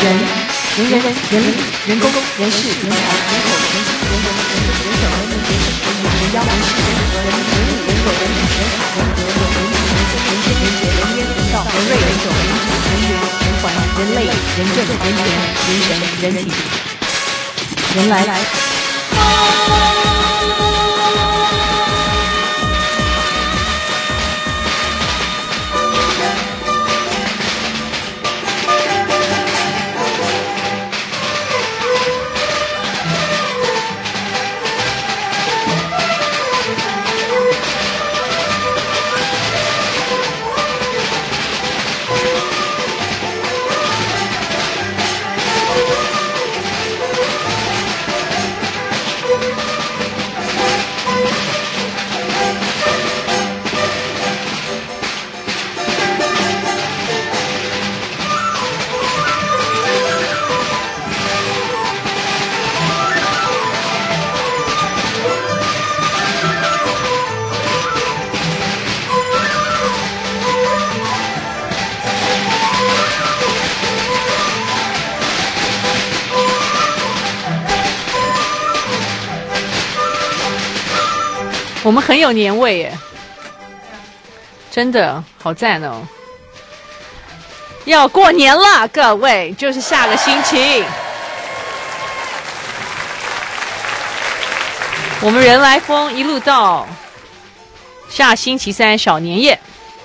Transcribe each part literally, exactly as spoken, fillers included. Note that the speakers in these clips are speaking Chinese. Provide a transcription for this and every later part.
人、人人、人力、人工、人事、人才、人口、人情、人文、人人、人手、人民、人事、人员、人妖、人事、人和、人人力、人口、人品、人才、人格、人人、人情、人心、人杰、人约、人道、人瑞、人种、人质、人缘、人环、人类、人政、人权、人神、人体、人来来。我们很有年味耶，真的好赞哦！要过年了，各位，就是下个星期，我们人来疯一路到下星期三小年夜，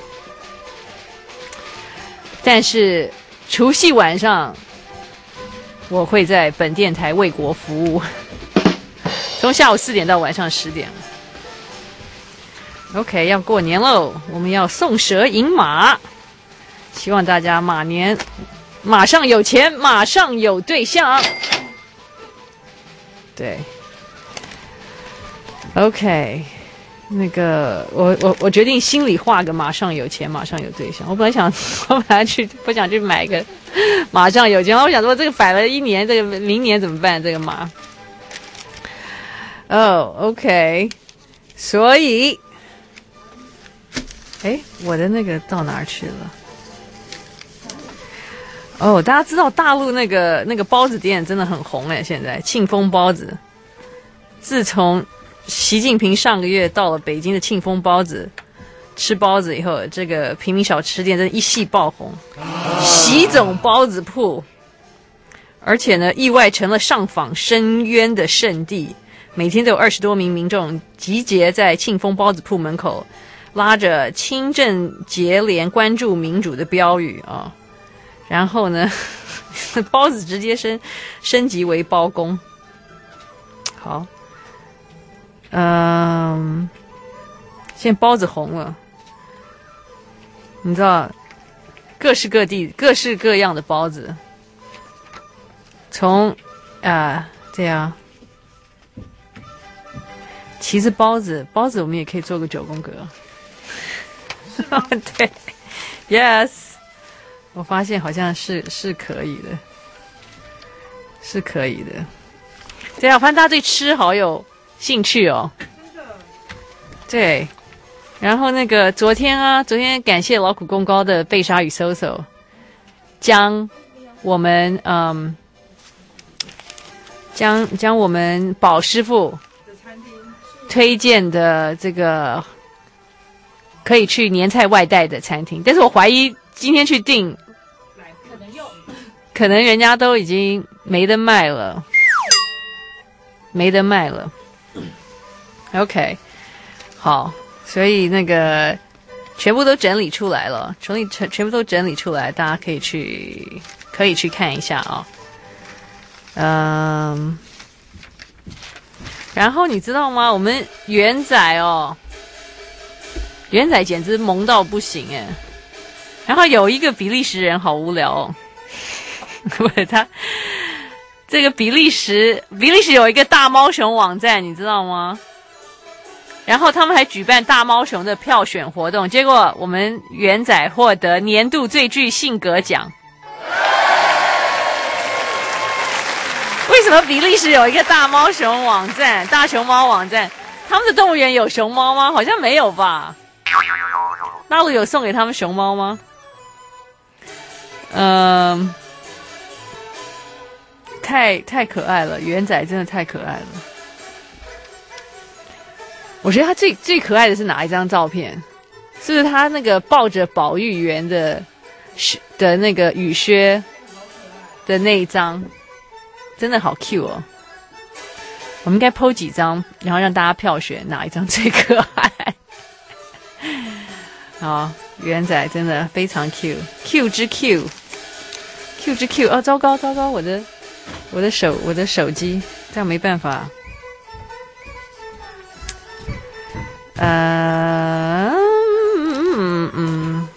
但是除夕晚上我会在本电台为国服务，从下午四点到晚上十点。OK， 要过年喽，我们要送蛇迎马，希望大家马年马上有钱，马上有对象。对 ，OK， 那个我我我决定心里画个马上有钱，马上有对象。我本来想，我本来去不想去买个马上有钱，我想说这个摆了一年，这个明年怎么办？这个马。哦、oh, ，OK， 所以。哎，我的那个到哪儿去了？哦，大家知道大陆那个那个包子店真的很红哎，现在庆丰包子。自从习近平上个月到了北京的庆丰包子吃包子以后，这个平民小吃店真的一系爆红，习总包子铺，而且呢，意外成了上访申冤的圣地，每天都有二十多名民众集结在庆丰包子铺门口。拉着清正节廉关注民主的标语啊，然后呢，包子直接升升级为包公。好，嗯，现在包子红了，你知道，各式各地、各式各样的包子，从啊这样，其实包子包子我们也可以做个九宫格。对 ，yes， 我发现好像是是可以的，是可以的。对啊，反正大家对吃好有兴趣哦。真的。对，然后那个昨天啊，昨天感谢劳苦功高的贝莎与 Soso， 将我们嗯，将将我们宝师傅推荐的这个。可以去年菜外带的餐厅，但是我怀疑今天去订，可能又，可能人家都已经没得卖了，没得卖了。OK， 好，所以那个全部都整理出来了，整理全全部都整理出来，大家可以去可以去看一下啊、哦。嗯，然后你知道吗？我们元仔哦。元仔简直萌到不行哎，然后有一个比利时人好无聊哦，不是他这个比利时比利时有一个大猫熊网站，你知道吗？然后他们还举办大猫熊的票选活动，结果我们元仔获得年度最具性格奖。为什么比利时有一个大猫熊网站、大熊猫网站？他们的动物园有熊猫吗？好像没有吧。大陆有送给他们熊猫吗？嗯、呃， 太太可爱了，元仔真的太可爱了。我觉得他最最可爱的是哪一张照片？是不是他那个抱着保育员的的那个雨靴的那一张？真的好 Q 哦！我们应该 po 几张，然后让大家票选哪一张最可爱。好，元仔真的非常 Q，Q 之 Q，Q 之 Q。哦，糟糕糟糕，我的我的手我的手机，这样没办法。呃，嗯嗯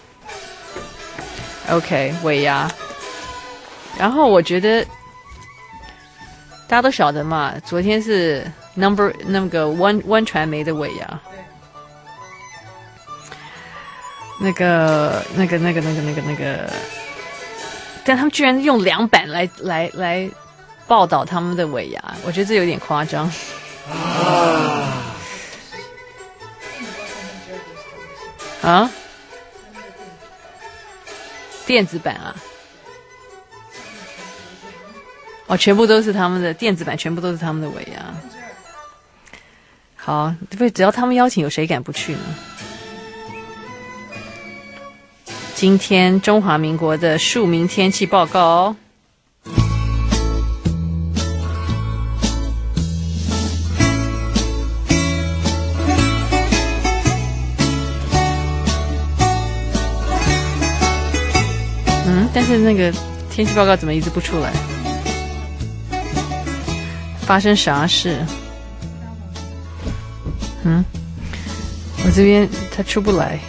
，OK， 尾牙。然后我觉得大家都晓得嘛，昨天是 Number 那个湾湾传媒的尾牙，那个那个那个那个那个那个，但他们居然用两版来来来报道他们的尾牙，我觉得这有点夸张。啊啊！电子版啊！哦，全部都是他们的电子版，全部都是他们的尾牙。好，不，只要他们邀请，有谁敢不去呢？今天中华民国的庶民天气报告哦。嗯，但是那个天气报告怎么一直不出来？发生啥事？嗯，我这边它出不来。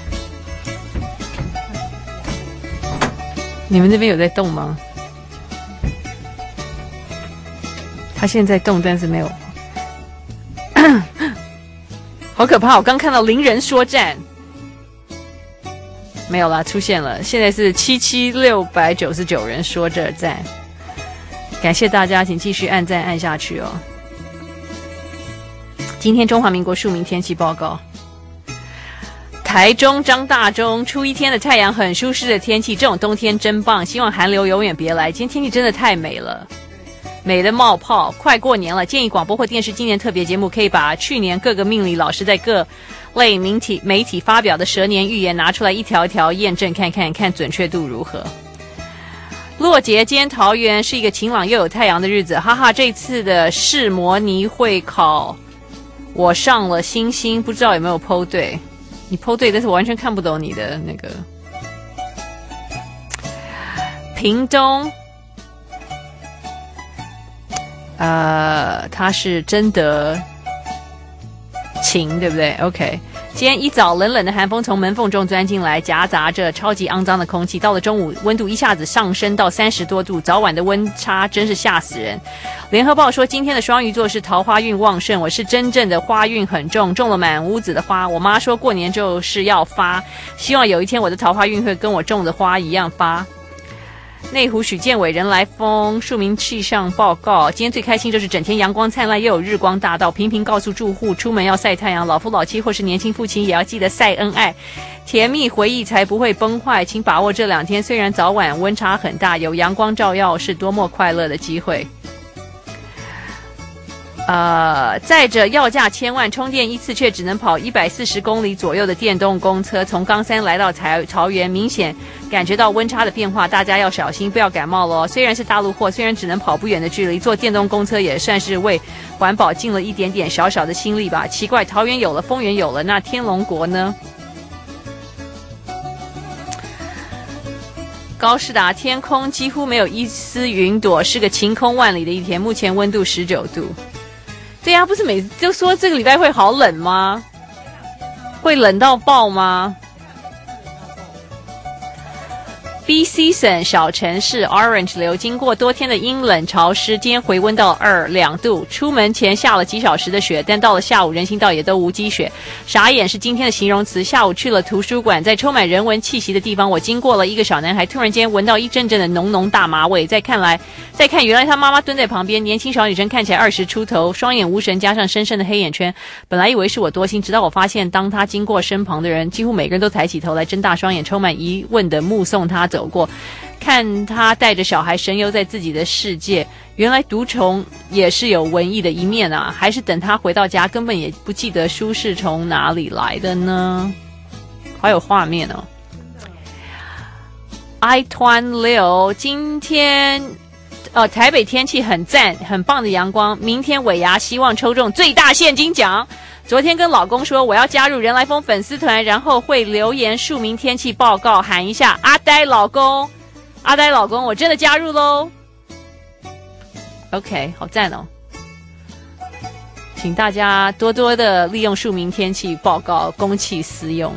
你们那边有在动吗？它现在动，但是没有。好可怕！我刚看到零人说战。没有啦，出现了，现在是七七六百九十九人说着赞，感谢大家，请继续按赞按下去哦。今天中华民国庶民天气报告，台中张大中初一天的太阳很舒适的天气，这种冬天真棒，希望寒流永远别来。今天天气真的太美了，美的冒泡，快过年了，建议广播或电视今年特别节目可以把去年各个命理老师在各类媒体媒体发表的蛇年预言拿出来一条一条验证看看，看准确度如何。洛杰，今天桃园是一个晴朗又有太阳的日子，哈哈！这次的试模拟会考，我上了星星，不知道有没有 po 对？你 po 对，但是我完全看不懂你的那个。屏东，呃，他是真的晴，对不对 ？OK。今天一早冷冷的寒风从门缝中钻进来，夹杂着超级肮脏的空气。到了中午，温度一下子上升到三十多度，早晚的温差真是吓死人。联合报说，今天的双鱼座是桃花运旺盛，我是真正的花运很重，种了满屋子的花。我妈说过年就是要发，希望有一天我的桃花运会跟我种的花一样发。内湖许建伟人来疯，庶民气象报告。今天最开心就是整天阳光灿烂，又有日光大道。频频告诉住户出门要晒太阳，老夫老妻或是年轻父亲也要记得晒恩爱，甜蜜回忆才不会崩坏。请把握这两天，虽然早晚温差很大，有阳光照耀是多么快乐的机会。呃，载着要价千万，充电一次却只能跑一百四十公里左右的电动公车，从冈山来到桃园，明显感觉到温差的变化，大家要小心，不要感冒咯。虽然是大陆货，虽然只能跑不远的距离，坐电动公车也算是为环保尽了一点点小小的心力吧。奇怪，桃园有了，丰原有了，那天龙国呢？高士达，天空几乎没有一丝云朵，是个晴空万里的一天，目前温度十九度。对呀、啊，不是每次就说这个礼拜会好冷吗？会冷到爆吗？B C 省小城市 Orange 流经过多天的阴冷潮湿，今天回温到二两度。出门前下了几小时的雪，但到了下午人行道也都无积雪。傻眼是今天的形容词。下午去了图书馆，在充满人文气息的地方，我经过了一个小男孩，突然间闻到一阵阵的浓浓大麻味。再看来，再看原来他妈妈蹲在旁边，年轻小女生看起来二十出头，双眼无神，加上深深的黑眼圈。本来以为是我多心，直到我发现，当他经过身旁的人，几乎每个人都抬起头来，睁大双眼，充满疑问的目送他走过， 看他带着小孩神游在自己的世界，原来毒虫也是有文艺的一面啊！还是等他回到家，根本也不记得书是从哪里来的呢？好有画面哦。I 团六，今天呃台北天气很赞，很棒的阳光。明天尾牙希望抽中最大现金奖。昨天跟老公说我要加入人来疯粉丝团，然后会留言署名天气报告，喊一下阿呆老公，阿呆老公，我真的加入咯。 OK， 好赞哦，请大家多多的利用署名天气报告，公器私用。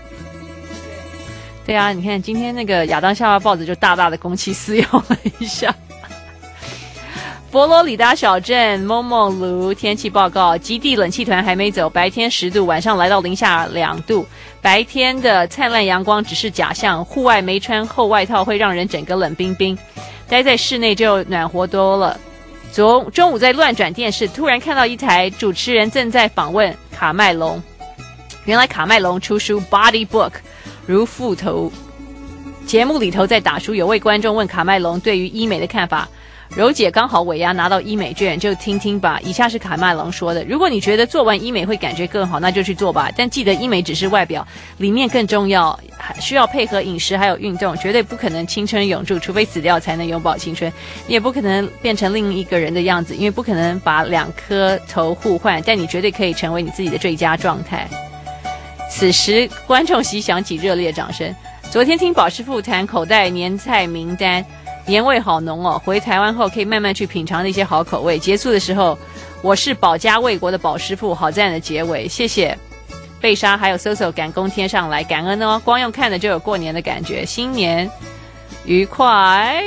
对啊，你看今天那个亚当夏娃报纸就大大的公器私用了一下。佛罗里达小镇蒙蒙卢天气报告，极地冷气团还没走，白天十度，晚上来到零下两度。白天的灿烂阳光只是假象，户外没穿厚外套会让人整个冷冰冰，待在室内就暖和多了。昨中午在乱转电视，突然看到一台主持人正在访问卡麦隆。原来卡麦隆出书 Body Book 如副头，节目里头在打书，有位观众问卡麦隆对于医美的看法。柔姐刚好尾牙拿到医美券，就听听吧。以下是卡麦隆说的：如果你觉得做完医美会感觉更好，那就去做吧。但记得医美只是外表，里面更重要，需要配合饮食还有运动，绝对不可能青春永驻，除非死掉才能永葆青春。你也不可能变成另一个人的样子，因为不可能把两颗头互换，但你绝对可以成为你自己的最佳状态。此时观众席响起热烈掌声。昨天听宝师傅谈口袋年菜名单，年味好浓哦，回台湾后可以慢慢去品尝那些好口味。结束的时候，我是保家卫国的宝师傅，好赞的结尾，谢谢贝莎还有 Soso 赶工贴上来，感恩哦，光用看的就有过年的感觉，新年愉快。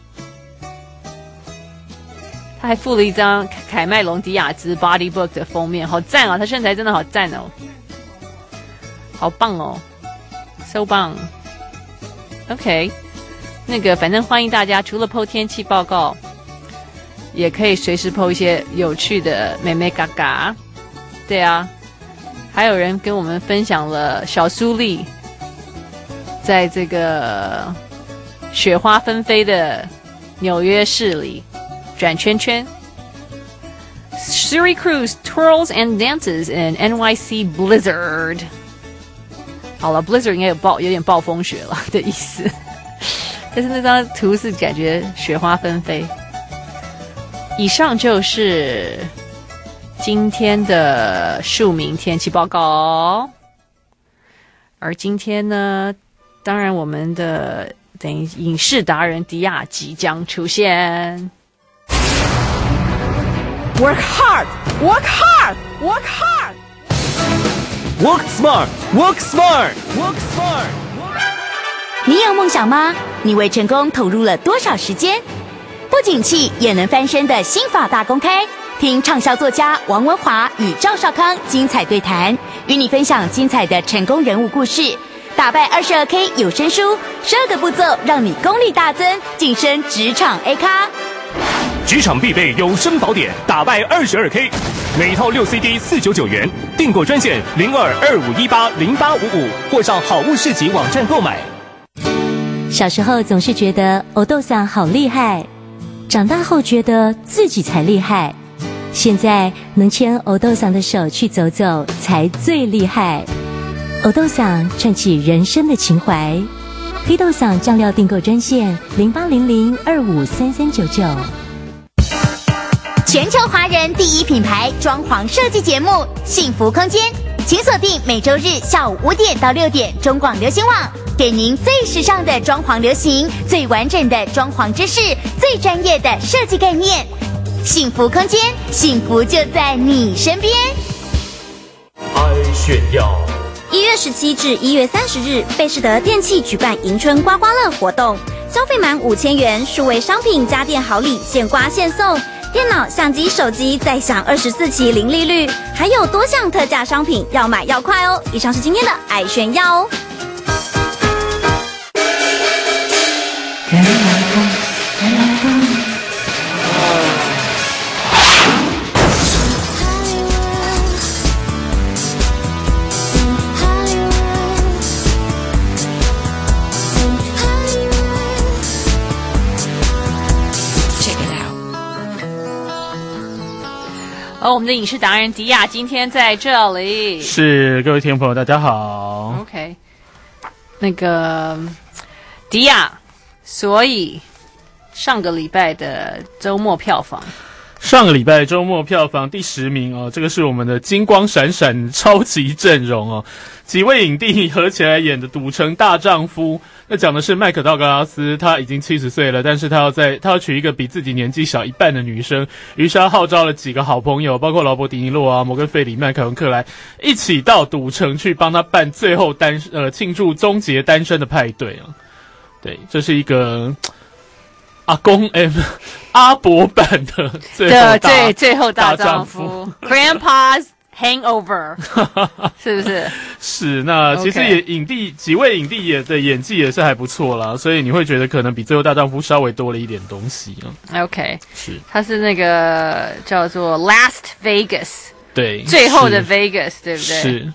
他还附了一张凯麦隆迪亚兹 Body Book 的封面，好赞哦，他身材真的好赞哦，好棒哦 ，so 棒 ，OK。那个反正欢迎大家，除了 po 天气报告，也可以随时 po 一些有趣的妹妹嘎嘎。对啊，还有人跟我们分享了小苏丽在这个雪花纷飞的纽约市里转圈圈。Suri Cruise twirls and dances in N Y C blizzard。好了 ，blizzard 应该有暴有点暴风雪了的意思。但是那张图是感觉雪花纷飞。以上就是今天的庶民天气报告。而今天呢，当然我们的等于影视达人迪亚即将出现。 Work hard, work hard, work hard. Work smart, work smart, work smart. 你有梦想吗？你为成功投入了多少时间？不景气也能翻身的心法大公开，听畅销作家王文华与赵少康精彩对谈，与你分享精彩的成功人物故事。打败 二十二 K 有声书，十二个步骤让你功力大增，晋升职场 A 咖。 职场必备有声宝典，打败 二十二 K， 每套六 C D 四百九十九元，订购专线零二二五一八零八五五，或上好物市集网站购买。 小时候总是觉得欧豆桑好厉害，长大后觉得自己才厉害，现在能牵欧豆桑的手去走走才最厉害。欧豆桑串起人生的情怀，黑豆桑酱料订购专线零八零零二五三三九九。 全球华人第一品牌装潢设计节目《幸福空间》，请锁定每周日下午五点到六点中广流行网，给您最时尚的装潢流行，最完整的装潢知识，最专业的设计概念。幸福空间，幸福就在你身边。 爱炫耀。 一月十七至一月三十日，贝士德电器举办迎春刮刮乐活动，消费满五千元，数位商品、家电好礼现刮现送。电脑、相机、手机再享二十四期零利率，还有多项特价商品，要买要快哦！以上是今天的爱炫耀哦。 人来疯，人来疯。 好，我们的影视达人迪亚今天在这里。 是，各位听众朋友，大家好。 OK， 那个迪亚，所以上个礼拜的周末票房。 上个礼拜周末票房第十名哦，这个是我们的金光闪闪超级阵容哦，几位影帝合起来演的《赌城大丈夫》。那讲的是麦克道格拉斯，他已经七十岁了，但是他要在他要娶一个比自己年纪小一半的女生，于是他号召了几个好朋友，包括劳勃迪尼洛啊、摩根费里曼、凯文克莱，一起到赌城去帮他办最后单呃庆祝终结单身的派对啊。对，这是一个阿公 M 阿伯版的最后大最最后大丈夫 Grandpa's Hangover 是不是？ 是，那其实也影帝、okay. 几位影帝也的演技也是还不错啦，所以你会觉得可能比最后大丈夫稍微多了一点东西啊。 OK， 是， 它是那个叫做 Last Vegas， 对， 最后的 Vegas， 对不对？ 是。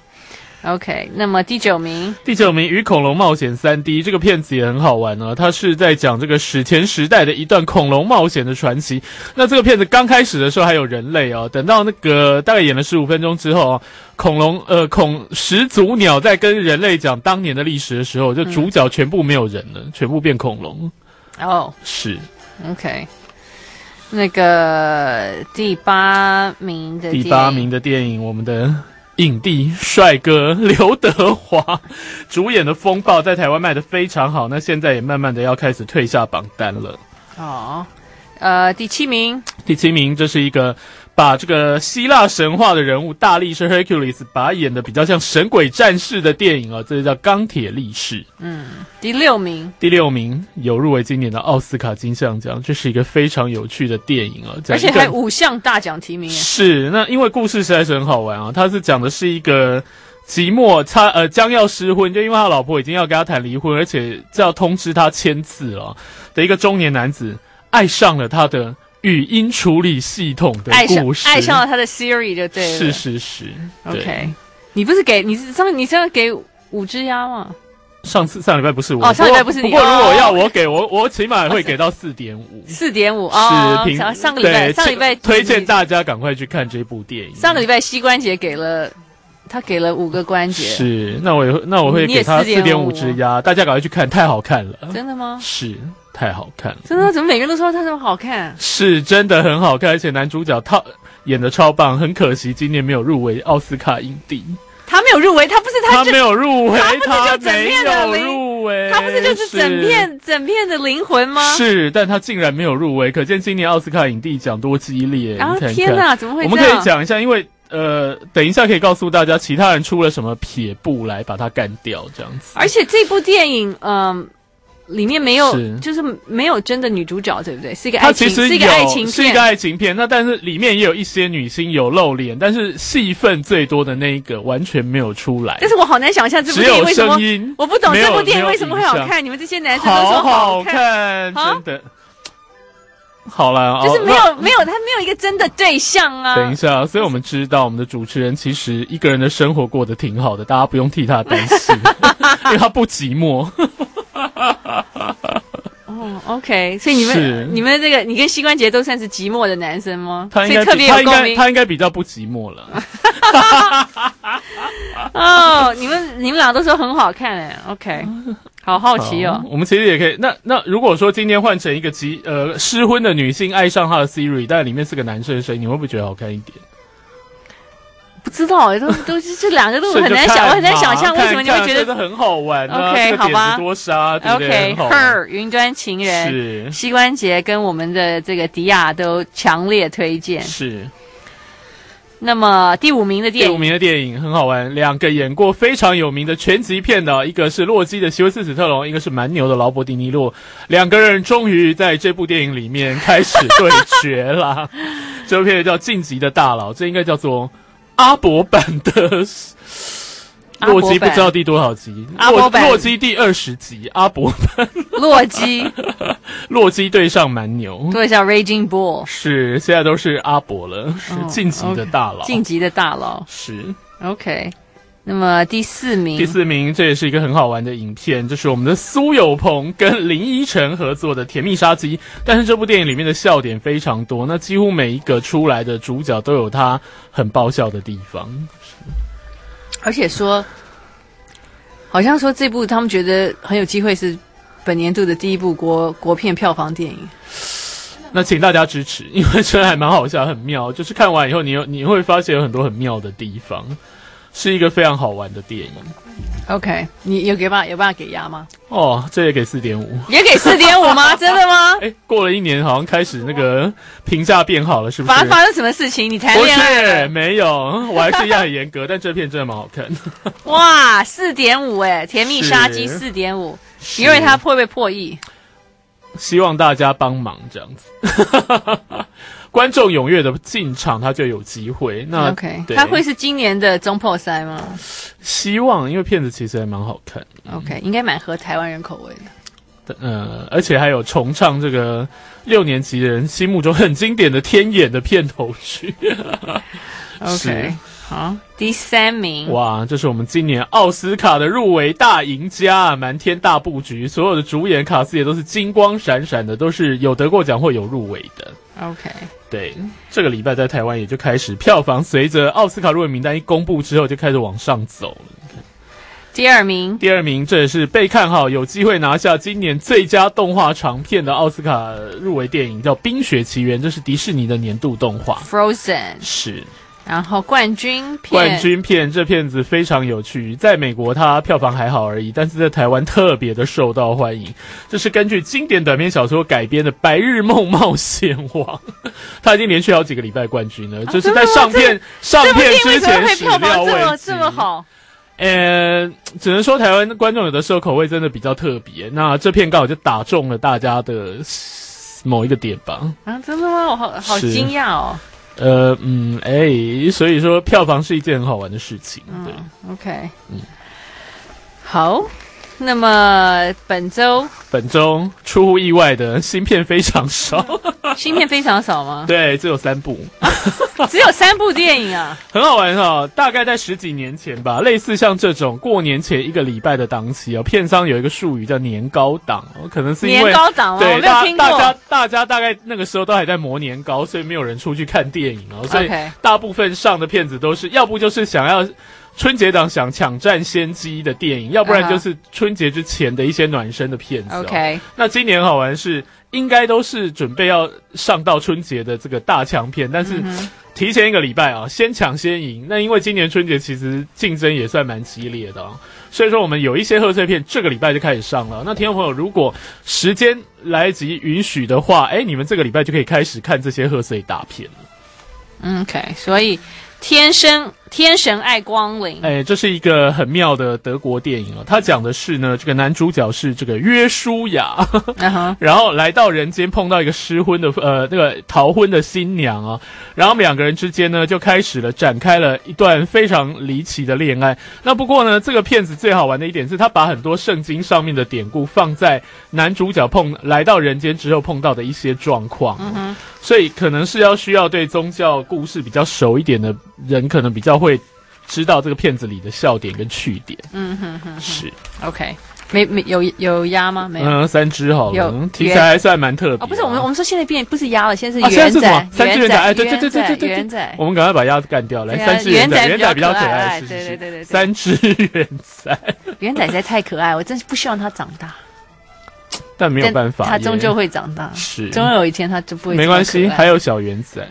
OK， 那么第九名， 第九名《与恐龙冒险 三 D》这个片子也很好玩啊，它是在讲这个史前时代的一段恐龙冒险的传奇。那这个片子刚开始的时候还有人类哦，等到那个大概演了十五分钟之后啊，恐龙呃恐始祖鸟在跟人类讲当年的历史的时候，就主角全部没有人了，嗯、全部变恐龙。 哦， 是 OK。那个第八名的第八名的电影，我们的影帝帅哥刘德华主演的《风暴》在台湾卖得非常好，那现在也慢慢的要开始退下榜单了。 哦，呃，第七名， 第七名，这是一个把这个希腊神话的人物大力士 Hercules 把他演的比较像神鬼战士的电影啊，这就叫钢铁力士。 嗯，第六名， 第六名有入围今年的奥斯卡金像奖，这是一个非常有趣的电影啊， 而且还五项大奖提名。 是，那因为故事实在是很好玩啊，它是讲的是一个寂寞他呃将要失婚，就因为他老婆已经要跟他谈离婚，而且要通知他签字了的一个中年男子，爱上了他的语音处理系统的故事， 爱上爱上了他的 Siri 就对了。 是是是 ，OK。你不是给你是上面你是要给五只鸭吗？ 上次上礼拜不是我哦，上礼拜不是你。 不过如果要我给我，我起码会给到四点五。 四点五哦， 是平上个礼拜上礼拜推荐大家赶快去看这部电影。 上个礼拜膝关节给了他给了五个关节。 是，那我也那我会给他四点五只鸭，大家赶快去看，太好看了。 真的吗？ 是。太好看了， 真的？怎么每个人都说他这么好看？ 是真的很好看，而且男主角他演的超棒，很可惜今年没有入围奥斯卡影帝。 他没有入围，他不是 他, 他没有入围， 他不是就整片的入围， 他不是就是整片整片的灵魂吗？ 是，但他竟然没有入围，可见今年奥斯卡影帝奖多激烈。 啊， 你看看天哪，怎么会这样？ 我们可以讲一下，因为呃，等一下可以告诉大家其他人出了什么撇步来把他干掉，这样子。 而且这部电影，嗯、呃。里面没有，就是没有真的女主角，对不对？是一个爱情， 它其实是一个爱情片， 是一个爱情片。那但是里面也有一些女星有露脸，但是戏份最多的那一个完全没有出来。 但是我好难想象这部电影为什么，我不懂这部电影为什么会好看。你们这些男生都说好看， 真的。好啦， 就是没有没有他没有一个真的对象啊。 等一下，所以我们知道我们的主持人其实一个人的生活过得挺好的，大家不用替他担心，因为他不寂寞。 哦 ，OK， 所以你们你们这个你跟膝关节都算是寂寞的男生吗？ 他应该特别有共鸣， 他应该比较不寂寞了。 哦，你们你们俩都说很好看哎 ，OK， 好好奇哦。 我们其实也可以，那那如果说今天换成一个极呃失婚的女性爱上她的 Siri， 但里面是个男生的声音，你会不会觉得好看一点？ 不知道哎、欸，都都这两个都很难想，我很难想象为什么你会觉得很好玩、啊。 OK， 好吧。 多杀 OK，Her 云端情人是膝关节跟我们的这个迪亚都强烈推荐。 是。 那么第五名的电影， 第五名的电影很好玩，两个演过非常有名的拳击片的，一个是洛基的席维斯史特龙，一个是蛮牛的劳勃迪尼洛，两个人终于在这部电影里面开始对决啦。这部片叫《晋级的大佬》，这应该叫做阿伯版的洛基，不知道第多少集， 阿伯版洛基第二十集，阿伯版洛基， 洛基对上蛮牛， 对上 Raging Bull， 是现在都是阿伯了，是晋级的大佬， 晋级的大佬是 OK。 那么第四名， 第四名，这也是一个很好玩的影片，这是我们的苏有朋跟林依晨合作的《甜蜜杀机》，但是这部电影里面的笑点非常多，那几乎每一个出来的主角都有他很爆笑的地方， 而且说，好像说这部他们觉得很有机会是本年度的第一部国国片票房电影。 那请大家支持，因为真的还蛮好笑，很妙，就是看完以后你有你会发现有很多很妙的地方。是一个非常好玩的电影。 OK， 你有给办有办法给压吗？ 哦，这也给四点五， 也给四点五吗？真的吗？ 哎，过了一年，好像开始那个评价变好了，是不是？ 发发生什么事情？你谈恋爱了？ 不是，没有，我还是一样很严格，但这片真的蛮好看。 哇，四点五哎，《甜蜜杀机》四点五，你认为它会不会破亿？ 希望大家帮忙这样子。观众踊跃的进场，他就有机会。那 OK， 他会是今年的中破塞吗？ 希望，因为片子其实还蛮好看。 OK， 应该蛮合台湾人口味的。 呃，而且还有重唱这个六年级的人心目中很经典的《天眼》的片头曲。 OK， 好，第三名。 哇，这是我们今年奥斯卡的入围大赢家，瞒天大布局，所有的主演卡司也都是金光闪闪的，都是有得过奖或有入围的。 OK， 对，这个礼拜在台湾也就开始票房，随着奥斯卡入围名单一公布之后，就开始往上走了。 第二名， 第二名，这也是被看好有机会拿下今年最佳动画长片的奥斯卡入围电影，叫《冰雪奇缘》，这是迪士尼的年度动画。 Frozen 是。 然后冠军片， 冠军片这片子非常有趣，在美国它票房还好而已，但是在台湾特别的受到欢迎。这是根据经典短篇小说改编的《白日梦冒险王》，它已经连续好几个礼拜冠军了，啊、就是在上片上片之前始料未及。 这么好？ 呃，只能说台湾观众有的时候口味真的比较特别，那这片刚好就打中了大家的某一个点吧。 啊，真的吗？我好好惊讶哦。 呃嗯哎、欸，所以说票房是一件很好玩的事情，对、 嗯、，OK， 嗯，好，那么本周本周出乎意外的新片非常少， 新片非常少吗？ 对，只有三部， 只有三部电影啊， 很好玩哈。大概在十几年前吧，类似像这种过年前一个礼拜的档期哦，片商有一个术语叫年糕档哦，可能是因为年糕档哦， 对， 我没有听过。 大家大家大概那个时候都还在磨年糕，所以没有人出去看电影哦，所以大部分上的片子都是要不就是想要春节档想抢占先机的电影，要不然就是春节之前的一些暖身的片子、哦。 OK， 那今年好玩是应该都是准备要上到春节的这个大强片，但是提前一个礼拜啊，先抢先赢。那因为今年春节其实竞争也算蛮激烈的啊，所以说我们有一些贺岁片这个礼拜就开始上了。那听众朋友，如果时间来得及允许的话，哎，你们这个礼拜就可以开始看这些贺岁大片了。 OK， 所以天生天神爱光临， 哎，这是一个很妙的德国电影哦。它讲的是呢，这个男主角是这个约书亚， uh-huh. 然后来到人间碰到一个失婚的呃那个逃婚的新娘啊，然后两个人之间呢就开始了展开了一段非常离奇的恋爱。那不过呢，这个片子最好玩的一点是，他把很多圣经上面的典故放在男主角碰来到人间之后碰到的一些状况。 Uh-huh. 所以可能是要需要对宗教故事比较熟一点的人，可能比较会知道这个片子里的笑点跟趣点。 嗯哼哼哼， 是 OK， 没没有有鸭吗？没有， 嗯，三只好了， 有题材还算蛮特别、啊。 哦，不是，我们我们说现在变不是鸭了，现在是圆仔，啊、现在是什么？ 三只圆仔，哎，对对对对对对， 圆仔， 我们赶快把鸭子干掉，来， 啊、 三只圆仔，圆仔比较可爱， 是是对对对对， 三只圆仔， 圆仔实在太可爱，我真是不希望它长大。 但没有办法， 他终究会长大， 是， 终有一天他就不会。 没关系，还有小圆仔。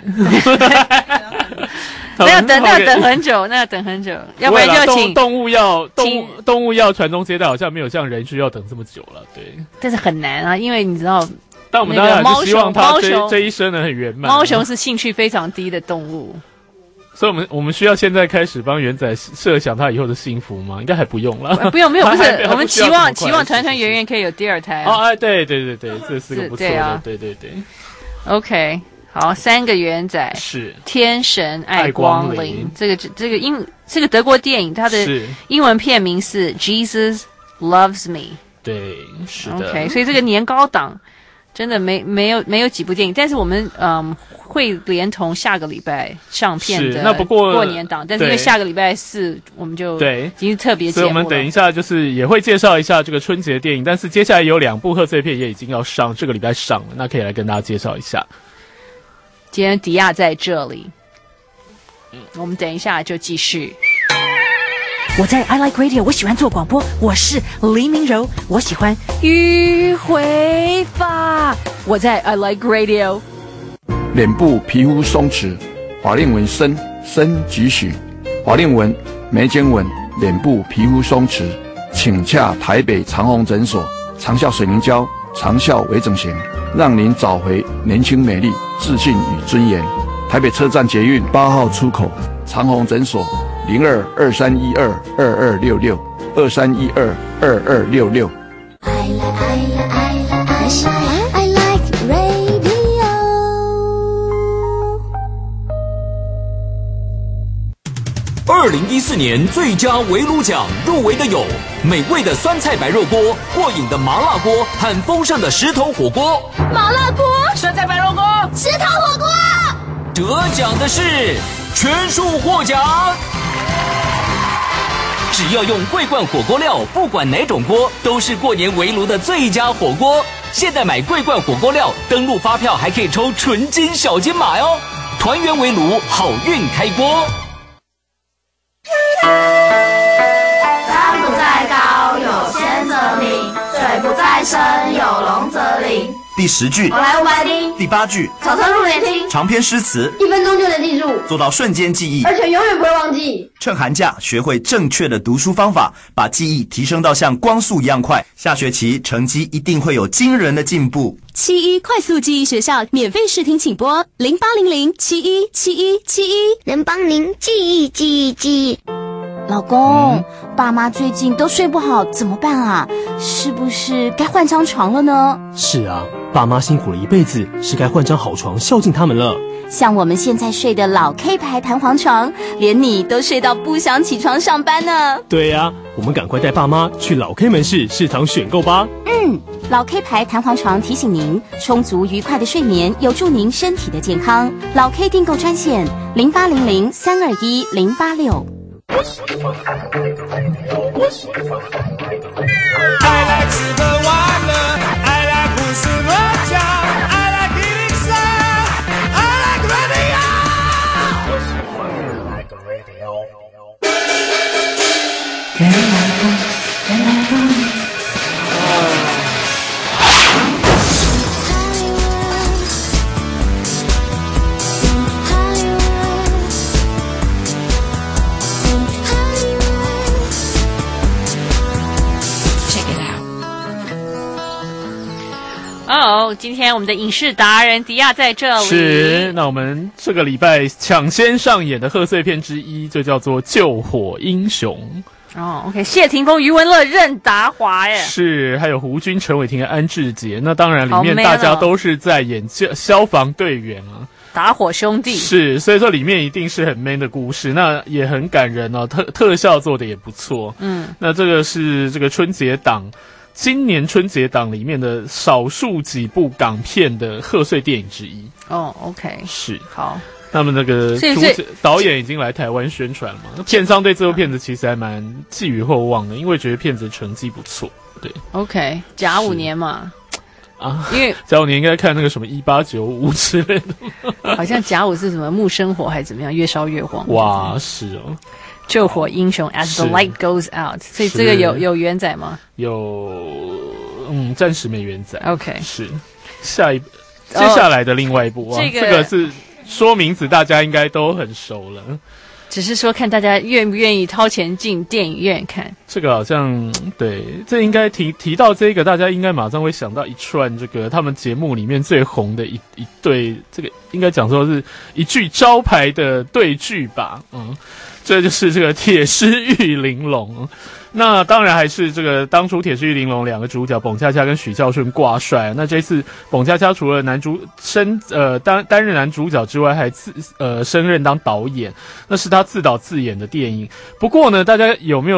那要等，那要等很久，那要等很久，要不然就请动物要动物动物要传宗接代，好像没有像人需要等这么久了，对。 但是很难啊，因为你知道， 但我们当然还是希望他这这一生能很圆满。 猫熊是兴趣非常低的动物。 所以我们我们需要现在开始帮元仔设想他以后的幸福吗？应该还不用了。 不用，没有，不是，我们期望期望团团圆圆可以有第二胎。 哦，哎，对对对对，这是个不错的，啊、对对对。 OK， 好，三个元仔是天神爱光临，这个这个英这个德国电影，它的英文片名是 Jesus Loves Me。 对，是的。 OK， 所以这个年糕档真的没没有没有几部电影，但是我们嗯会连同下个礼拜上片的那不过过年档，但是因为下个礼拜四我们就对已经是特别节目了， 所以我们等一下就是也会介绍一下这个春节电影，但是接下来有两部贺岁片也已经要上，这个礼拜上了，那可以来跟大家介绍一下。 今天迪亚在这里，嗯，我们等一下就继续。 我在 I Like Radio， 我喜欢做广播，我是黎明柔，我喜欢迂回法。 我在 I Like Radio。 脸部皮肤松弛，法令纹深深几许，法令纹、眉间纹、脸部皮肤松弛，请洽台北长虹诊所，长效水凝胶，长效微整形，让您找回年轻美丽、自信与尊严。台北车站捷运八号出口，长虹诊所。零二二三一二二二六六二三一二二二六六。I like I like I like I like radio。 二零一四年最佳围炉奖入围的有美味的酸菜白肉锅、过瘾的麻辣锅和丰盛的石头火锅。 麻辣锅、酸菜白肉锅、石头火锅。 得奖的是全数获奖。只要用桂冠火锅料，不管哪种锅，都是过年围炉的最佳火锅。现在买桂冠火锅料，登录发票还可以抽纯金小金马哟！团圆围炉，好运开锅。 山不在高，有仙则名；水不在深，有龙则灵。 第十句， 我来五百听。 第八句， 草车入帘听。 长篇诗词， 一分钟就能记住， 做到瞬间记忆， 而且永远不会忘记。 趁寒假学会正确的读书方法，把记忆提升到像光速一样快，下学期成绩一定会有惊人的进步。 七一快速记忆学校免费试听，请拨零八零零七一七一七一， 能帮您记忆记忆记忆。 老公、嗯，爸妈最近都睡不好，怎么办啊？是不是该换张床了呢？ 是啊，爸妈辛苦了一辈子，是该换张好床孝敬他们了。 像我们现在睡的老 K 牌弹簧床，连你都睡到不想起床上班呢。 对呀、啊，我们赶快带爸妈去老 K 门市市场选购吧。 嗯，老 K 牌弹簧床提醒您，充足愉快的睡眠有助您身体的健康。老 K 订购专线零八零零三二一零八六。 I like 吃喝玩乐 I like 胡思乱想 I like eating sound I like radio I like radio 人来疯人来疯哦，今天我们的影视达人迪亚在这里。 是，那我们这个礼拜抢先上演的贺岁片之一，就叫做《救火英雄》。 哦 ，OK， 谢霆锋、余文乐、任达华耶， 是，还有胡军、陈伟霆和安志杰。那当然，里面大家都是在演消消防队员啊。 打火兄弟是，所以说里面一定是很 man 的故事，那也很感人哦，特特效做的也不错。嗯，那这个是这个春节档。今年春节档里面的少数几部港片的贺岁电影之一。 哦 ，OK， 是好。 那么那个主导演已经来台湾宣传了嘛？那片商对这部片子其实还蛮寄予厚望的，因为觉得片子成绩不错。对 ，OK， 甲午年嘛， 啊，因为甲午年应该看那个什么一八九五之类的， 好像甲午是什么木生火还是怎么样，越烧越旺。 哇，是哦。 救火英雄 As the light goes out， 所以这个有有元仔吗？ 有，嗯，暂时没元仔。 OK， 是下一接下来的另外一部啊， 这个这个是说名字大家应该都很熟了， 只是说看大家愿不愿意掏钱进电影院看。 这个好像对，这应该提提到这个，大家应该马上会想到一串这个他们节目里面最红的一一对，这个应该讲说是一句招牌的对句吧，嗯。这就是这个铁狮玉玲珑，那当然还是这个当初铁狮玉玲珑两个主角彭恰恰跟许孝顺挂帅。那这次彭恰恰除了男主身呃担担任男主角之外，还自呃升任当导演，那是他自导自演的电影。不过呢，大家有没有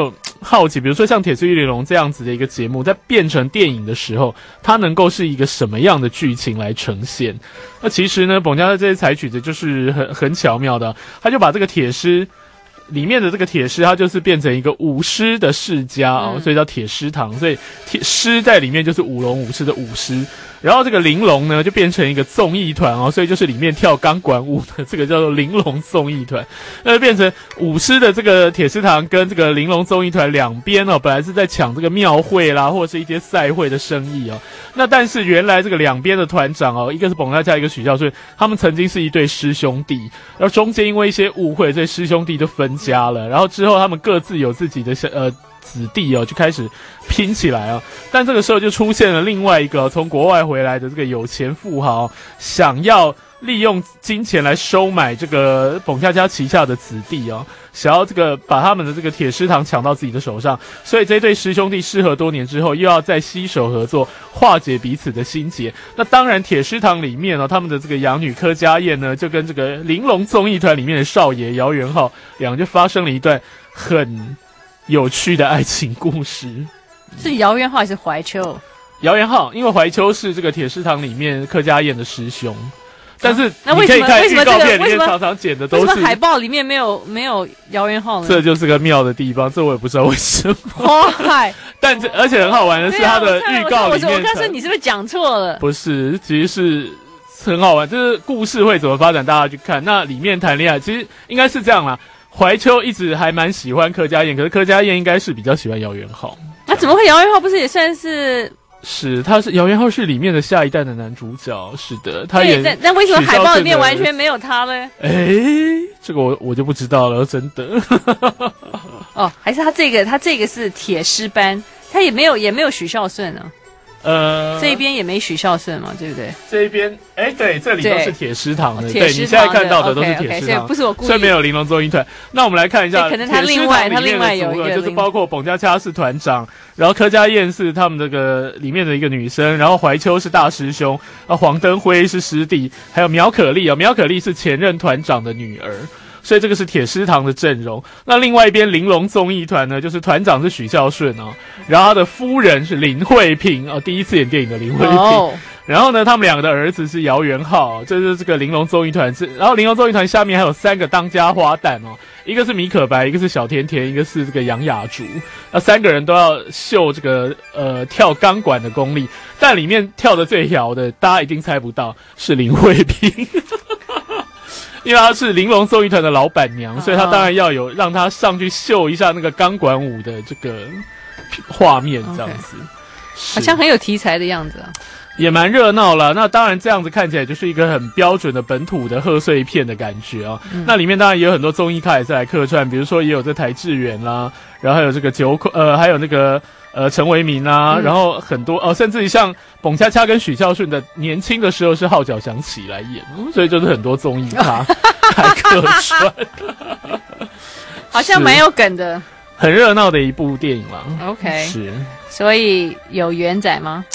好奇，比如说像《铁丝玉玲珑》这样子的一个节目，在变成电影的时候，它能够是一个什么样的剧情来呈现？那其实呢，彭佳佳这些采取的就是很很巧妙的，他就把这个铁狮里面的这个铁狮，它就是变成一个舞狮的世家哦，嗯、所以叫铁狮堂。所以铁狮在里面就是舞龙舞狮的舞狮，然后这个玲珑呢就变成一个综艺团哦，所以就是里面跳钢管舞的这个叫做玲珑综艺团，那就变成舞狮的这个铁狮堂跟这个玲珑综艺团两边哦，本来是在抢这个庙会啦，或者是一些赛会的生意哦。那但是原来这个两边的团长哦，一个是彭佳佳，一个许孝顺，他们曾经是一对师兄弟，然后中间因为一些误会，所以师兄弟就分家了，然后之后他们各自有自己的呃子弟哦，就开始拼起来啊。但这个时候就出现了另外一个从国外回来的这个有钱富豪，想要利用金钱来收买这个彭佳佳旗下的子弟哦，想要这个把他们的这个铁狮堂抢到自己的手上，所以这对师兄弟失和多年之后，又要再携手合作，化解彼此的心结。那当然，铁狮堂里面呢、哦，他们的这个养女柯佳燕呢，就跟这个玲珑综艺团里面的少爷姚元浩，两个就发生了一段很有趣的爱情故事。 是姚元浩还是怀秋？ 姚元浩，因为怀秋是这个铁狮堂里面柯佳燕的师兄。但是那为什么为什么这个里面常常剪的都是为什么海报里面没有没有姚元浩呢？ 这就是个妙的地方，这我也不知道为什么。 嗨， 但这而且很好玩的是，它的预告里面， 我刚说你是不是讲错了？ 不是，其实是很好玩，就是故事会怎么发展，大家去看。那里面谈恋爱，其实应该是这样啦。怀秋一直还蛮喜欢柯佳燕，可是柯佳燕应该是比较喜欢姚元浩。 那怎么会姚元浩不是也算是？ 是，他是姚元浩是里面的下一代的男主角，是的，他也。 但但为什么海报里面完全没有他呢？ 哎，这个我我就不知道了，真的。 哦，还是他这个他这个是铁狮班，他也没有也没有许孝顺啊。呃，这一边也没许孝顺嘛，对不对？ 这一边，哎，对，这里都是铁狮堂的， 对， 对你现在看到的都是铁狮堂， 不是我故意， 所以没有玲珑综艺团。那我们来看一下， 可能他另外他另外有一个， 就是包括彭佳佳是团长，然后柯佳燕是他们这个里面的一个女生，然后怀秋是大师兄，啊，黄登辉是师弟，还有苗可丽啊，苗可丽是前任团长的女儿。所以这个是铁狮堂的阵容。那另外一边玲珑综艺团呢，就是团长是许孝顺哦，然后他的夫人是林慧萍哦，第一次演电影的林慧萍。Oh. 然后呢，他们两个的儿子是姚元浩，这就是这个玲珑综艺团。然后玲珑综艺团下面还有三个当家花旦哦，一个是米可白，一个是小甜甜，一个是这个杨雅竹。那三个人都要秀这个呃跳钢管的功力，但里面跳得最摇的，大家一定猜不到是林慧萍。因为她是玲珑综艺团的老板娘，所以她当然要有让她上去秀一下那个钢管舞的这个画面，这样子。 Okay. 好像很有题材的样子啊， 也蛮热闹了。那当然这样子看起来就是一个很标准的本土的贺岁片的感觉啊。嗯、那里面当然也有很多综艺咖也是来客串，比如说也有这台志远啦，然后还有这个九口呃，还有那个。呃，陈为民啊，嗯、然后很多呃，甚至像彭佳佳跟许孝顺的年轻的时候是号角响起来演，所以就是很多综艺咖来客串， 好像蛮有梗的， 很热闹的一部电影啦。 OK， 是， 所以有元仔吗？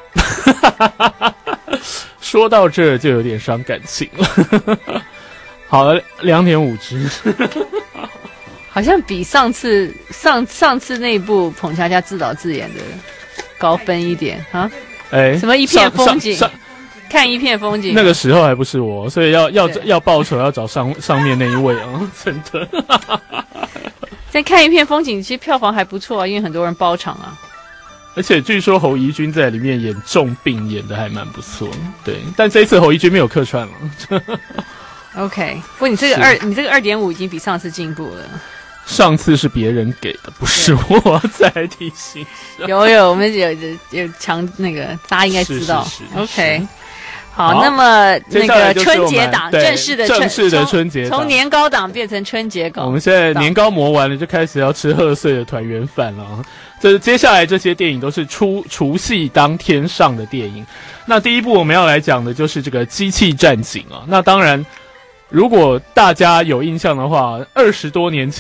说到这就有点伤感情了。好了，两点五支。 好像比上次上上次那部彭佳佳自导自演的高分一点啊！哎，什么一片风景，看一片风景。 那个时候还不是我，所以要要要报仇要找上上面那一位啊！真的。 在看一片风景，其实票房还不错啊，因为很多人包场啊。 而且据说侯怡君在里面演重病，演的还蛮不错。对，但这一次侯怡君没有客串了。 OK， 不过你这个二，你这个二点五已经比上次进步了。 上次是别人给的，不是我在提醒。 有有，我们有有有强那个，大家应该知道。 是是是 OK， 好，好，那么那个春节档正式的正式的春节档， 从年糕档变成春节档。 我们现在年糕磨完了，就开始要吃贺岁的团圆饭了。这接下来这些电影都是除除夕当天上的电影。那第一部我们要来讲的就是这个《机器战警》啊。那当然。如果大家有印象的话，二十多年前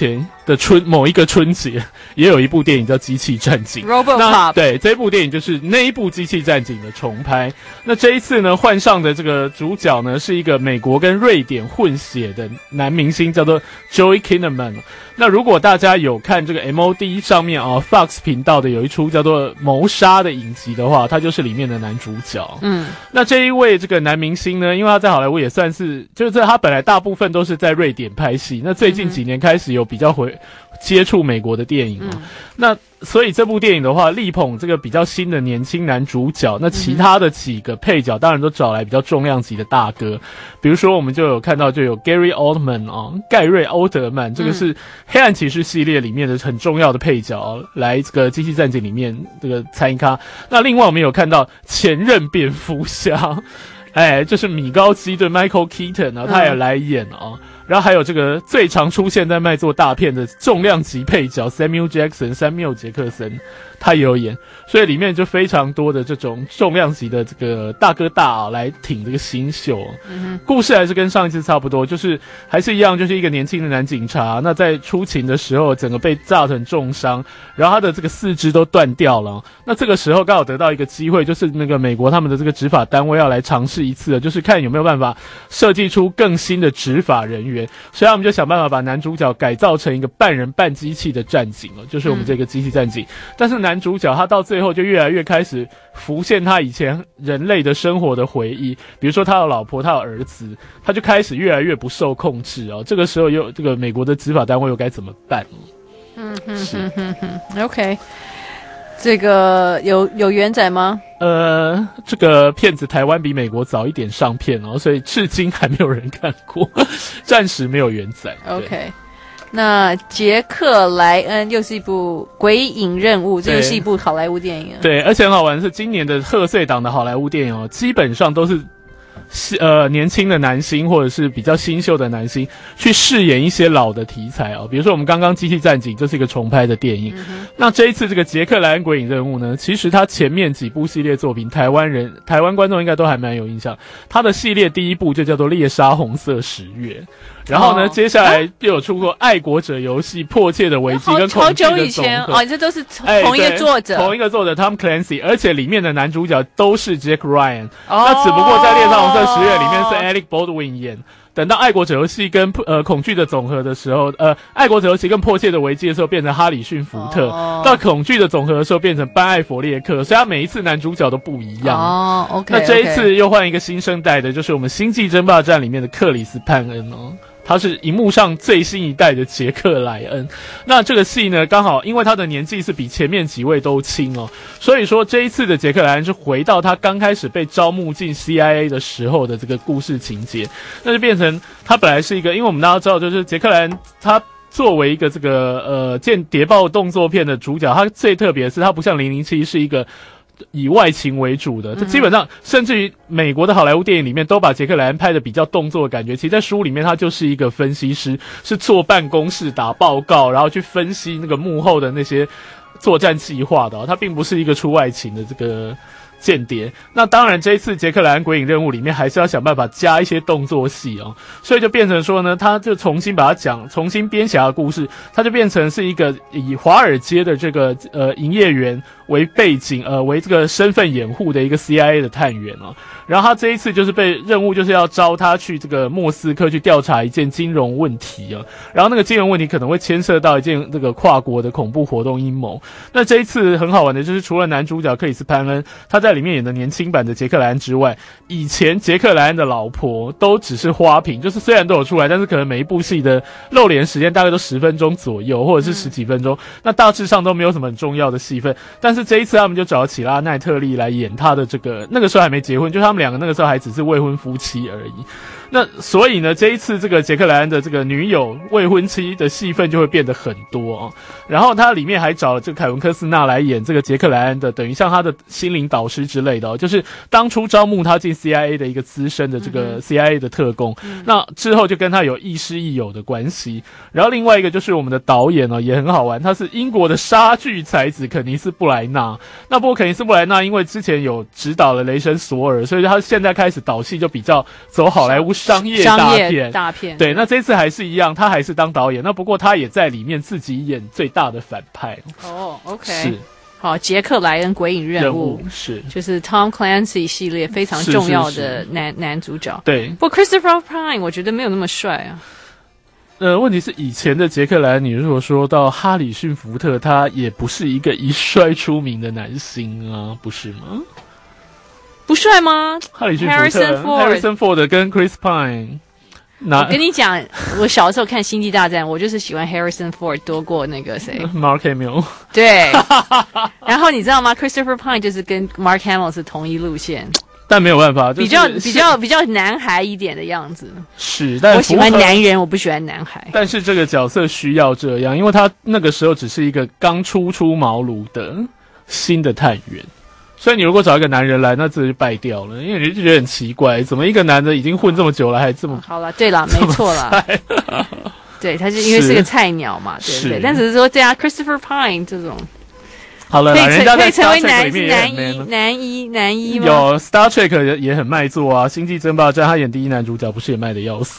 的春某一个春节，也有一部电影叫《机器战警》 RoboCop。 对，这部电影就是那一部《机器战警》的重拍。那这一次呢，换上的这个主角呢，是一个美国跟瑞典混血的男明星，叫做 Joey Kinnaman。那如果大家有看这个 M O D 上面啊 Fox 频道的有一出叫做《谋杀》的影集的话，他就是里面的男主角。嗯，那这一位这个男明星呢，因为他在好莱坞也算是，就是他本来大部分都是在瑞典拍戏，那最近几年开始有比较回接触美国的电影。嗯，那所以这部电影的话，力捧这个比较新的年轻男主角，那其他的几个配角当然都找来比较重量级的大哥，比如说我们就有看到就有 Gary Oldman 啊，盖瑞·欧德曼，这个是黑暗骑士系列里面的很重要的配角，啊，来这个机器战警里面这个参咖。那另外我们有看到前任蝙蝠侠，哎，就是米高基对 Michael Keaton 啊，他也来演啊。然后还有这个最常出现在卖座大片的重量级配角 Samuel Jackson 山缪杰克森，他也有演，所以里面就非常多的这种重量级的这个大哥大啊来挺这个新秀。嗯，故事还是跟上一次差不多，就是还是一样，就是一个年轻的男警察，那在出勤的时候整个被炸成重伤，然后他的这个四肢都断掉了。那这个时候刚好得到一个机会，就是那个美国他们的这个执法单位要来尝试一次的，就是看有没有办法设计出更新的执法人员。所以他们就想办法把男主角改造成一个半人半机器的战警了，就是我们这个机器战警。嗯，但是男主角他到最后就越来越开始浮现他以前人类的生活的回忆，比如说他有老婆，他有儿子，他就开始越来越不受控制哦。这个时候又这个美国的执法单位又该怎么办？ 嗯哼哼哼哼 ，OK。这个有有原载吗？ 呃，这个片子台湾比美国早一点上片哦，所以至今还没有人看过，暂时没有原载。 OK， 那杰克莱恩又是一部《鬼影任务》，这又是一部好莱坞电影。 对，而且很好玩的是，今年的贺岁档的好莱坞电影哦，基本上都是。呃，年轻的男星或者是比较新秀的男星去饰演一些老的题材哦，比如说我们刚刚《机器战警》就是一个重拍的电影。嗯，那这一次这个杰克莱恩鬼影任务呢，其实他前面几部系列作品，台湾人、台湾观众应该都还蛮有印象。他的系列第一部就叫做《猎杀红色十月》。然后呢，哦，接下来又有出过《爱国者游戏》、《迫切的危机》跟《恐惧的总和》。好久以前哦，这都是同一个作者， 哎，同一个作者 Tom Clancy， 而且里面的男主角都是 Jack Ryan。哦，那只不过在《猎杀红色十月》里面是 Alec Baldwin 演。等到《爱国者游戏》跟呃恐惧的总和的时候，呃，《爱国者游戏》跟《迫切的危机》的时候变成哈里逊福特，哦，到恐惧的总和的时候变成班艾弗列克，所以他每一次男主角都不一样。 哦 ，OK， 那这一次又换一个新生代的，就是我们《星际争霸战》里面的克里斯潘恩哦。他是荧幕上最新一代的杰克莱恩。那这个戏呢，刚好因为他的年纪是比前面几位都轻哦，所以说这一次的杰克莱恩是回到他刚开始被招募进 C I A 的时候的这个故事情节，那就变成他本来是一个，因为我们大家知道，就是杰克莱恩他作为一个这个呃间谍报动作片的主角，他最特别的是他不像零零七是一个以外勤为主的，这基本上甚至于美国的好莱坞电影里面都把杰克莱恩拍的比较动作的感觉，其实在书里面他就是一个分析师，是坐办公室打报告，然后去分析那个幕后的那些作战计划的，哦，他并不是一个出外勤的这个间谍。那当然这一次杰克莱恩鬼影任务里面还是要想办法加一些动作戏哦，所以就变成说呢，他就重新把它讲，重新编写的故事，他就变成是一个以华尔街的这个呃营业员为背景，呃为这个身份掩护的一个 C I A 的探员哦。然后他这一次就是被任务就是要招他去这个莫斯科去调查一件金融问题啊，然后那个金融问题可能会牵涉到一件这个跨国的恐怖活动阴谋。那这一次很好玩的就是除了男主角克里斯潘恩他在里面演的年轻版的杰克莱恩之外，以前杰克莱恩的老婆都只是花瓶，就是虽然都有出来，但是可能每一部戏的露脸时间大概都十分钟左右或者是十几分钟，嗯，那大致上都没有什么很重要的戏份。但是这一次他们就找奇拉奈特利来演他的这个，那个时候还没结婚，就他们两个那个时候还只是未婚夫妻而已。那所以呢，这一次这个杰克莱恩的这个女友未婚妻的戏份就会变得很多哦。然后他里面还找了这个凯文科斯纳来演这个杰克莱恩的，等于像他的心灵导师之类的哦，就是当初招募他进 C I A 的一个资深的这个 C I A 的特工，嗯，那之后就跟他有亦师亦友的关系。然后另外一个就是我们的导演哦，也很好玩，他是英国的莎剧才子肯尼斯布莱纳。那不过肯尼斯布莱纳因为之前有指导了雷神索尔，所以他现在开始导戏就比较走好莱坞商业商业大片。 大片对，那这次还是一样，他还是当导演，那不过他也在里面自己演最大的反派。 哦 ，OK， 是。 好，杰克莱恩鬼影任务是就是 Tom Clancy 系列非常重要的男是是是男主角。 对， 不过 Christopher Pine 我觉得没有那么帅啊。 呃，问题是以前的杰克莱恩，你如果说到哈里逊福特，他也不是一个以帅出名的男星啊，不是吗？ 不帅吗？ 哈里逊福特 Harrison Ford，Harrison Ford 跟 Chris Pine。 我跟你讲，我小时候看《星际大战》，我就是喜欢 Harrison Ford 多过那个谁 Mark Hamill。 对，然后你知道吗 ？Christopher Pine 就是跟 Mark Hamill 是同一路线， 但没有办法，就是、 比较比较比较男孩一点的样子。 是，但我喜欢男人，我不喜欢男孩。 但是这个角色需要这样，因为他那个时候只是一个刚初出茅庐的新的探员。所以你如果找一个男人来，那这就败掉了，因为你就觉得很奇怪，怎么一个男的已经混这么久了，还这么、 哦、好了？对了，没错了，对，他是因为是个菜鸟嘛，对不对？但只是说，对啊 ，Christopher Pine 这种， 好了， 可以人家在可以成为 Star Trek 男男一男一男一吗？ 有 Star Trek 也, 也很卖座啊，《星际争霸战》他演第一男主角，不是也卖得要死？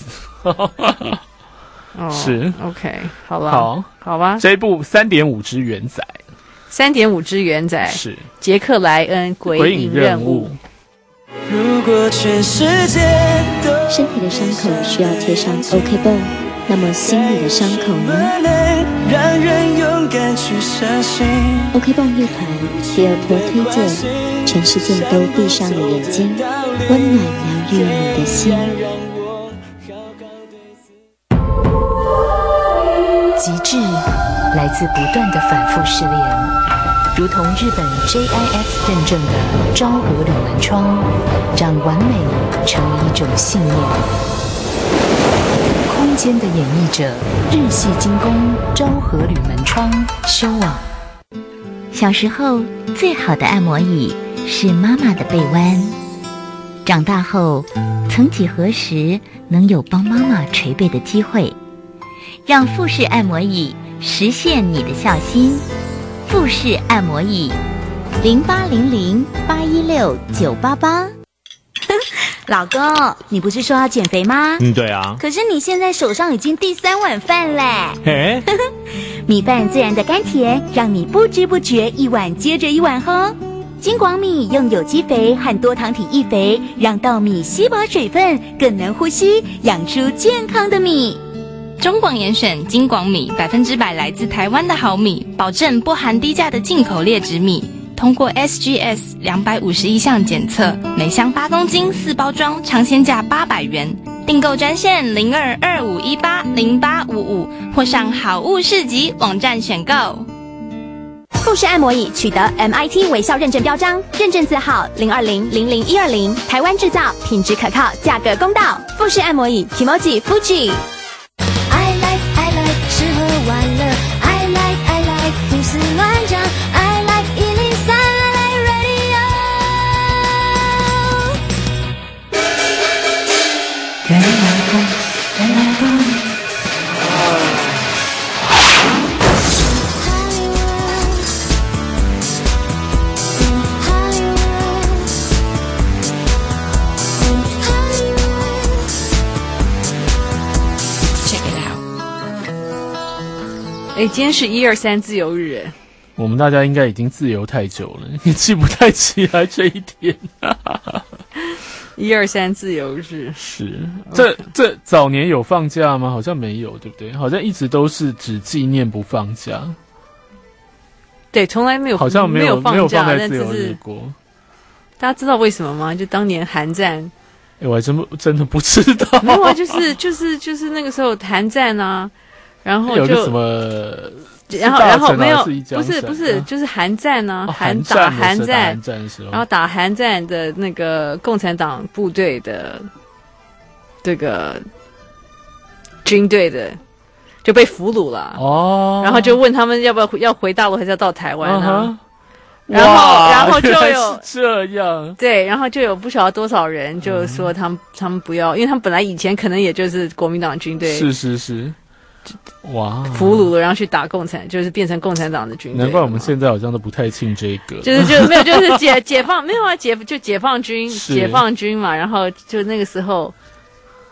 哦， 是 OK， 好吧， 好， 好吧， 这一部三点五只元仔。 三点五只元仔是杰克莱恩鬼影任务。 如果全世界都身体的伤口需要贴上 OK 绷，那么心里的伤口呢？ 让人勇敢去相信 OK 绷乐团第二波推荐，全世界都闭上了眼睛，温暖疗愈你的心。 极致来自不断的反复试炼，如同日本 J I S 认证的昭和铝门窗，让完美成为一种信念。空间的演绎者，日系精工昭和铝门窗，修网。 小时候最好的按摩椅是妈妈的背弯，长大后曾几何时能有帮妈妈捶背的机会，让富士按摩椅实现你的孝心。富士按摩椅零八零零八一六九八八。 老公，你不是说要减肥吗？ 嗯，对啊。 可是你现在手上已经第三碗饭嘞。 嘿， 米饭自然的甘甜，让你不知不觉一碗接着一碗喝。金广米用有机肥和多糖体易肥，让稻米吸饱水分，更能呼吸，养出健康的米。 中广严选金广米，百分之百来自台湾的好米，保证不含低价的进口劣质米。通过 S G S 两百五十一项检测，每箱八公斤四包装，尝鲜价八百元。订购专线零二二五一八零八五五，或上好物市集网站选购。 富士按摩椅取得 M I T 微笑认证标章，认证字号零二零零零一二零，台湾制造，品质可靠，价格公道。富士按摩椅 Kimoji Fuji。I like I like 吃喝玩乐 ，I like I like 胡思乱想 ，I like 一零三 I like radio。 原来风，原来风。 哎，今天是一二三自由日，哎， 我们大家应该已经自由太久了，也记不太起来这一天。 一二三自由日是，这这早年有放假吗？好像没有，对不对？好像一直都是只纪念不放假。 对，从来没有， 好像没有没有放假， 没有放在自由日过。 大家知道为什么吗？就当年韩战， 哎，我还真不真的不知道。 没有啊，就是就是就是那个时候韩战啊。然后就有个什么， 然后然后没有， 不是不是，就是韩战呢、啊，韩、 哦、 打韩战， 然后打韩战的那个共产党部队的这个军队的就被俘虏了哦， 然后就问他们要不要要回大陆，还是要到台湾啊？ 啊然后，然后就有这样对，然后就有不晓得多少人就说他们、嗯、他们不要，因为他们本来以前可能也就是国民党军队， 是是是。哇！ 俘虏了，然后去打共产，就是变成共产党的军队。 难怪我们现在好像都不太庆这个， 就是就没有，就是解解放没有啊，解就解放军，解放军嘛。然后就那个时候，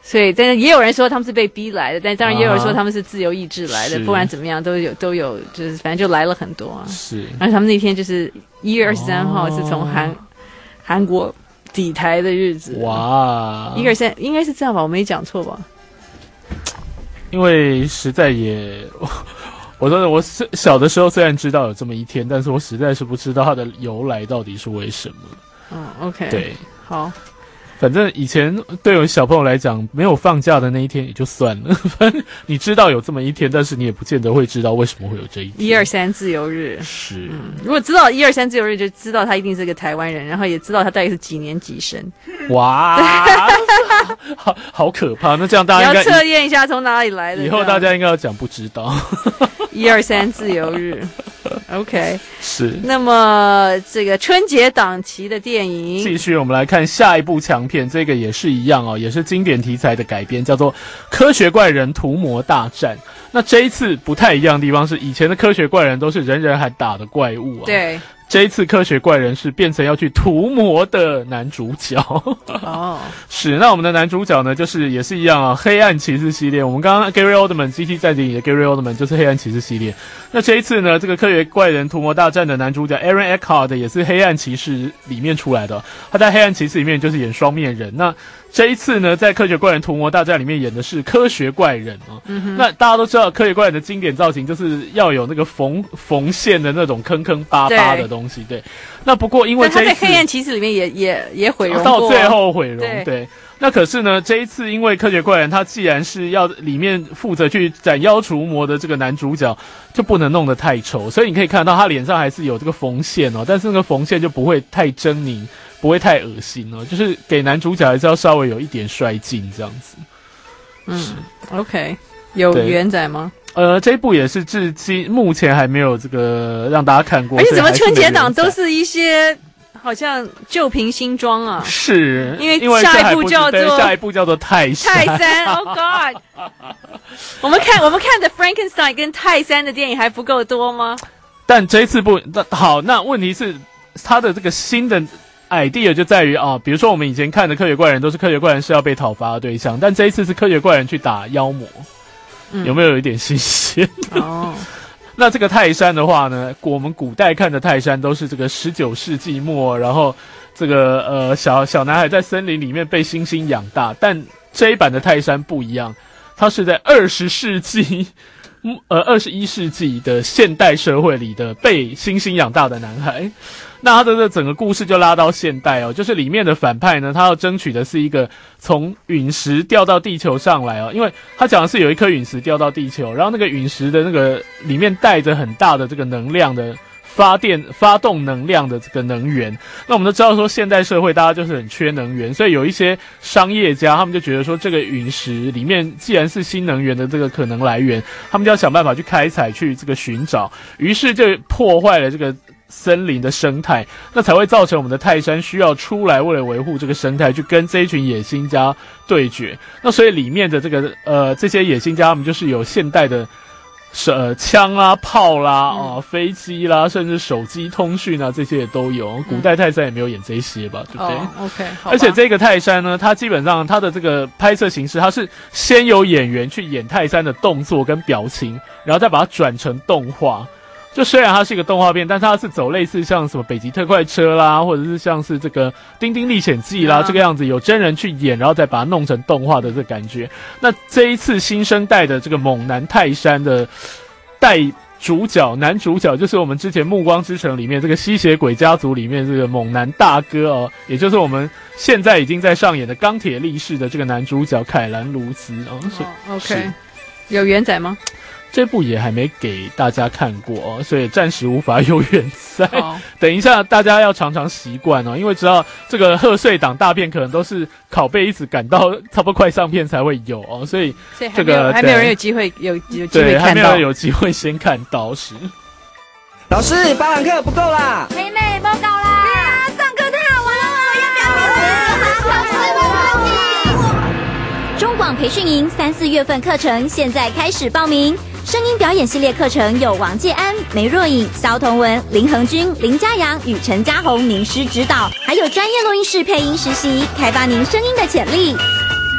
所以，但是也有人说他们是被逼来的，但当然也有人说他们是自由意志来的，不然怎么样都有都有，就是反正就来了很多啊。 是， 然后他们那天就是一月二十三号是从韩、哦、韩国抵台的日子。哇，一月二十三应该是这样吧？我没讲错吧？ 因为实在也，我说我小的时候虽然知道有这么一天，但是我实在是不知道它的由来到底是为什么。 嗯 ，OK， 对， 好。 反正以前对我小朋友来讲，没有放假的那一天也就算了。反正你知道有这么一天，但是你也不见得会知道为什么会有这一天。 一二三自由日是、 嗯，如果知道一二三自由日，就知道他一定是个台湾人，然后也知道他大概是几年几生。 哇，好好可怕！那这样大家应该你要测验一下从哪里来的。 以后大家应该要讲不知道。 一二三自由日 ，OK， 是。 那么这个春节档期的电影， 继续我们来看下一部强片，这个也是一样哦，也是经典题材的改编，叫做《科学怪人屠魔大战》。那这一次不太一样的地方是，以前的科学怪人都是人人喊打的怪物啊， 对。 这一次科学怪人是变成要去屠魔的男主角哦， 是。那我们的男主角呢，就是也是一样啊，黑暗骑士系列。我们刚刚 Gary Oldman G T 战警里的 Gary Oldman 就是黑暗骑士系列。那这一次呢，这个科学怪人屠魔大战的男主角 Aaron Eckhart 也是黑暗骑士里面出来的，他在黑暗骑士里面就是演双面人。那这一次呢，在科学怪人屠魔大战里面演的是科学怪人啊、哦嗯。那大家都知道科学怪人的经典造型就是要有那个缝缝线的那种坑坑巴巴的东西， 对, 对。那不过因为这一次他在黑暗骑士里面也也也毁容过、啊、 到最后毁容， 对, 对。那可是呢，这一次因为科学怪人他既然是要里面负责去斩妖除魔的这个男主角，就不能弄得太丑，所以你可以看到他脸上还是有这个缝线哦，但是那个缝线就不会太狰狞，不会太恶心哦，就是给男主角还是要稍微有一点帅劲这样子。 嗯 ，OK， 有原仔吗？ 呃，这一部也是至今目前还没有这个让大家看过， 而且怎么春节档都是一些好像旧瓶新装啊？ 是， 因为下一部叫做下一部叫做泰山。 泰山 ，Oh God！ 我们看我们看的 Frankenstein 跟泰山的电影还不够多吗？ 但这一次不好，那问题是他的这个新的 idea 就在于啊，比如说我们以前看的科学怪人都是科学怪人是要被讨伐的对象，但这一次是科学怪人去打妖魔，嗯、有没有有一点新鲜？哦。那这个泰山的话呢，我们古代看的泰山都是这个十九世纪末，然后这个呃小小男孩在森林里面被猩猩养大，但这一版的泰山不一样，它是在二十世纪呃二十一世纪的现代社会里的被猩猩养大的男孩。那他的这整个故事就拉到现代哦，就是里面的反派呢，他要争取的是一个从陨石掉到地球上来哦，因为他讲的是有一颗陨石掉到地球，然后那个陨石的那个里面带着很大的这个能量的发电发动能量的这个能源。那我们都知道说现代社会大家就是很缺能源，所以有一些商业家他们就觉得说这个陨石里面既然是新能源的这个可能来源，他们就要想办法去开采去这个寻找，于是就破坏了这个森林的生态，那才会造成我们的泰山需要出来为了维护这个生态去跟这一群野心家对决。那所以里面的这个呃这些野心家他们就是有现代的呃枪啦、炮啦、啊、呃、飞机啦，甚至手机通讯啊，这些也都有。古代泰山也没有演这些吧，对不对？ 哦 OK， 好。 而且这个泰山呢，它基本上它的这个拍摄形式，它是先有演员去演泰山的动作跟表情，然后再把它转成动画。就虽然它是一个动画片，但它是走类似像什么北极特快车啦，或者是像是这个丁丁历险记啦、啊、这个样子，有真人去演，然后再把它弄成动画的这个感觉。那这一次新生代的这个猛男泰山的带主角男主角，就是我们之前《暮光之城》里面这个吸血鬼家族里面这个猛男大哥哦，也就是我们现在已经在上演的钢铁力士的这个男主角凯兰卢兹哦。 哦 OK， 有原仔吗？ 这部也还没给大家看过哦，所以暂时无法有远赛。等一下大家要常常习惯哦，因为知道这个贺岁档大片可能都是拷贝一直赶到差不多快上片才会有哦，所以这个还没有人有机会有有机会看到， 对，还没有人有机会先看到是。 老师，八堂课不够啦！ 妹妹报告啦！对啊，上课太好玩了，要不要比赛？老师，没问题。 中广培训营三四月份课程现在开始报名。声音表演系列课程有王介安、梅若颖、萧同文、林恒君、林嘉阳与陈嘉宏名师指导，还有专业录音室配音实习，开发您声音的潜力。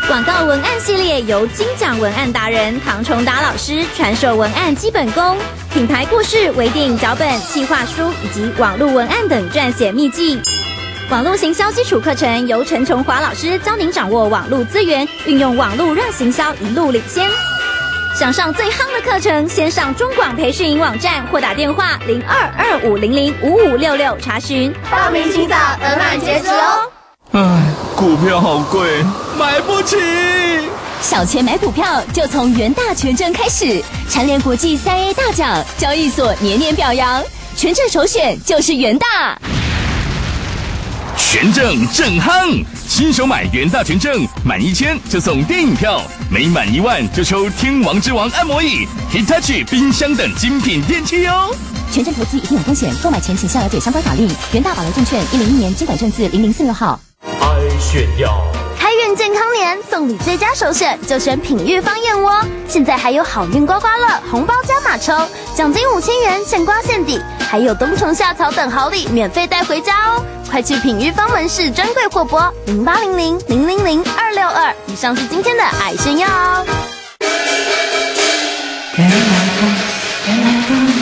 广告文案系列由金奖文案达人唐崇达老师传授文案基本功、品牌故事、微电影脚本、企划书以及网络文案等撰写秘技。网络行销基础课程由陈琼华老师教您掌握网络资源，运用网络让行销一路领先。想上最夯的课程，先上中广培训营网站或打电话零二二五零零五五六六查询。 报名请早，额满截止哦。 唉，股票好贵，买不起。 小钱买股票就从元大权证开始，蝉联国际三 A 大奖，交易所年年表扬，权证首选就是元大。 权证正夯，新手买元大权证，满一千就送电影票，每满一万就抽天王之王按摩椅、Hitachi 冰箱等精品电器哦。 权证投资一定有风险，购买前请详了解相关法令。元大保留证券一零一年监管证字零零四六号。 爱炫耀。 开运健康年，送礼最佳首选就选品玉芳燕窝。现在还有好运刮刮乐红包加码抽，奖金五千元，现刮现抵，还有冬虫夏草等好礼免费带回家哦！快去品玉芳门市专柜或拨零八零零零零零二六二。以上是今天的爱炫耀哦。 原来风，原来风。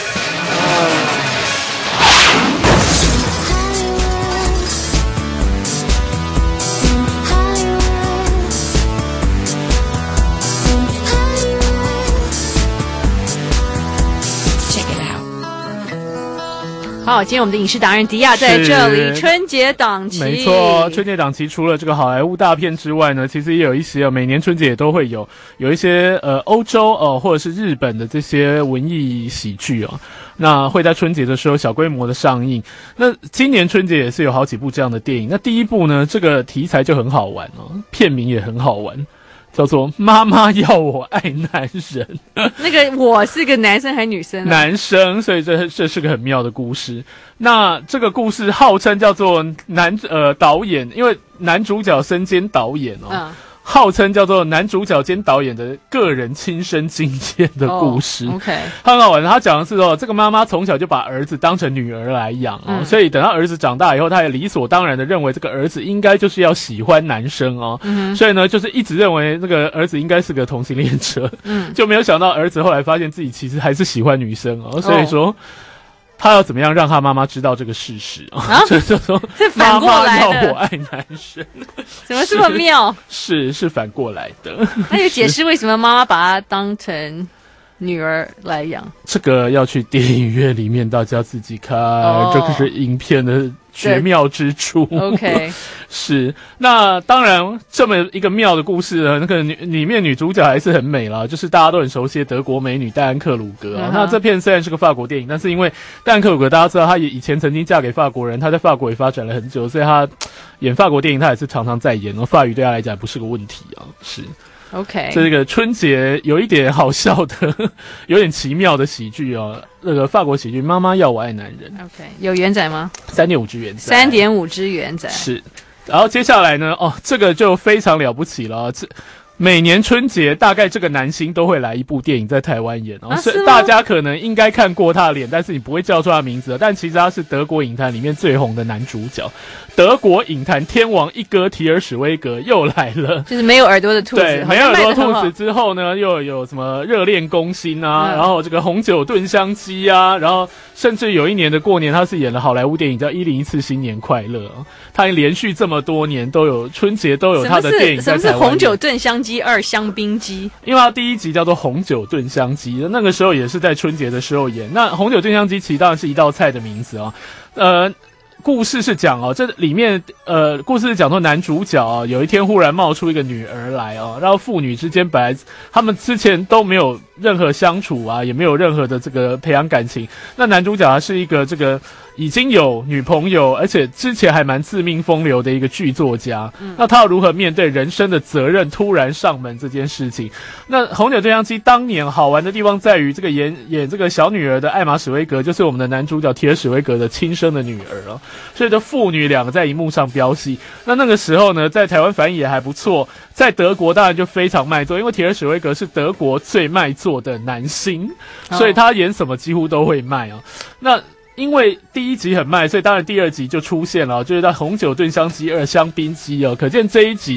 好，今天我们的影视达人迪亚在这里。春节档期， 没错，春节档期除了这个好莱坞大片之外呢，其实也有一些每年春节也都会有有一些呃欧洲哦、呃、或者是日本的这些文艺喜剧哦，那会在春节的时候小规模的上映。那今年春节也是有好几部这样的电影。那第一部呢，这个题材就很好玩哦，片名也很好玩。叫做妈妈要我爱男人， 那个我是个男生还是女生、啊？ 男生，所以这这是个很妙的故事。那这个故事号称叫做男呃导演，因为男主角身兼导演哦。嗯，号称叫做男主角兼导演的个人亲身经验的故事。 Oh, OK， 很好玩。他讲的是哦，这个妈妈从小就把儿子当成女儿来养哦、嗯，所以等到儿子长大以后，他也理所当然的认为这个儿子应该就是要喜欢男生哦。嗯，所以呢，就是一直认为这个儿子应该是个同性恋者。嗯，就没有想到儿子后来发现自己其实还是喜欢女生哦，所以说。Oh.他要怎么样让他妈妈知道这个事实啊？就就说妈妈要我爱男生， 怎么这么妙？ 是是反过来的。 那就解释为什么妈妈把他当成女儿来养。 这个要去电影院里面大家自己看，哦、这个是影片的绝妙之处。 OK， 是。那当然，这么一个妙的故事呢，那个女里面女主角还是很美啦，就是大家都很熟悉的德国美女戴安克鲁格、啊。嗯、那这片虽然是个法国电影，但是因为戴安克鲁格大家知道，她也以前曾经嫁给法国人，她在法国也发展了很久，所以她演法国电影，她也是常常在演。哦，法语对她来讲不是个问题啊，是。 OK， 这个春节有一点好笑的，有点奇妙的喜剧哦。那个法国喜剧《妈妈要我爱男人》 ，OK， 有元仔吗？ 三点五只元仔， 三点五只元仔是。然后接下来呢，哦，这个就非常了不起了。这每年春节大概这个男星都会来一部电影在台湾演哦， 啊、 是大家可能应该看过他的脸，但是你不会叫出他的名字，但其实他是德国影坛里面最红的男主角。德国影坛天王一哥提尔史威格又来了， 就是没有耳朵的兔子。 对，没有耳朵兔子之后呢，又有什么热恋攻心啊、嗯，然后这个红酒炖香鸡啊，然后甚至有一年的过年，他是演了好莱坞电影叫《一零一次新年快乐》，他连续这么多年都有春节都有他的电影在台湾。 什么是红酒炖香鸡二香槟鸡？ 因为他第一集叫做红酒炖香鸡，那个时候也是在春节的时候演。那红酒炖香鸡其实当然是一道菜的名字啊、哦，呃。故事是讲哦，这里面呃，故事是讲说男主角啊，有一天忽然冒出一个女儿来哦，然后父女之间本来他们之前都没有任何相处啊，也没有任何的这个培养感情。那男主角他是一个这个已经有女朋友，而且之前还蛮自命风流的一个剧作家。嗯、那他要如何面对人生的责任突然上门这件事情？那红酒炖香鸡当年好玩的地方在于，这个演演这个小女儿的艾玛史威格，就是我们的男主角提尔史威格的亲生的女儿哦。所以这父女两个在荧幕上飙戏，那那个时候呢，在台湾反应也还不错，在德国当然就非常卖座，因为提尔史威格是德国最卖座的男星，所以他演什么几乎都会卖啊。那因为第一集很卖，所以当然第二集就出现了，就是在红酒炖香鸡二香槟鸡哦，可见这一集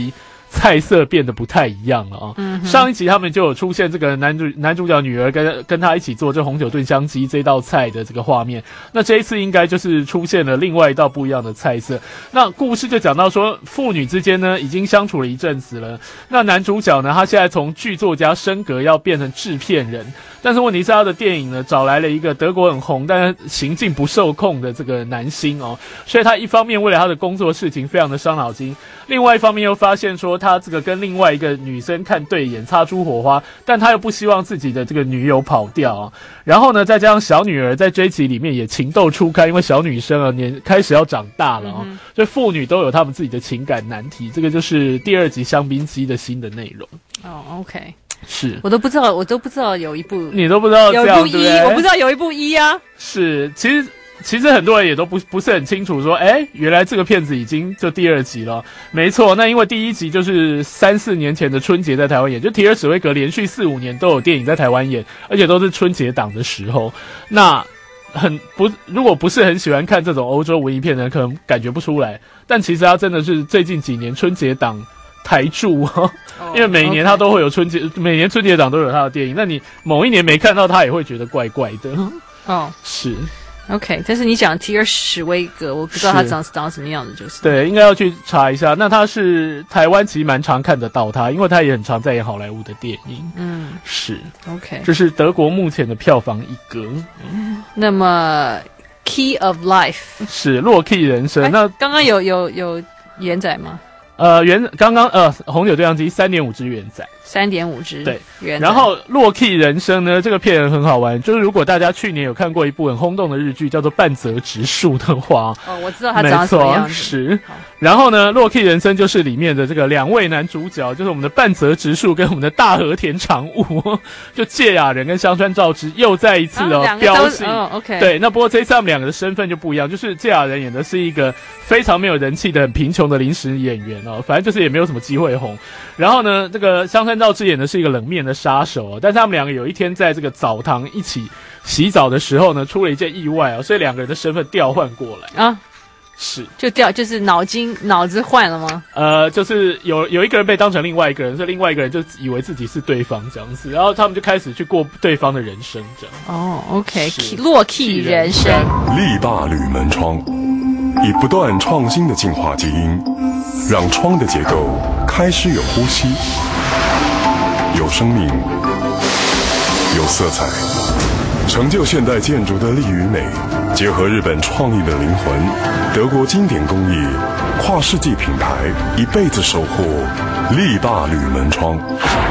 菜色变得不太一样了啊、哦嗯。 上一集他们就有出现这个男主男主角女儿跟跟他一起做这红酒炖香鸡这道菜的这个画面，那这一次应该就是出现了另外一道不一样的菜色。那故事就讲到说，父女之间呢已经相处了一阵子了，那男主角呢他现在从剧作家升格要变成制片人，但是问题是他的电影呢找来了一个德国很红但是行径不受控的这个男星哦，所以他一方面为了他的工作事情非常的伤脑筋，另外一方面又发现说他这个跟另外一个女生看对眼擦出火花，但他又不希望自己的这个女友跑掉啊。然后呢再加上小女儿在这一集里面也情窦初开，因为小女生啊年开始要长大了啊、嗯，所以父女都有他们自己的情感难题，这个就是第二集香槟鸡的新的内容。 哦 OK， 是我都不知道，我都不知道有一部， 你都不知道这样有一部一，我不知道有一部一啊。 是，其实其实很多人也都不不是很清楚说，哎，原来这个片子已经就第二集了。没错，那因为第一集就是三四年前的春节在台湾演，就提尔史威格连续四五年都有电影在台湾演，而且都是春节档的时候。那很不，如果不是很喜欢看这种欧洲文艺片的人，可能感觉不出来。但其实他真的是最近几年春节档台柱哦，因为每年他都会有春节， okay. 每年春节档都有他的电影。那你某一年没看到他，也会觉得怪怪的。 哦， 是 OK。但是你讲提尔史威格，我不知道他长长什么样子，就是对，应该要去查一下。那他是台湾其实蛮常看得到他，因为他也很常在演好莱坞的电影。嗯，是 OK。 这是德国目前的票房一哥。 嗯、那么 Key of Life 是洛克人生。那刚刚有有有原载吗？ 呃，原刚刚呃红酒对讲机三点五支原载。 三点五支对， 原然后《洛克人生》呢，这个片很好玩，就是如果大家去年有看过一部很轰动的日剧，叫做《半泽直树》的话， 哦，我知道他长什么样子。 是，然后呢，《洛克人生》就是里面的这个两位男主角，就是我们的半泽直树跟我们的大和田常务，就芥雅人跟香川照之又再一次哦飙戏。 哦 ，OK。 对，那不过这一次他们两个的身份就不一样，就是芥雅人演的是一个非常没有人气的很贫穷的临时演员哦，反正就是也没有什么机会红。然后呢，这个香川照之演的是一个冷面的杀手哦，但是他们两个有一天在这个澡堂一起洗澡的时候呢，出了一件意外哦，所以两个人的身份调换过来啊，是就调就是脑筋脑子换了吗？ 呃，就是有有一个人被当成另外一个人，所以另外一个人就以为自己是对方这样子，然后他们就开始去过对方的人生这样。 哦 ，OK， 洛克人生， 力霸铝门窗，以不断创新的进化基因，让窗的结构开始有呼吸。有生命，有色彩，成就现代建筑的力与美，结合日本创意的灵魂，德国经典工艺，跨世纪品牌，一辈子守护力霸铝门窗。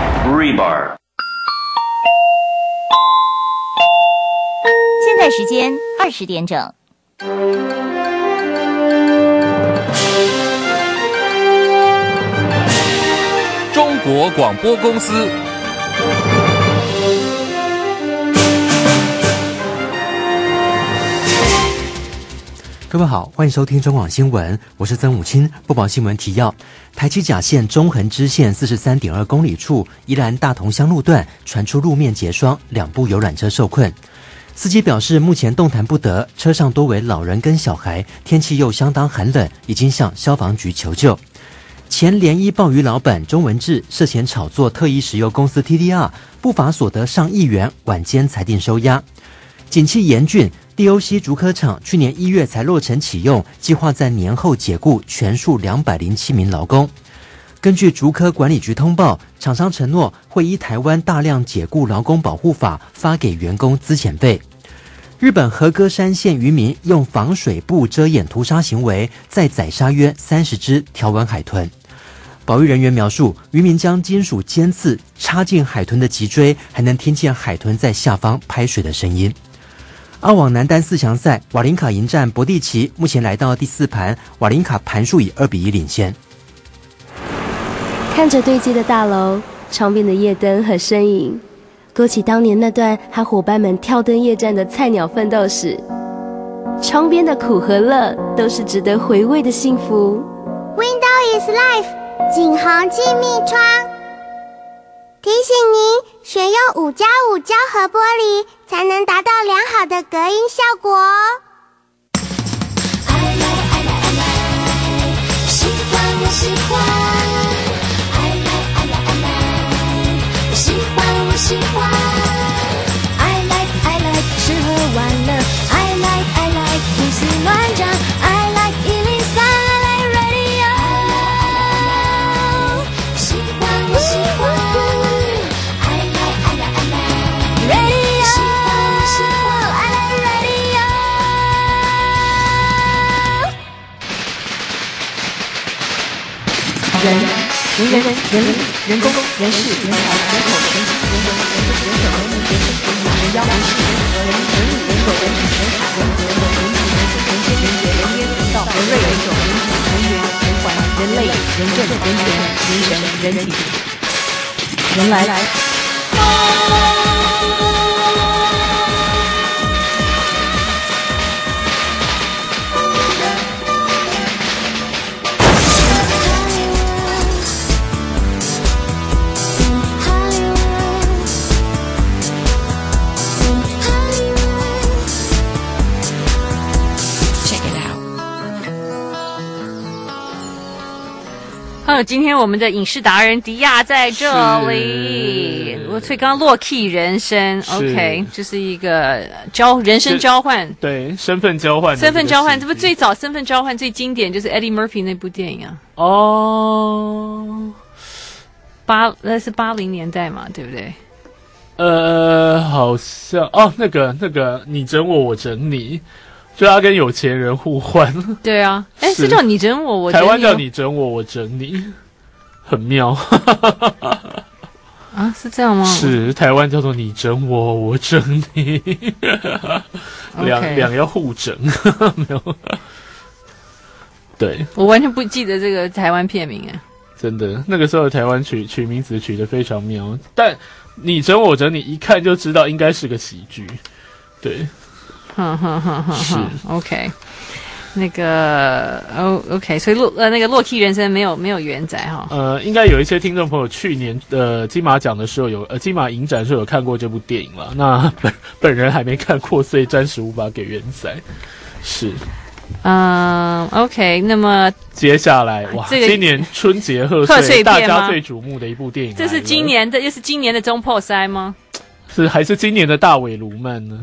Rebar。 现在时间二十点整。 中国广播公司。 各位好，欢迎收听中广新闻，我是曾武清，播报新闻提要。台七甲线中横支线四十三点二公里处，宜兰大同乡路段传出路面结霜，两部游览车受困。司机表示，目前动弹不得，车上多为老人跟小孩，天气又相当寒冷，已经向消防局求救。前联一鲍鱼老板钟文志涉嫌炒作特一石油公司 T D R， 不法所得上亿元，晚间裁定收押。景气严峻， D O C 竹科厂去年一月才落成启用，计划在年后解雇全数两百零七名劳工。根据竹科管理局通报，厂商承诺会依台湾大量解雇劳工保护法发给员工资遣费。日本和歌山县渔民用防水布遮掩屠杀行为，再宰杀约三十只条纹海豚。保育人员描述，渔民将金属尖刺插进海豚的脊椎，还能听见海豚在下方拍水的声音。澳网男单四强赛，瓦林卡迎战博蒂奇，目前来到第四盘，瓦林卡盘数以二比一领先。 看着对接的大楼，窗边的夜灯和身影，勾起当年那段和伙伴们跳灯夜战的菜鸟奋斗史。窗边的苦和乐，都是值得回味的幸福。 Window is life， 景宏气密窗提醒您，选用五加五胶合玻璃，才能达到良好的隔音效果哦。 爱来爱来爱来，喜欢我喜欢。 人、人人、人力、人工、人事、人才、人口、人情、人文、人人、人手、人民、人事、人民、人妖、人事、人和、人民、人物、人口、人品、人才、人和、人文、人情、人事、人间、人杰、人烟、人道、人瑞、人种、人体、人缘、人环、人类、人政、人权、人神、人体、人来来。好，今天我们的影视达人迪亚在这里。我所以刚刚洛 key 人生 ，OK， 就是一个交人生交换， 对，身份交换， 身份交换，这不最早身份交换最经典就是 Eddie Murphy 那部电影啊。 哦， 八那是八零年代嘛，对不对？ 呃，好像哦，那个那个，你整我，我整你。就他跟有钱人互换， 对啊，哎，是叫你整我，我整你， 台湾叫你整我，我整你，很妙啊，是这样吗？ 是台湾叫做你整我，我整你，两 okay. 两要互整，没有，对， 我完全不记得这个台湾片名哎， 真的，那个时候的台湾取取名字取得非常妙，但你整我，我整你，一看就知道应该是个喜剧，对。 哼哼哼哼哼 ，OK， 那个哦 ，OK， 所以洛呃那个洛 key 人生没有没有原载哈。 呃，应该有一些听众朋友去年的金马奖的时候有呃金马影展的时候有看过这部电影了，那本本人还没看过，所以暂时无法给原载。是， 嗯 ，OK， 那么接下来哇，这个、今年春节贺岁大家最瞩目的一部电影， 这是今年的，又是今年的中破塞吗？ 是还是今年的大尾卢曼呢？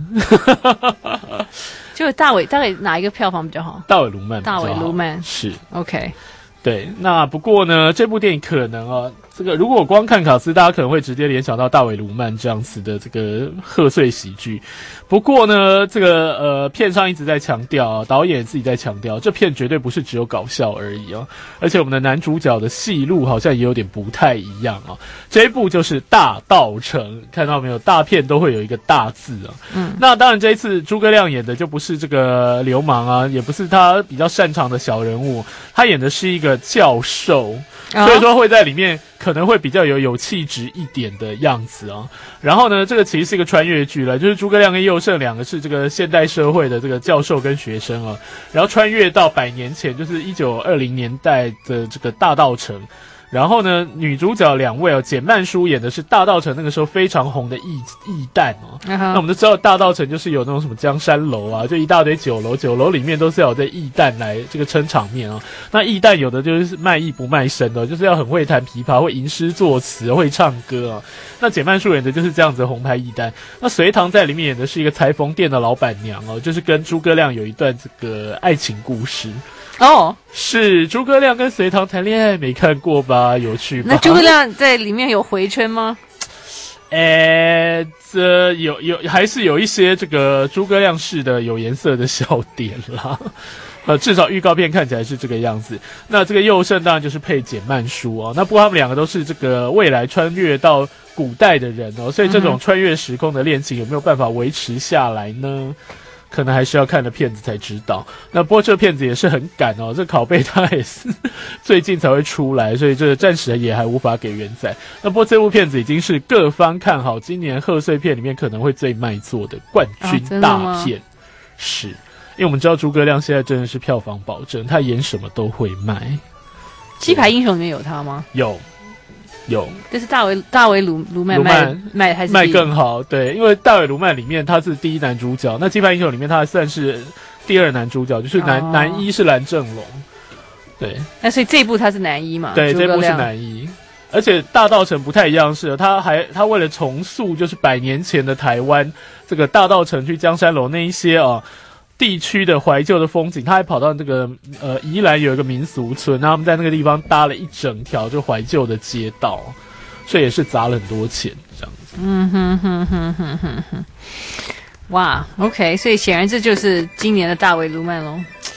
就大尾大概哪一个票房比较好？ 大尾卢曼， 大尾卢曼是 OK。 对，那不过呢，这部电影可能啊，这个如果光看卡斯，大家可能会直接联想到大尾卢曼这样子的这个贺岁喜剧。不过呢，这个呃，片商一直在强调啊，导演自己在强调，这片绝对不是只有搞笑而已啊，而且我们的男主角的戏路好像也有点不太一样啊。这一部就是大稻埕，看到没有？大片都会有一个大字啊。嗯，那当然这一次诸葛亮演的就不是这个流氓啊，也不是他比较擅长的小人物，他演的是一个教授，所以说会在里面可能会比较有有气质一点的样子啊。然后呢，这个其实是一个穿越剧了，就是诸葛亮跟右胜两个是这个现代社会的这个教授跟学生啊，然后穿越到百年前，就是一九二零年代的这个大稻埕。然后呢，女主角两位哦，简曼书演的是大稻埕那个时候非常红的义义旦哦。Uh-huh. 那我们都知道大稻埕就是有那种什么江山楼啊，就一大堆酒楼，酒楼里面都是要有这义旦来这个撑场面啊。那义旦有的就是卖艺不卖身的，就是要很会弹琵琶，会吟诗作词，会唱歌啊。那简曼书演的就是这样子红牌义旦。那隋棠在里面演的是一个裁缝店的老板娘哦，就是跟诸葛亮有一段这个爱情故事。 哦、oh. ， 是诸葛亮跟隋棠谈恋爱，没看过吧？有趣吧？ 那诸葛亮在里面有回春吗？ 诶，这有有还是有一些这个诸葛亮式的有颜色的笑点啦。呃，至少预告片看起来是这个样子。那这个右胜当然就是配简曼书哦。那不过他们两个都是这个未来穿越到古代的人哦，所以这种穿越时空的恋情有没有办法维持下来呢？可能还是要看了片子才知道。那不过这片子也是很赶哦，这拷贝它也是最近才会出来，所以这暂时也还无法给原载。那不过这部片子已经是各方看好今年贺岁片里面可能会最卖座的冠军大片，啊、是因为我们知道诸葛亮现在真的是票房保证，他演什么都会卖。 鸡排英雄里面有他吗？ 有。有， 但是大尾大尾卢卢曼卖卖还是卖更好，对，因为大尾卢曼里面他是第一男主角，那鸡排英雄里面他还算是第二男主角，就是男、哦、男一是蓝正龙，对， 那所以这一部他是男一嘛？ 对，这部是男一，而且大稻埕不太一样是，他还他为了重塑就是百年前的台湾，这个大稻埕去江山楼那一些啊。地区的怀旧的风景，他还跑到这个呃宜兰有一个民俗村，然后他们在那个地方搭了一整条就怀旧的街道，所以也是砸了很多钱这样子。 嗯哼哼哼哼哼哼，哇 ，OK， 所以显然这就是今年的大尾卢曼喽。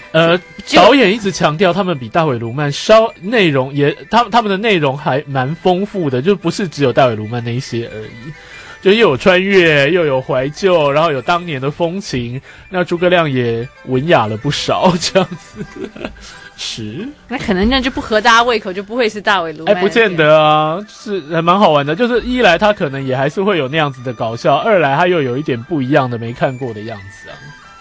呃，导演一直强调他们比大尾卢曼稍内容也，他们他们的内容还蛮丰富的，就不是只有大尾卢曼那一些而已。就又有穿越，又有怀旧，然后有当年的风情。那诸葛亮也文雅了不少，这样子。是， 那可能那就不合大家胃口，就不会是大尾卢曼。 哎，不见得啊，是还蛮好玩的。就是一来他可能也还是会有那样子的搞笑，二来他又有一点不一样的没看过的样子啊。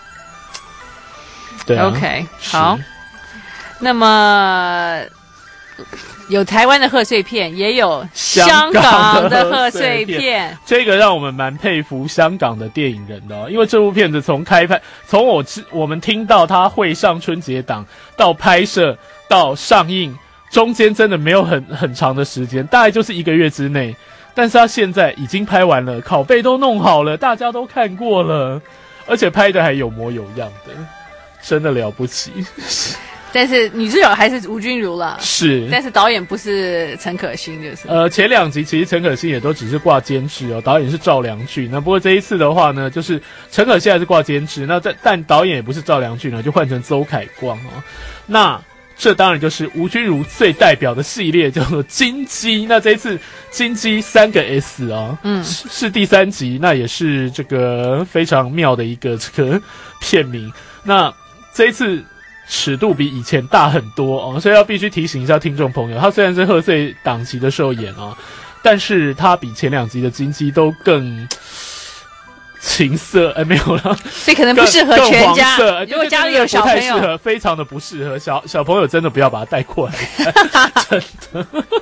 对啊 ，OK， 好。那么。有台湾的贺岁片，也有香港的贺岁片。 这个让我们蛮佩服香港的电影人的、哦，因为这部片子从开拍，从我我们听到它会上春节档到拍摄到上映，中间真的没有很很长的时间，大概就是一个月之内。但是它现在已经拍完了，拷贝都弄好了，大家都看过了，而且拍的还有模有样的，真的了不起。 但是女主角还是吴君如了， 是， 但是导演不是陈可辛，就是呃前两集其实陈可辛也都只是挂监制哦，导演是赵良俊。那不过这一次的话呢，就是陈可辛还是挂监制，那在但导演也不是赵良俊呢，就换成邹凯光哦。那这当然就是吴君如最代表的系列，叫做金鸡。那这一次金鸡三个 S 啊，嗯，是, 是第三集，那也是这个非常妙的一个这个片名。那这一次。尺度比以前大很多哦，所以要必须提醒一下听众朋友，它虽然是贺岁档期的时候演哦，但是它比前两集的金鸡都更情色，哎，没有了， 所以可能不适合全家。如果家里有小朋友， 不太适合，非常的不适合小小朋友，真的不要把它带过来看，真的。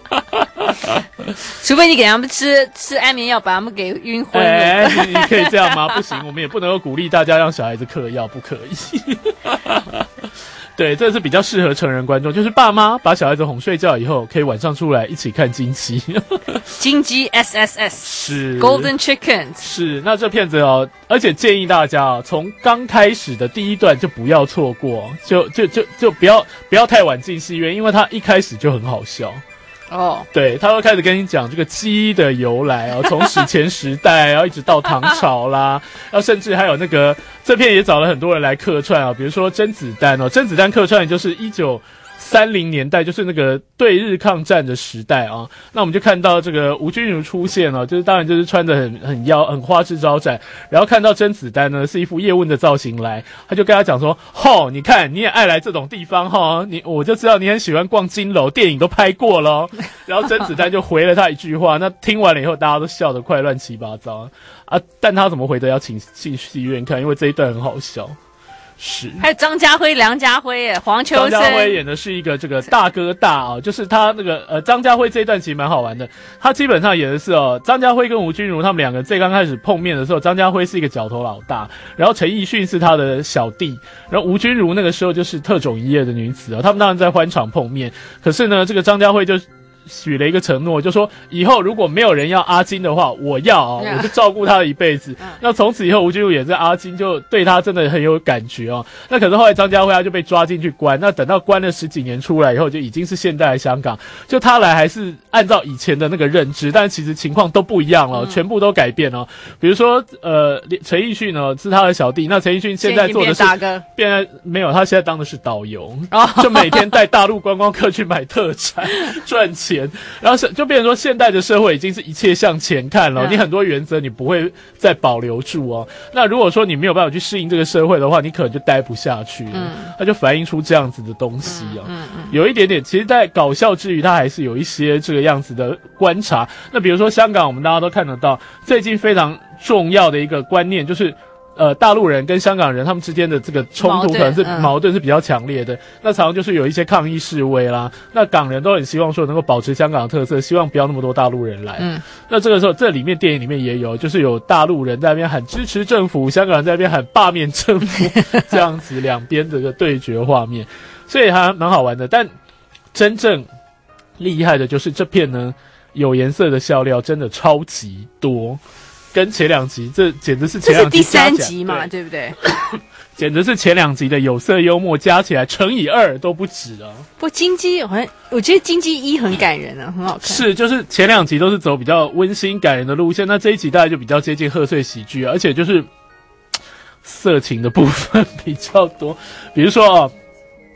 除非你给他们吃吃安眠药，把他们给晕昏了。 哎，你你可以这样吗？不行，我们也不能够鼓励大家让小孩子嗑药，不可以。对，这是比较适合成人观众，就是爸妈把小孩子哄睡觉以后，可以晚上出来一起看金鸡。 金鸡 S S S 是 Golden Chicken 是，那这片子哦，而且建议大家哦，从刚开始的第一段就不要错过，就就就就不要不要太晚进戏院，因为它一开始就很好笑。 哦， oh. 对，他会开始跟你讲这个鸡的由来哦，从史前时代，然后一直到唐朝啦，然后甚至还有那个这片也找了很多人来客串啊，比如说甄子丹哦，甄子丹客串就是一九三零年代，就是那个对日抗战的时代啊。那我们就看到这个吴君如出现了，就是当然就是穿得很很妖很花枝招展，然后看到甄子丹呢是一副叶问的造型来，他就跟他讲说：“吼，你看你也爱来这种地方哈，你我就知道你很喜欢逛金楼，电影都拍过了。”然后甄子丹就回了他一句话，那听完了以后大家都笑得快乱七八糟啊，但他怎么回的要请进戏院看，因为这一段很好笑。是， 还有张家辉、梁家辉、黄秋生。 张家辉演的是一个这个大哥大啊，就是他那个呃，张家辉这一段其实蛮好玩的。他基本上演的是哦，张家辉跟吴君如他们两个最刚开始碰面的时候，张家辉是一个角头老大，然后陈奕迅是他的小弟，然后吴君如那个时候就是特种一夜的女子啊。他们当然在欢场碰面，可是呢，这个张家辉就许了一个承诺，就说以后如果没有人要阿金的话，我要啊，我就照顾他一辈子。那从此以后，吴君如演这阿金就对他真的很有感觉哦。那可是后来张家辉他就被抓进去关，那等到关了十几年出来以后，就已经是现代的香港。就他来还是按照以前的那个认知，但其实情况都不一样了，嗯、全部都改变了。比如说，呃，陈奕迅呢是他的小弟，那陈奕迅现在做的是大哥， 变在没有，他现在当的是导游，哦、就每天带大陆观光客去买特产赚钱。然后就变成说，现代的社会已经是一切向前看了，嗯、你很多原则你不会再保留住哦。那如果说你没有办法去适应这个社会的话，你可能就待不下去了。嗯，它就反映出这样子的东西哦。嗯 嗯, 嗯，有一点点，其实，在搞笑之余，它还是有一些这个样子的观察。那比如说香港，我们大家都看得到，最近非常重要的一个观念就是。呃，大陆人跟香港人他们之间的这个冲突可能是矛盾是比较强烈的，嗯、那常常就是有一些抗议示威啦。那港人都很希望说能够保持香港的特色，希望不要那么多大陆人来。嗯，那这个时候这里面电影里面也有，就是有大陆人在那边喊支持政府，香港人在那边喊罢免政府，这样子两边这个对决画面，所以还蛮好玩的。但真正厉害的就是这片呢，有颜色的笑料真的超级多。跟前两集，这简直是前两集加起来， 这是第三集嘛，对, 对不对？ 简直是前两集的有色幽默加起来乘以二都不止啊！ 不，金鸡好像我觉得金鸡一很感人啊，很好看。 是，就是前两集都是走比较温馨感人的路线，那这一集大概就比较接近贺岁喜剧，而且就是色情的部分比较多，比如说哦。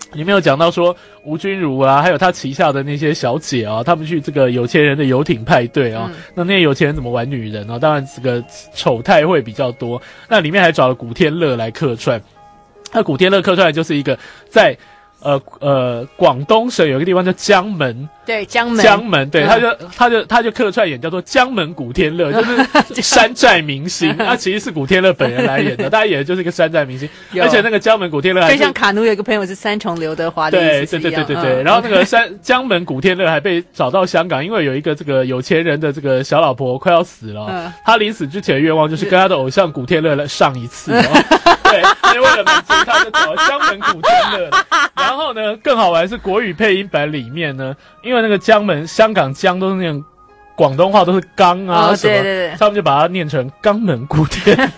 里面有讲到说吴君如啊，还有他旗下的那些小姐啊，他们去这个有钱人的游艇派对啊，嗯、那那些有钱人怎么玩女人啊？当然这个丑态会比较多。那里面还找了古天乐来客串，那古天乐客串就是一个在呃呃广东省有一个地方叫江门。 对，江门， 江门，对， 嗯、 他就他就他就客串演叫做江门古天乐，就是山寨明星，他其实是古天乐本人来演的，大家演的就是一个山寨明星，而且那个江门古天乐还就像卡奴有一个朋友是三重刘德华的意思对对对对对对， 嗯、 然后那个山江门古天乐还被找到香港，因为有一个这个有钱人的这个小老婆快要死了，嗯、他临死之前的愿望就是跟他的偶像古天乐来上一次，对，所以为了满足他就找了江门古天乐，然后呢，更好玩是国语配音版里面呢，因为那个江门。香港江都是那种广东话都是刚啊、 哦、 什么， 对对对， 他们就把它念成肛门古天。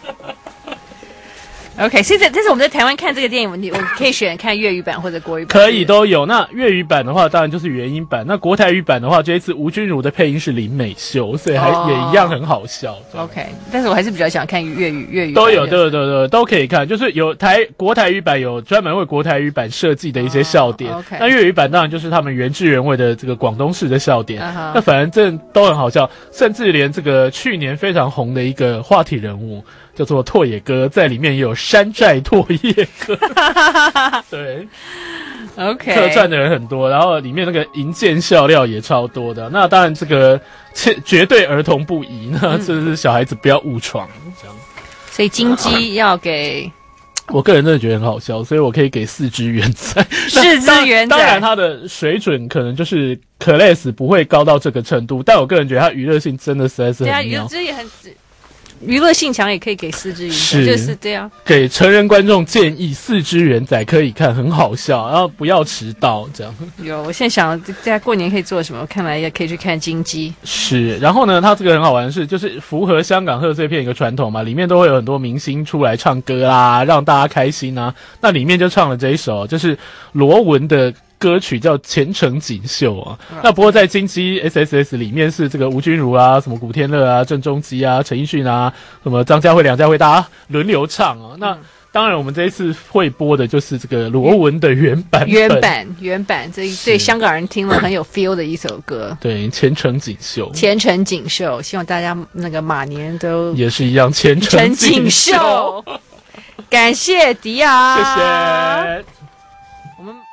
OK， 现在这是我们在台湾看这个电影，我我可以选看粤语版或者国语版， 可以都有。那粤语版的话，当然就是原音版；那国台语版的话，这一次吴君如的配音是林美秀，所以还、哦、也一样很好笑。 OK， 但是我还是比较想看粤语粤语版都有，对对对，都可以看。就是有台国台语版有专门为国台语版设计的一些笑点， 哦 okay、 那粤语版当然就是他们原汁原味的这个广东式的笑点。 uh-huh、 那反正都很好笑，甚至连这个去年非常红的一个话题人物。叫做拓野哥，在里面也有山寨拓野哥，对 ，OK， 客串的人很多，然后里面那个银剑笑料也超多的。那当然，这个绝对儿童不宜呢，嗯、就是小孩子不要误闯这样。 所以金鸡要给， 我个人真的觉得很好笑，所以我可以给四支原仔， 四支原仔。 当然，它的水准可能就是 class 不会高到这个程度，但我个人觉得它娱乐性真的实在是很妙。 对啊，这也很。娱乐性强也可以给四支原仔，就是这样。 给成人观众建议，四支原仔可以看，很好笑，然后不要迟到，这样。 有，我现在想在过年可以做什么？看来也可以去看金鸡。 是，然后呢，它这个很好玩的是，就是符合香港贺岁片一个传统嘛，里面都会有很多明星出来唱歌啦，让大家开心啊。那里面就唱了这一首，就是罗文的歌曲叫《前程锦绣》啊，那不过在金鸡 S S S 里面是这个吴君如啊，什么古天乐啊、郑中基啊、陈奕迅啊，什么张家辉、梁家辉，大家轮流唱啊。那当然，我们这一次会播的就是这个罗文的原版本， 原版原版，这对香港人听了很有 feel 的一首歌。 对，前程锦绣， 前程锦绣，希望大家那个马年都也是一样前程锦绣。 感谢迪亚， 谢谢。 我们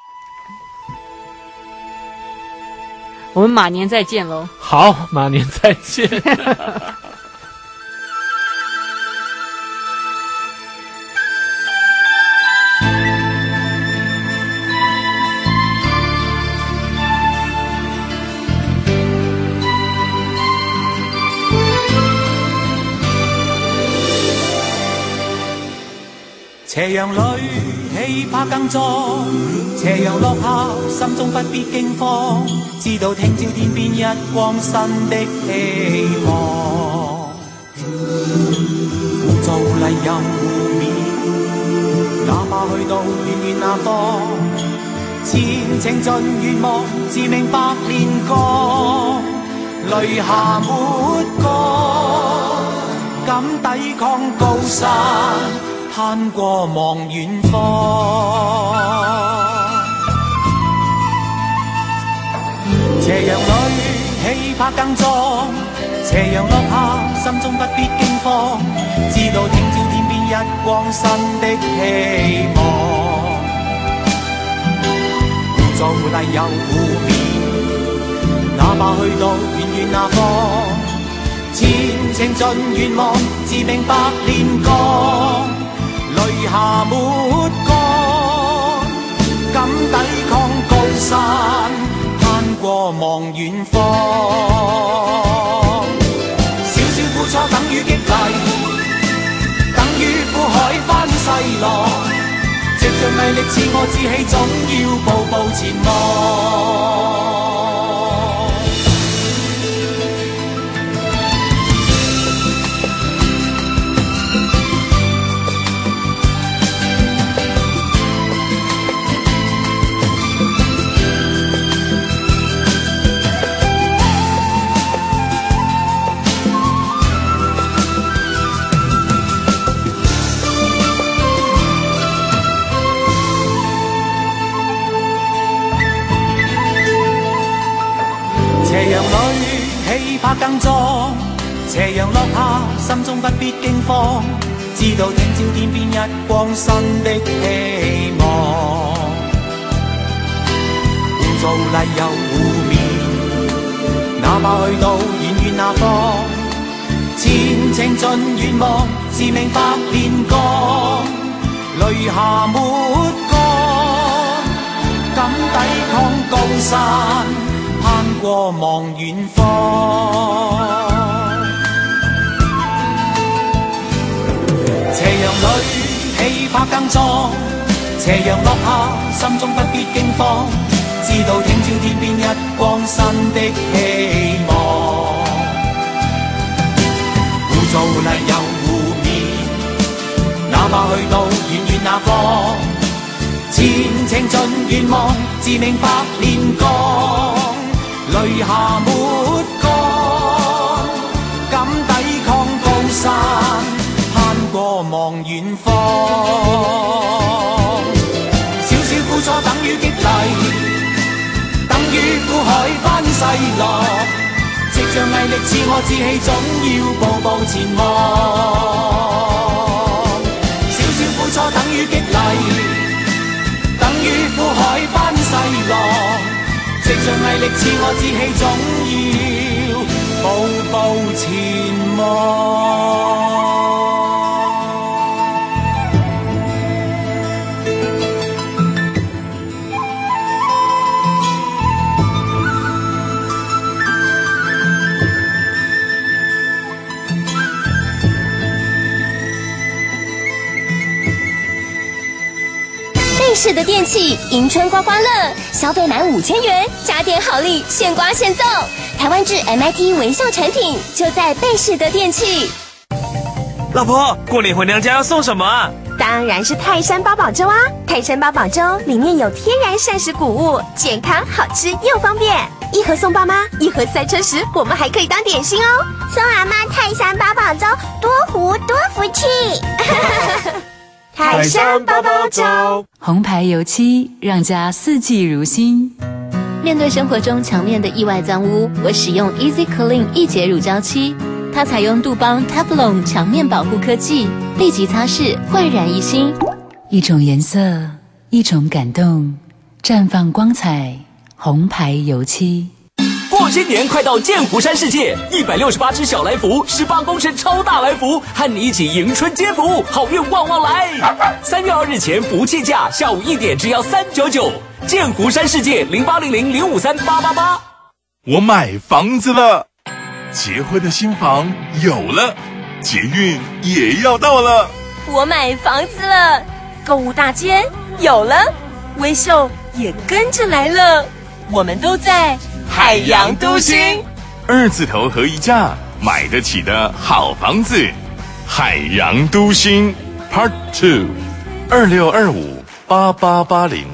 我们马年再见喽！ 好，马年再见。 斜陽裏氣魄更壯，斜陽落下心中不必驚慌，知道聽朝天邊一光新的希望。互助互勵又互勉，哪怕去到遠遠那方，前程盡願望，自命百煉鋼，淚下沒乾，敢抵抗高山。攀過望遠方，斜陽裏氣魄更壯，斜陽落下心中不必驚慌，知道聽朝天邊一光新的希望。互助互勵又互勉，哪怕去到遠遠那方，前程盡願望，自命百煉鋼。淚下沒乾，敢抵抗高山，攀過望遠方。少少苦楚等於激勵，等於苦海翻細浪。藉着毅力自我志氣，總要步步前望。 陽裏氣魄更壯，斜陽落下心中不必驚慌，知道聽朝天邊一光新的希望。污糟泥又污面，哪怕去到遠遠那方，前程盡願望，自命百煉鋼，淚下抹乾，敢抵抗高山，攀過望遠方。斜陽裏氣魄更壯，斜陽落下心中不必驚慌，知道聽朝天邊一光新的希望。污糟泥又污面，哪怕去到遠遠那方，前程盡願望，自命百煉鋼，淚下抹乾，敢抵抗高山，攀過望遠方。少少苦楚等於激勵，等於苦海翻細浪，藉着毅力賜我志氣，總要步步前望。少少苦楚等於激勵，等於苦海翻細浪，藉着毅力賜我志氣，總要步步前望。 贝氏的电器迎春刮刮乐，消费满五千元，家电好礼现刮现送。台湾制 M I T 微秀产品就在贝氏的电器。 老婆，过年回娘家要送什么啊？ 当然是泰山八宝粥啊！泰山八宝粥里面有天然膳食谷物，健康好吃又方便。一盒送爸妈，一盒赛车时我们还可以当点心哦。 送阿妈泰山八宝粥，多福多福气。 泰山八宝粥， 红牌油漆让家四季如新。 面对生活中墙面的意外脏污，我使用 Easy Clean 易洁乳胶漆，它采用杜邦 Teflon 墙面保护科技，立即擦拭，焕然一新。 一种颜色，一种感动，绽放光彩，红牌油漆。 过新年快到剑湖山世界，一百六十八只小来福，十八公升超大来福，和你一起迎春接福，好运旺旺来！三月二日前福气价，下午一点只要三九九。剑湖山世界零八零零零五三八八八。 我买房子了，结婚的新房有了，捷运也要到了。 我买房子了，购物大街有了，微秀也跟着来了，我们都在海洋都心， 二字头合一价，买得起的好房子。海洋都心 Part Two， 二六二五八八八零。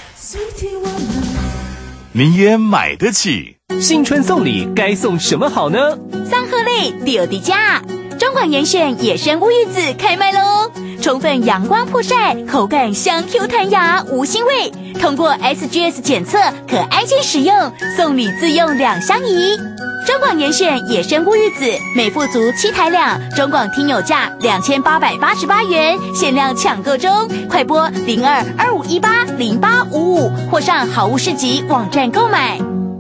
你也买得起。 新春送礼该送什么好呢？ 三合类第二低价，中广严选野生乌鱼子开卖喽！充分阳光曝晒，口感香 Q 弹牙，无腥味。通过 S G S 检测，可安心使用，送礼自用两相宜。中广严选野生乌鱼子，每副足七台两，中广听友价两千八百八十八元，限量抢购中，快拨零二二五一八零八五五，或上好物市集网站购买。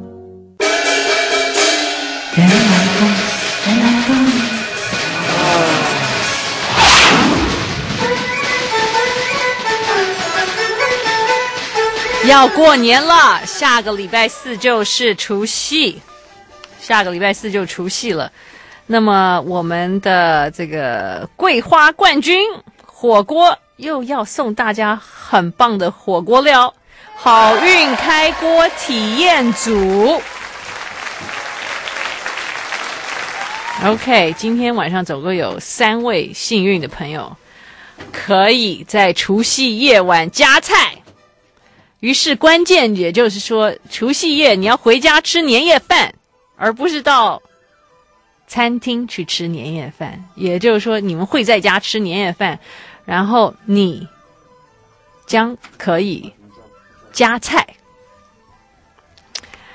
人来疯，人来疯。 要过年了，下个礼拜四就是除夕，下个礼拜四就除夕了。那么我们的这个桂花冠军火锅又要送大家很棒的火锅料，好运开锅体验组。OK， 今天晚上总共有三位幸运的朋友，可以在除夕夜晚加菜。于是关键也就是说，除夕夜你要回家吃年夜饭，而不是到餐厅去吃年夜饭。也就是说，你们会在家吃年夜饭，然后你将可以加菜。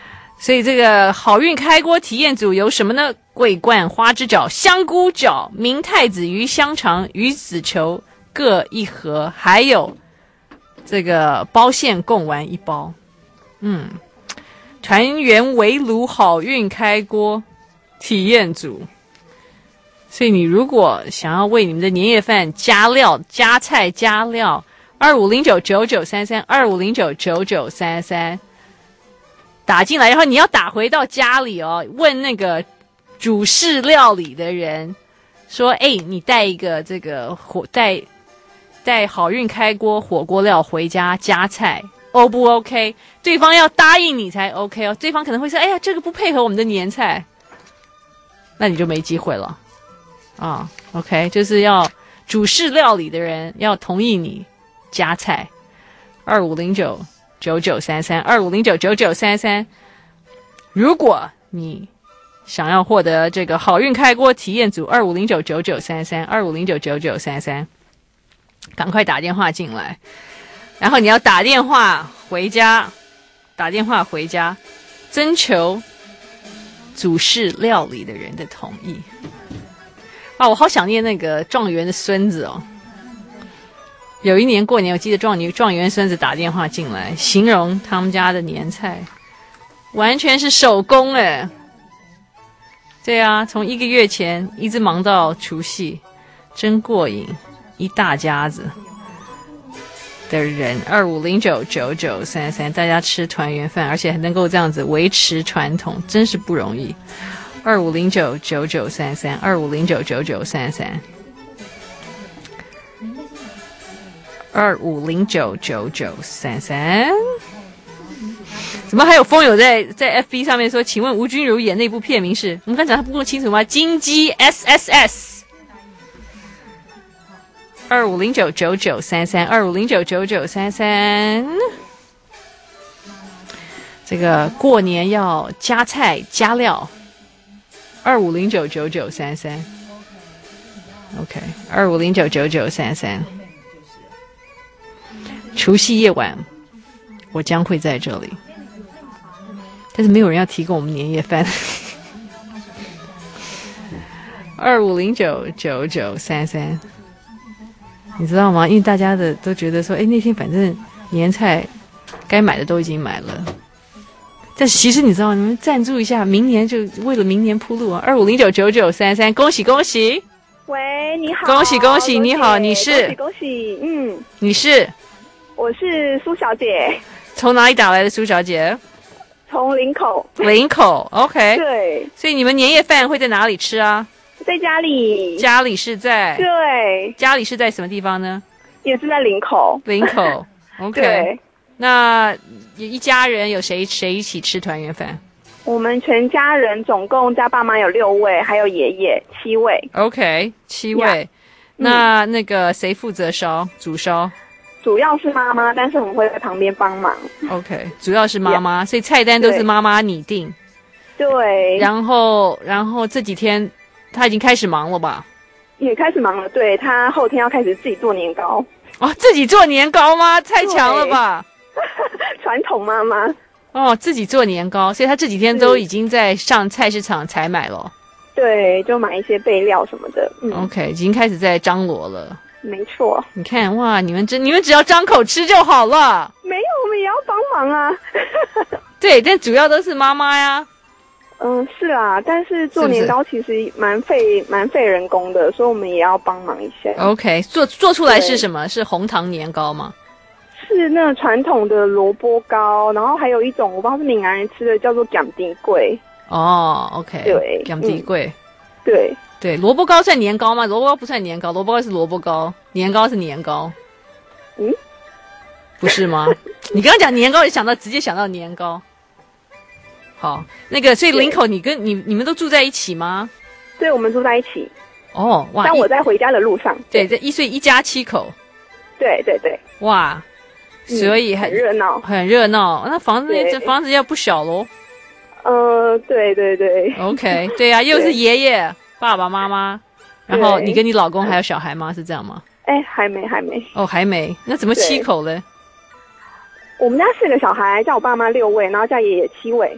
所以这个好运开锅体验组有什么呢？桂冠花枝饺、香菇饺、明太子鱼香肠、鱼子球各一盒，还有这个包馅贡丸一包。嗯，团圆围炉好运开锅体验组。所以你如果想要为你们的年夜饭加料、加菜、加料，二五零九九九三三，二五零九九九三三，打进来，然后你要打回到家里哦，问那个主事料理的人说：“哎，你带一个这个火带带好运开锅火锅料回家加菜 ，O 不 OK？” 对方要答应你才 OK 哦，对方可能会说：“哎呀，这个不配合我们的年菜。”那你就没机会了。啊、哦、，OK， 就是要主事料理的人要同意你加菜，二五零九九九三三，二五零九九九三三。如果你想要获得这个好运开锅体验组，二五零九九九三三，二五零九九九三三，赶快打电话进来，然后你要打电话回家，打电话回家，征求主事料理的人的同意。啊，我好想念那个状元的孙子哦。有一年过年，我记得状元状元孙子打电话进来，形容他们家的年菜完全是手工哎。对啊，从一个月前一直忙到除夕，真过瘾，一大家子的人。二五零九九九三三，大家吃团圆饭，而且还能够这样子维持传统，真是不容易。二五零九九九三三，二五零九九九三三，二五零九九九三三。怎么还有风友在在 F B 上面说？请问吴君如演那部片名是？我们刚讲他不够清楚吗？金鸡 S S S。二五零九九九三三，二五零九九九三三。这个过年要加菜加料。二五零九九九三三 ，OK， 二五零九九九三三。除夕夜晚，我将会在这里，但是没有人要提供我们年夜饭。二五零九九九三三，你知道吗？因为大家的都觉得说，哎，那天反正年菜该买的都已经买了。但其实你知道，你们赞助一下，明年就为了明年铺路啊！二五零九九九三三，恭喜恭喜！ 喂，你好！ 恭喜恭喜！你好，你是？ 恭喜恭喜！嗯， 你是？ 我是苏小姐。 从哪里打来的苏小姐？ 从林口。 林口 ，OK。 对。 所以你们年夜饭会在哪里吃啊？ 在家里。 家里是在？ 对。 家里是在什么地方呢？ 也是在林口。 林口 ，OK。 对。 那一家人有谁谁一起吃团圆饭？ 我们全家人总共加爸妈有六位，还有爷爷七位。 OK， 七位。Yeah. 那、嗯、那个谁负责烧煮烧？ 主要是妈妈，但是我们会在旁边帮忙。 OK， 主要是妈妈， yeah. 所以菜单都是妈妈拟定。 对。 然后，然后这几天他已经开始忙了吧？ 也开始忙了，对，他后天要开始自己做年糕。 哦，自己做年糕吗？太强了吧！ 传统妈妈哦，自己做年糕，所以他这几天都已经在上菜市场采买了。 对，就买一些备料什么的。嗯、 OK， 已经开始在张罗了。 没错。 你看哇，你们真你们只要张口吃就好了。 没有，我们也要帮忙啊。 对，但主要都是妈妈呀。 嗯，是啊，但是做年糕其实蛮费蛮费人工的，所以我们也要帮忙一下。 OK， 做做出来是什么？是红糖年糕吗？ 是那个传统的萝卜糕，然后还有一种我不知道是闽南人吃的，叫做咸甜粿。 哦 ，OK， 对， 咸甜粿， 对对，萝卜糕算年糕吗？萝卜糕不算年糕，萝卜糕是萝卜糕，年糕是年糕。 嗯， 不是吗？你刚刚讲年糕，就想到直接想到年糕。好，那个，所以林口，你跟你你们都住在一起吗？ 对，我们住在一起。 哦，哇！ 但我在回家的路上。 对，这一岁一家七口。 对对对。 哇！所以很热闹， 很热闹。那房子这房子要不小喽。 呃，对对对。 OK， 对呀、啊，又是爷爷、爸爸妈妈，然后你跟你老公还有小孩吗？是这样吗？ 哎，还没，还没。 哦，还没。那怎么七口呢？ 我们家四个小孩，叫我爸妈六位，然后叫爷爷七位。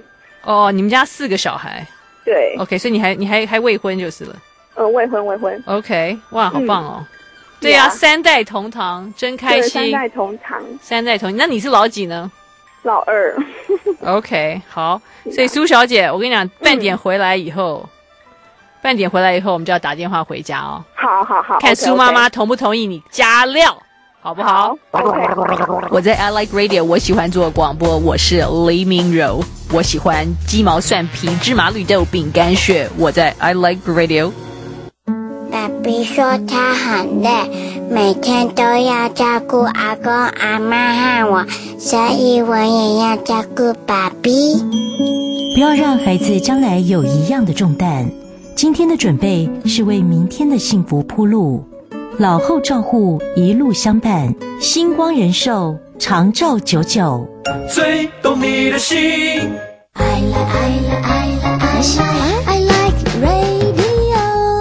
哦，你们家四个小孩。 对。 OK， 所以你还你还还未婚就是了。 嗯，未婚未婚。 OK， 哇，好棒哦。嗯、对呀、啊，三代同堂，真开心。 三代同堂。 三代同，那你是老几呢？ 老二。 OK， 好。所以苏小姐，我跟你讲，半点回来以后。嗯半点回来以后，我们就要打电话回家哦。 好好好， 看苏妈妈同不同意你加料，好不好？ 好 okay. 我在 I Like Radio， 我喜欢做广播，我是黎明柔，我喜欢鸡毛蒜皮、芝麻绿豆、饼干屑，我在 I Like Radio。 爸比说他很累，每天都要照顾阿公阿嬷和我，所以我也要照顾爸比。 不要让孩子将来有一样的重担。今天的准备是为明天的幸福铺路，老后照护一路相伴，星光人寿长照久久。 最懂你的心 I like, I like, I like, I like, I like radio。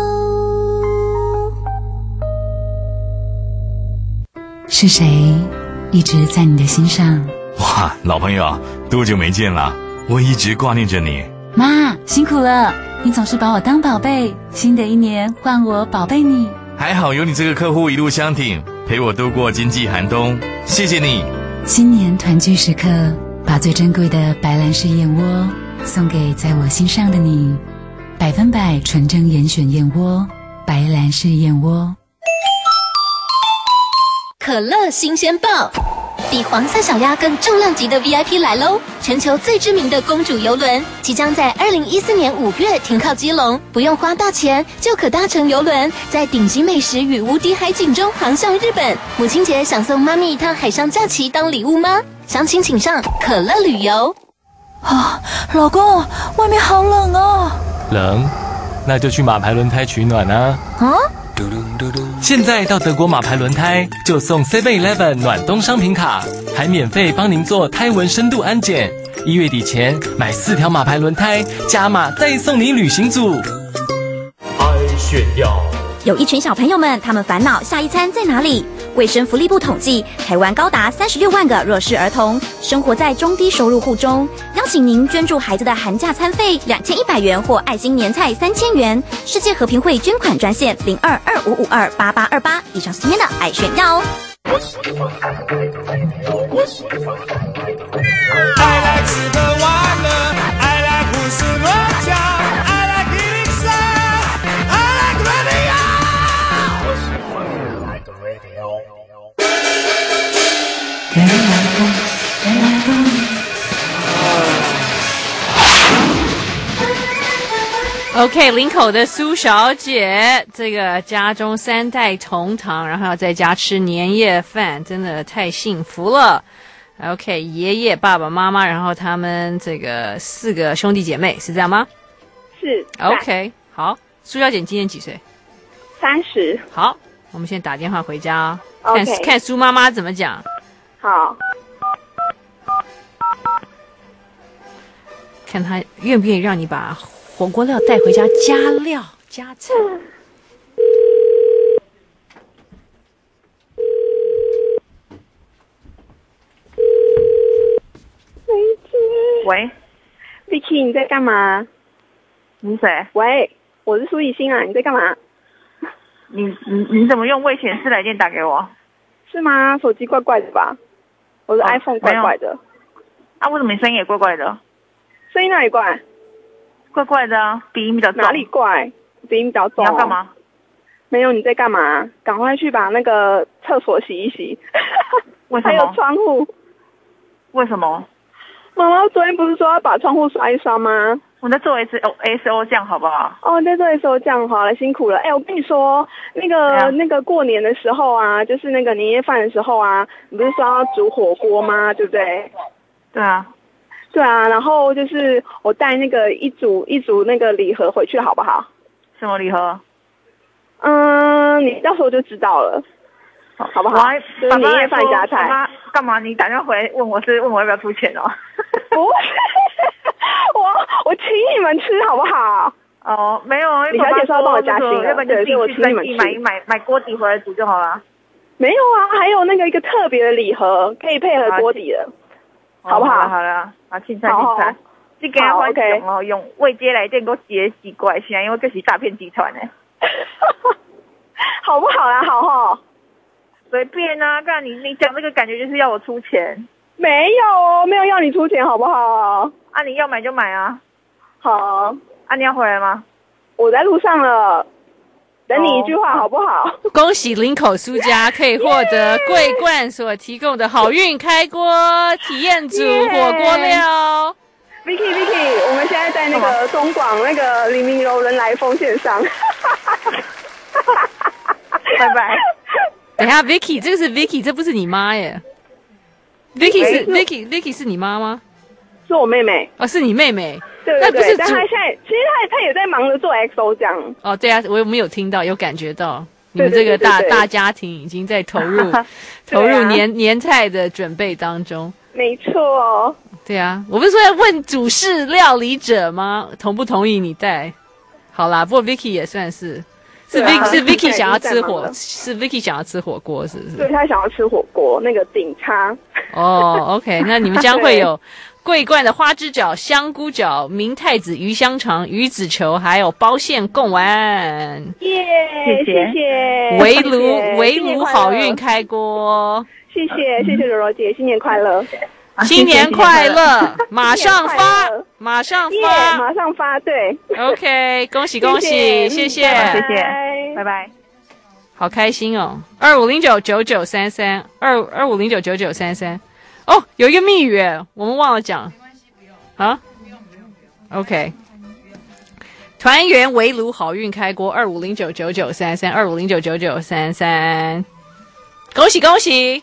是谁一直在你的心上？ 哇，老朋友，多久没见了？我一直挂念着你。 妈，辛苦了，你总是把我当宝贝，新的一年换我宝贝你。 还好有你这个客户一路相挺，陪我度过经济寒冬，谢谢你。 新年团聚时刻，把最珍贵的白兰氏燕窝送给在我心上的你，百分百纯正严选燕窝，白兰氏燕窝。 可乐新鲜报，比黄色小鸭更重量级的 V I P 来喽！全球最知名的公主邮轮即将在二零一四年五月停靠基隆，不用花大钱就可搭乘邮轮，在顶级美食与无敌海景中航向日本。母亲节想送妈咪一趟海上假期当礼物吗？详情请上可乐旅游。 啊，老公，外面好冷哦。 冷？那就去马牌轮胎取暖啊。 啊？ 现在到德国马牌轮胎就送 seven eleven 暖冬商品卡，还免费帮您做胎纹深度安检。一月底前买四条马牌轮胎，加码再送你旅行组。 爱炫耀。 有一群小朋友们，他们烦恼下一餐在哪里。卫生福利部统计，台湾高达三十六万个弱势儿童生活在中低收入户中。邀请您捐助孩子的寒假餐费两千一百元或爱心年菜三千元。世界和平会捐款专线零二二五五二八八二八。以上是今天的爱炫耀哦。 I like 吃喝玩乐 I like 胡思乱想 I like 一零三 I like radio 人来疯，人来疯。 OK， 林口的苏小姐，这个家中三代同堂，然后要在家吃年夜饭，真的太幸福了。OK， 爷爷、爸爸妈妈，然后他们这个四个兄弟姐妹，是这样吗？ 是。 OK， 好，苏小姐，你今年几岁？ 三十。 好，我们先打电话回家， okay. 看看苏妈妈怎么讲。 好。 看她愿不愿意让你把火锅料带回家加料加菜。 喂 ，Vicky， 你在干嘛？ 你谁？ 喂，我是苏以欣啊，你在干嘛？ 你你你怎么用未显示来电打给我？ 是吗？手机怪怪的吧？我的 iPhone 怪怪的。 啊，为什么你声音也怪怪的？ 声音哪里怪？ 怪怪的啊，鼻音比较重。 哪里怪？鼻音比较重。 你要干嘛？ 没有，你在干嘛？赶快去把那个厕所洗一洗。 为什么？ 还有窗户。 为什么？ 妈妈昨天不是说要把窗户刷一刷吗？ 我在做 S O S O 酱，好不好？ 哦，在做 S O 酱，好了，辛苦了。哎，我跟你说，那个那个过年的时候啊，就是那个年夜饭的时候啊，你不是说要煮火锅吗？对不对？ 对啊， 对啊。然后就是我带那个一组一组那个礼盒回去，好不好？ 什么礼盒？ 嗯，你到时候就知道了。好不好？就是年夜饭加菜。 爸爸干嘛？你打电话回来问我是问我要不要出钱哦？ 不，我我请你们吃好不好？ 哦，没有， 李小姐说要帮我加薪了， 要不然对，所以我请你们吃。 买买买锅底回来煮就好了。 没有啊，还有那个一个特别的礼盒，可以配合锅底的，好不好？ 好了好了，好，青菜青菜。 你给他换用哦，用未接来电给我接奇怪，现在因为这是诈骗集团呢。 好不好啦？好哈， 随便啊，干你你讲这个感觉就是要我出钱。 没有哦，没有要你出钱，好不好？ 啊，你要买就买啊。 好。 啊，你要回来吗？ 我在路上了，等你一句话，好不好？ 恭喜林口输家可以获得桂冠所提供的好运开锅体验组火锅料。 Vicky Vicky， 我们现在在那个中广那个黎明楼人来疯线上。 拜拜。 等一下 ，Vicky， 这个是 Vicky， 这不是你妈耶。Vicky 是 Vicky Vicky 是你妈吗？ 是我妹妹。 哦，是你妹妹。 对对对，但她现在其实她她也在忙着做 X O 这样。 哦，对啊，我没有听到，有感觉到你们这个大大家庭已经在投入投入年年菜的准备当中。 没错。 对啊，我不是说要问主事料理者吗？同不同意你带？好啦，不过 Vicky 也算是。是 Vicky 是 Vicky 想要吃火，是 Vicky 想要吃火锅，是不是？ 对，他想要吃火锅，那个顶叉。 哦 ，OK， 那你们将会有桂冠的花枝饺、香菇饺、明太子鱼香肠、鱼子球，还有包馅贡丸。 耶，谢谢。 围炉围炉好运开锅。 谢谢谢谢柔柔姐，新年快乐。 新年快乐！马上发，马上发， 马上发，对。 OK， 恭喜恭喜，谢谢，谢谢，拜拜。 好开心哦！二五零九九九三三，二二五零九九九三三。哦，有一个密语，我们忘了讲。啊 ？OK。团圆围炉好运开锅，二五零九九九三三，二五零九九九三三。恭喜恭喜！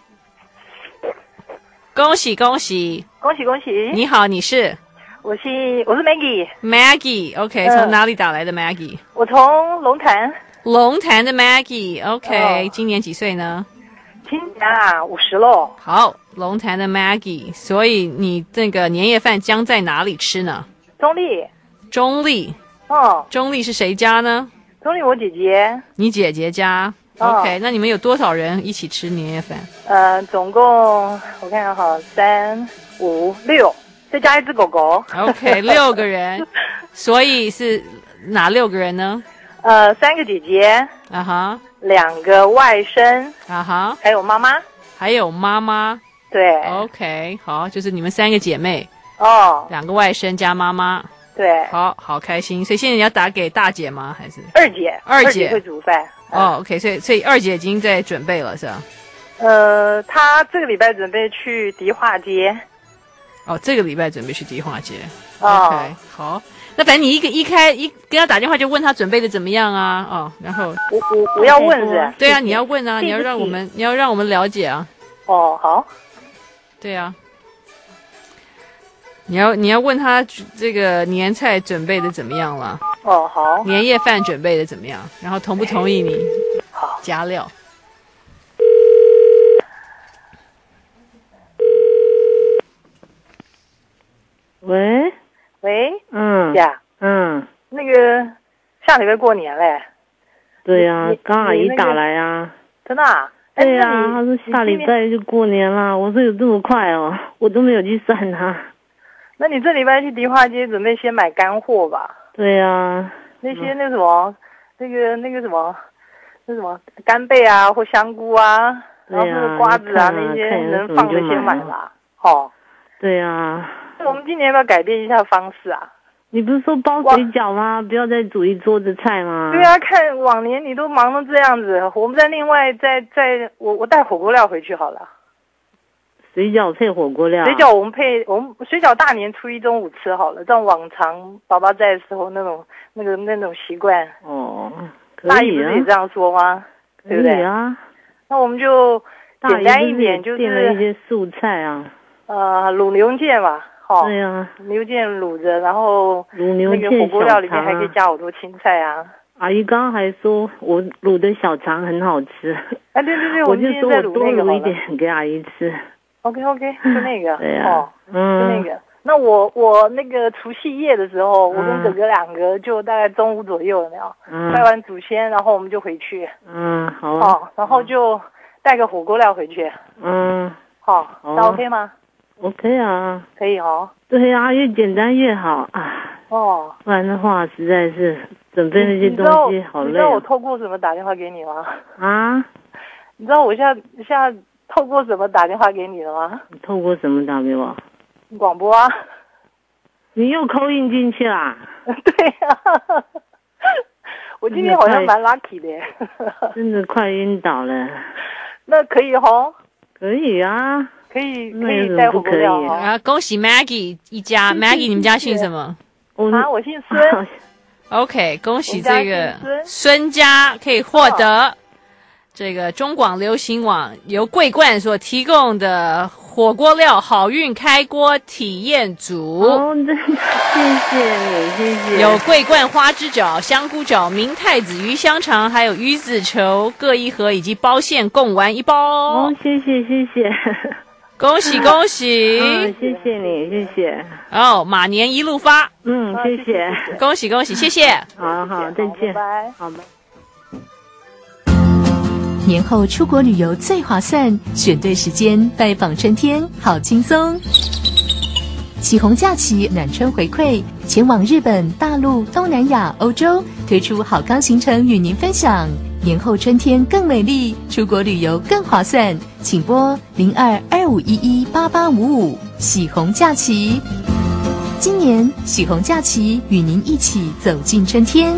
恭喜恭喜恭喜恭喜！ 你好，你是？ 我是我是 Maggie。Maggie，OK，、okay, 从、呃、哪里打来的 Maggie？ 我从龙潭。 龙潭的 Maggie，OK，、okay, 今年几岁呢？ 今年啊，五十喽。 好，龙潭的 Maggie， 所以你这个年夜饭将在哪里吃呢？ 中立。 中立。 哦。 中立是谁家呢？ 中立我姐姐。 你姐姐家。OK，、哦、那你们有多少人一起吃年夜饭？ 呃，总共我看看哈，三五六，再加一只狗狗。 OK， 六个人，所以是哪六个人呢？ 呃，三个姐姐， 啊哈， 两个外甥， 啊哈， 还有妈妈， 还有妈妈。 对 ，OK， 好，就是你们三个姐妹哦， 两个外甥加妈妈。 对， 好好开心。所以现在你要打给大姐吗？还是二姐？ 二姐, 二姐会煮饭。 哦 ，OK， 所以所以二姐已经在准备了，是吧？ 呃，她这个礼拜准备去迪化街。 哦，这个礼拜准备去迪化街。 哦、 OK， 好，那反正你一个一开一跟他打电话就问他准备的怎么样啊？哦，然后我我我要问是？ 对啊，你要问啊，你要让我们你要让我们了解啊。 哦，好。 对啊。你要你要问他这个年菜准备的怎么样了？ 哦，好。 年夜饭准备的怎么样？然后同不同意你好加料？ 喂喂， 嗯呀， 嗯， 那个下礼拜过年嘞。 对呀、啊，刚阿姨打来啊。 真的啊？ 对呀、啊，她说下礼拜就过年了。我说有这么快哦，我都没有去算她。 那你这礼拜去迪化街，准备先买干货吧？ 对呀、啊， 那些那什么，嗯、那个那个什么，那什么干贝啊，或香菇啊，然后那个瓜子啊，那些能放的先买吧。哦， 对呀、啊。 我们今年要不要改变一下方式啊？ 你不是说包水饺吗？不要再煮一桌子菜吗？ 对啊，看往年你都忙成这样子，我们再另外再再我我带火锅料回去好了。 水饺配火锅料， 水饺我们配我们水饺大年初一中午吃好了，这样往常爸爸在的时候那种那个那种习惯。 哦，可以啊。 大姨不是也这样说吗？对不对？ 可以啊。 那我们就简单一点，就是订了一些素菜啊。 呃，卤牛腱嘛，哈。 对啊。 牛腱卤着，然后卤牛腱那个火锅料里面还可以加好多青菜啊。 阿姨刚刚还说我卤的小肠很好吃。 哎，对对对， 我就说我多卤卤一点给阿姨吃。 OK OK， 就那个， 对呀、 啊，哦， 嗯， 就那个。那我我那个除夕夜的时候，嗯、我跟哥哥两个就大概中午左右，有没有？ 嗯。 拜完祖先，然后我们就回去。 嗯，好啊。 哦，然后就带个火锅料回去。 嗯。 好，那 OK 吗？ OK 啊， 可以哦。 对啊，越简单越好啊。 哦， 不然的话实在是准备那些东西好累、啊。 你知道我透过什么打电话给你吗？ 啊？ 你知道我现在现在透过什么打电话给你了吗？ 你透过什么打给我？ 广播啊。 你又扣印进去啦？ 对啊。我今天好像蛮 lucky 的。 真的快晕倒了。 那可以吼？ 可以啊。 可以可以带火锅料哦。 啊，恭喜 Maggie 一家。Maggie 你们家姓什么？ 啊，我姓孙。 OK， 恭喜这个孙家可以获得这个中广流行网由桂冠所提供的火锅料好运开锅体验组。 哦，真的谢谢你，谢谢。 有桂冠花枝饺、香菇饺、明太子鱼香肠，还有鱼子球各一盒，以及包馅贡丸一包。 哦，谢谢谢谢。 恭喜恭喜、 嗯！谢谢你，谢谢。 哦，马年一路发。 嗯，谢谢。 恭喜恭喜，谢谢。 好好，再见。 拜拜。 好吧。 年后出国旅游最划算，选对时间拜访春天，好轻松。启宏假期暖春回馈，前往日本、大陆、东南亚、欧洲，推出好康行程与您分享。年后春天更美丽，出国旅游更划算，请拨零二二五一一八八五五。喜宏假期，今年喜宏假期与您一起走进春天。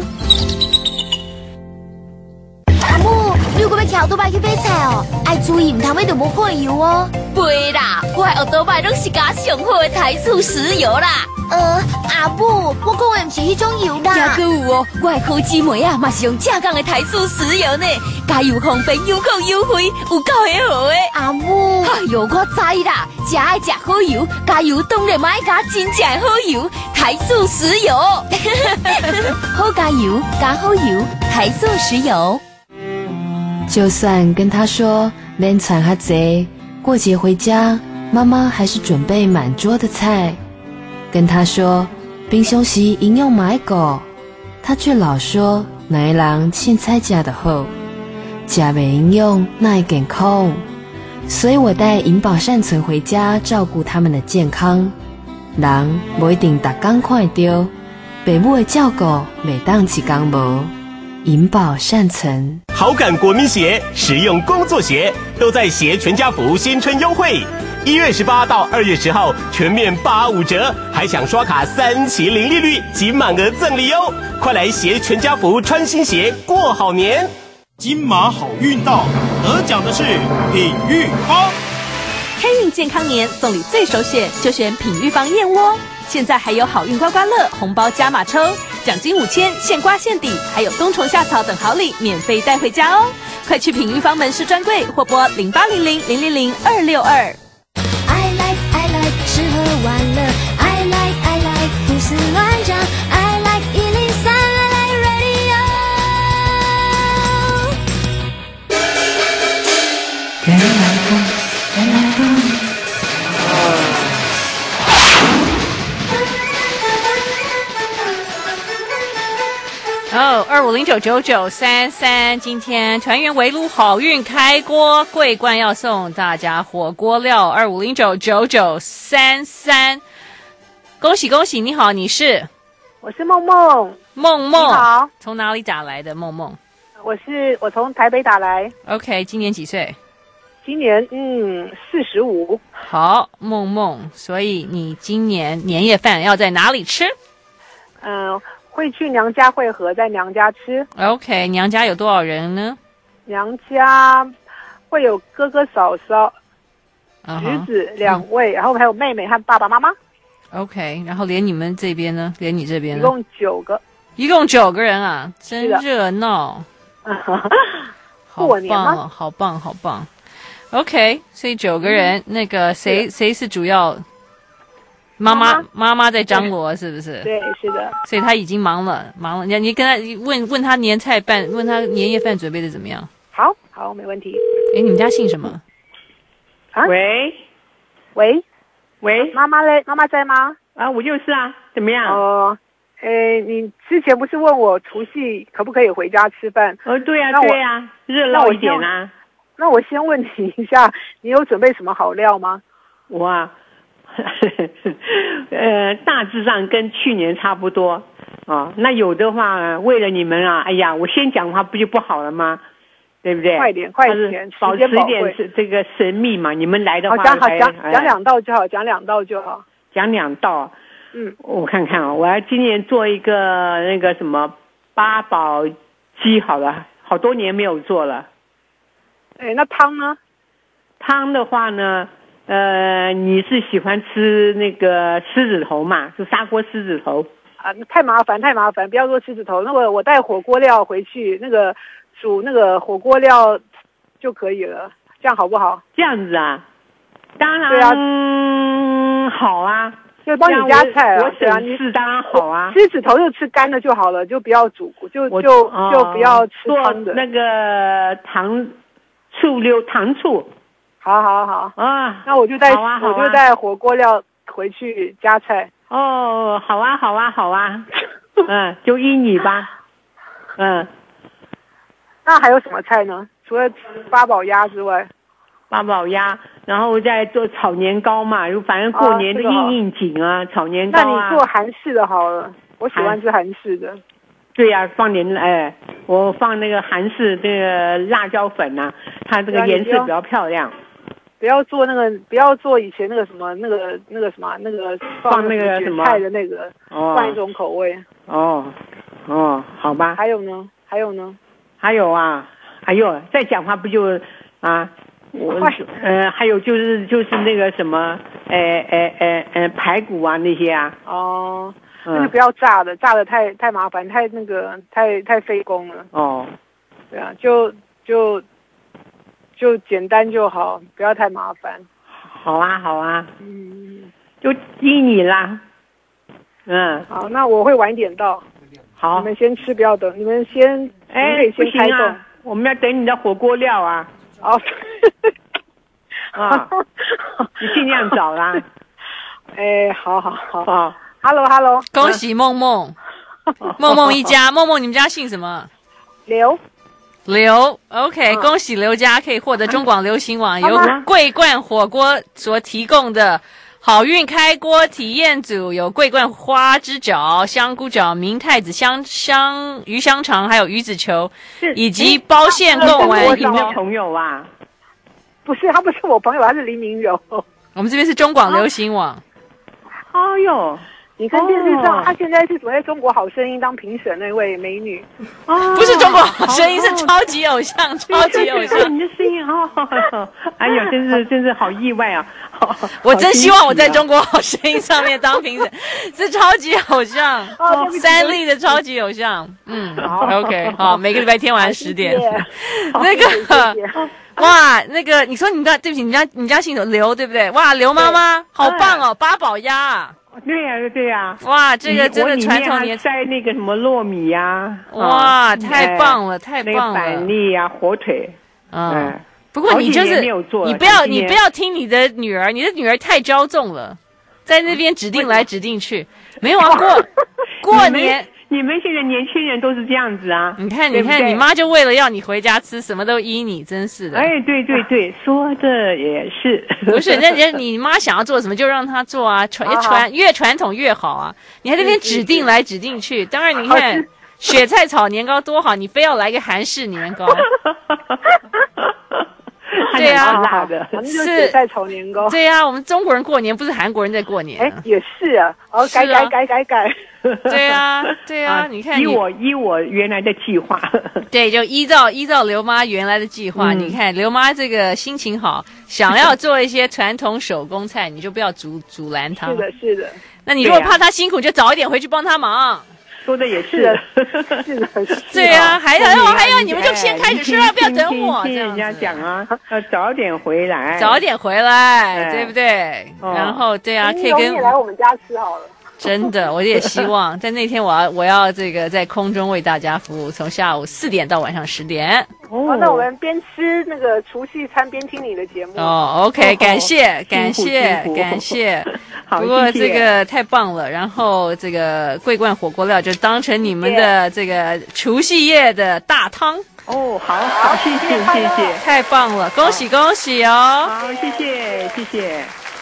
阿母，你有要骑倒摆去买菜哦？爱注意，唔通买到无货油哦。 袂啦，我的倒摆拢是加上好的台塑石油啦。 呃，阿母，我讲的唔是迄种油啦。 也搁有哦，我的烤鸡妹啊，嘛是用正港的台塑石油呢，加油方便又够优惠，有够的好诶。 阿母， 哎呦，我知啦，食爱食好油，加油当然嘛爱加真正的好油，台塑石油。 好加油，加好油，台塑石油。 就算跟他说免产哈贼，过节回家，妈妈还是准备满桌的菜。跟他说冰箱时营养买够，他却老说哪一人凊彩吃的好，吃袂营养哪会健康。所以我带银保善存回家照顾他们的健康。人不一定逐天看到，父母的照顾每当一天无。银保善存， 好感国民鞋、实用工作鞋都在鞋全家福新春优惠，一月十八到二月十号全面八五折，还享刷卡三期零利率及满额赠礼哦！快来鞋全家福穿新鞋过好年！ 金马好运到，得奖的是品玉芳。 开运健康年送礼最首选就选品玉芳燕窝，现在还有好运刮刮乐红包加码抽，奖金五千，现刮现抵，还有冬虫夏草等好礼免费带回家哦！快去品玉芳门市专柜或拨零八零零零零零二六二。 I like I like 吃喝玩乐 I like I like 胡思乱想 I like 一零三 I like radio。 原来不原来不哦，二五零九九九三三，今天团圆围炉好运开锅，桂冠要送大家火锅料，二五零九九九三三，恭喜恭喜！你好，你是？ 我是梦梦。 梦梦， 你好， 从哪里打来的？梦梦， 我是我从台北打来。 OK， 今年几岁？ 今年嗯四十五。 好，梦梦，所以你今年年夜饭要在哪里吃？ 嗯。会去娘家会合，在娘家吃。 OK， 娘家有多少人呢？ 娘家会有哥哥嫂嫂、 uh-huh, 侄子两位、嗯，然后还有妹妹和爸爸妈妈。 OK， 然后连你们这边呢？连你这边呢？ 一共九个。 一共九个人啊，真热闹。好棒哦，好棒，好棒。OK， 所以九个人，嗯、那个谁谁是主要？妈妈妈妈在张罗是不是？ 对，是的。 所以他已经忙了，忙了。你你跟他问问他年菜办，问他年夜饭准备的怎么样？ 好，好，没问题。 哎，你们家姓什么？ 啊？ 喂， 喂， 喂， 妈妈嘞？妈妈在吗？ 啊，我就是啊。怎么样？ 哦，诶，你之前不是问我除夕可不可以回家吃饭？ 哦，对呀、啊，对呀、啊，热闹一点啊。 那我先问你一下，你有准备什么好料吗？ 我啊。 呃，大致上跟去年差不多啊。那有的话，为了你们啊，哎呀，我先讲话不就不好了吗？对不对？ 快点，快点， 保持一点这个神秘嘛。你们来的话， 好讲好讲讲两道就好，讲两道就好， 讲两道。 嗯， 我看看啊，我要今年做一个那个什么八宝鸡，好了，好多年没有做了。 哎，那汤呢？ 汤的话呢，呃，你是喜欢吃那个狮子头嘛？就砂锅狮子头啊？太麻烦，太麻烦，不要做狮子头。那个我带火锅料回去，那个煮那个火锅料就可以了，这样好不好？ 这样子啊？当然， 对啊， 嗯，好啊。 就帮你加菜啊， 我省事当然好啊。 狮子头就吃干的就好了，就不要煮，就就、哦、就不要吃汤的。 那个糖醋溜糖醋， 好好好啊， 那我就带、 啊啊、 我就带火锅料回去加菜。 哦，好啊好啊好啊，嗯，就依你吧，嗯。 那还有什么菜呢？除了八宝鸭之外？ 八宝鸭，然后再做炒年糕嘛，反正过年的应应景啊，哦、炒年糕啊。 那你做韩式的好了，我喜欢吃韩式的。 对呀、啊，放点哎，我放那个韩式那个辣椒粉啊，它这个颜色比较漂亮。 不要做那个，不要做以前那个什么那个那个什么那个放那个什么菜的那个， 哦、 换一种口味。 哦哦，好吧。 还有呢？还有呢？ 还有啊，哎呦，再讲话不就啊？我呃，还有就是就是那个什么，呃呃呃呃，排骨啊那些啊。 哦，那就不要炸的，炸的太太麻烦，太那个太太费工了。 哦， 对啊，就就就简单就好，不要太麻烦。 好啊，好啊。 嗯， 就依你啦。嗯， 好，那我会晚一点到。 好， 你们先吃，不要等，你们先， 哎， 先开动、 啊，我们要等你的火锅料啊。 哦， 啊，你尽量找啦。 哎，好好好。 哦 ，Hello Hello， 恭喜梦梦，梦梦一家，梦梦你们家姓什么？ 刘。 刘 ，OK，、嗯、恭喜刘家可以获得中广流行网由桂冠火锅所提供的好运开锅体验组，有桂冠花枝饺、香菇饺、明太子香香鱼香肠，还有鱼子球，以及包馅贡丸一包。 朋友啊？ 不是，他不是我朋友，他是黎明柔。 我们这边是中广流行网。 哎呦。 你看电视上，她、哦、现在是准备中国好声音当评审那位美女， 哦， 不是中国好声音，是超级偶像，哦、超级偶像。 你的声音哦，哎呀，真是真是好意外啊！ 我真希望我在中国好声音上面当评审，是超级偶像，哦、三立的超级偶像。嗯 ，OK， 好，每个礼拜天晚上十点，那个。哇，那个你说你家对不起，你家你家姓刘对不对？哇，刘妈妈好棒哦，八宝鸭。 对呀、啊，对呀、啊！ 哇，这个真的传统年菜那个什么糯米呀、 啊，哇、哦，太棒了，太棒了！ 板栗呀、火腿， 嗯。不过你就是你不要你不要听你的女儿，你的女儿太骄纵了，在那边指定来指定去，没有啊过过年。 你们现在年轻人都是这样子啊！ 你看，你看，对对你妈就为了要你回家吃，什么都依你，真是的。 哎，对对对，说的也是。 不是，那人你妈想要做什么就让她做啊，传传越传统越好啊！你还在那边指定来指定去，当然你看雪菜炒年糕多好，你非要来个韩式年糕。对呀、 啊， 是雪菜炒年糕。 对呀、啊，我们中国人过年不是韩国人在过年、啊。 哎，也是啊，哦，改改改改改。 对啊，对啊，你看， 依我依我原来的计划， 对，就依照依照刘妈原来的计划，嗯、你看刘妈这个心情好，想要做一些传统手工菜，你就不要阻阻拦她。 是的，是的。 那你如果怕她辛苦，就早一点回去帮她忙。 说的也是， 是的，是的。 对啊，还要还要你们就先开始吃了，不要等我。 听人家讲啊，要早点回来， 早点回来，对不对？然后对啊，可以跟你来我们家吃好了。 真的，我也希望在那天我要我要这个在空中为大家服务，从下午四点到晚上十点。 哦，那我们边吃那个除夕餐边听你的节目。 哦 ，OK， 感谢感谢感谢。不过这个太棒了，然后这个桂冠火锅料就当成你们的这个除夕夜的大汤。 哦，好好，谢谢谢谢， 太棒了，恭喜恭喜哦！ 好，谢谢谢谢。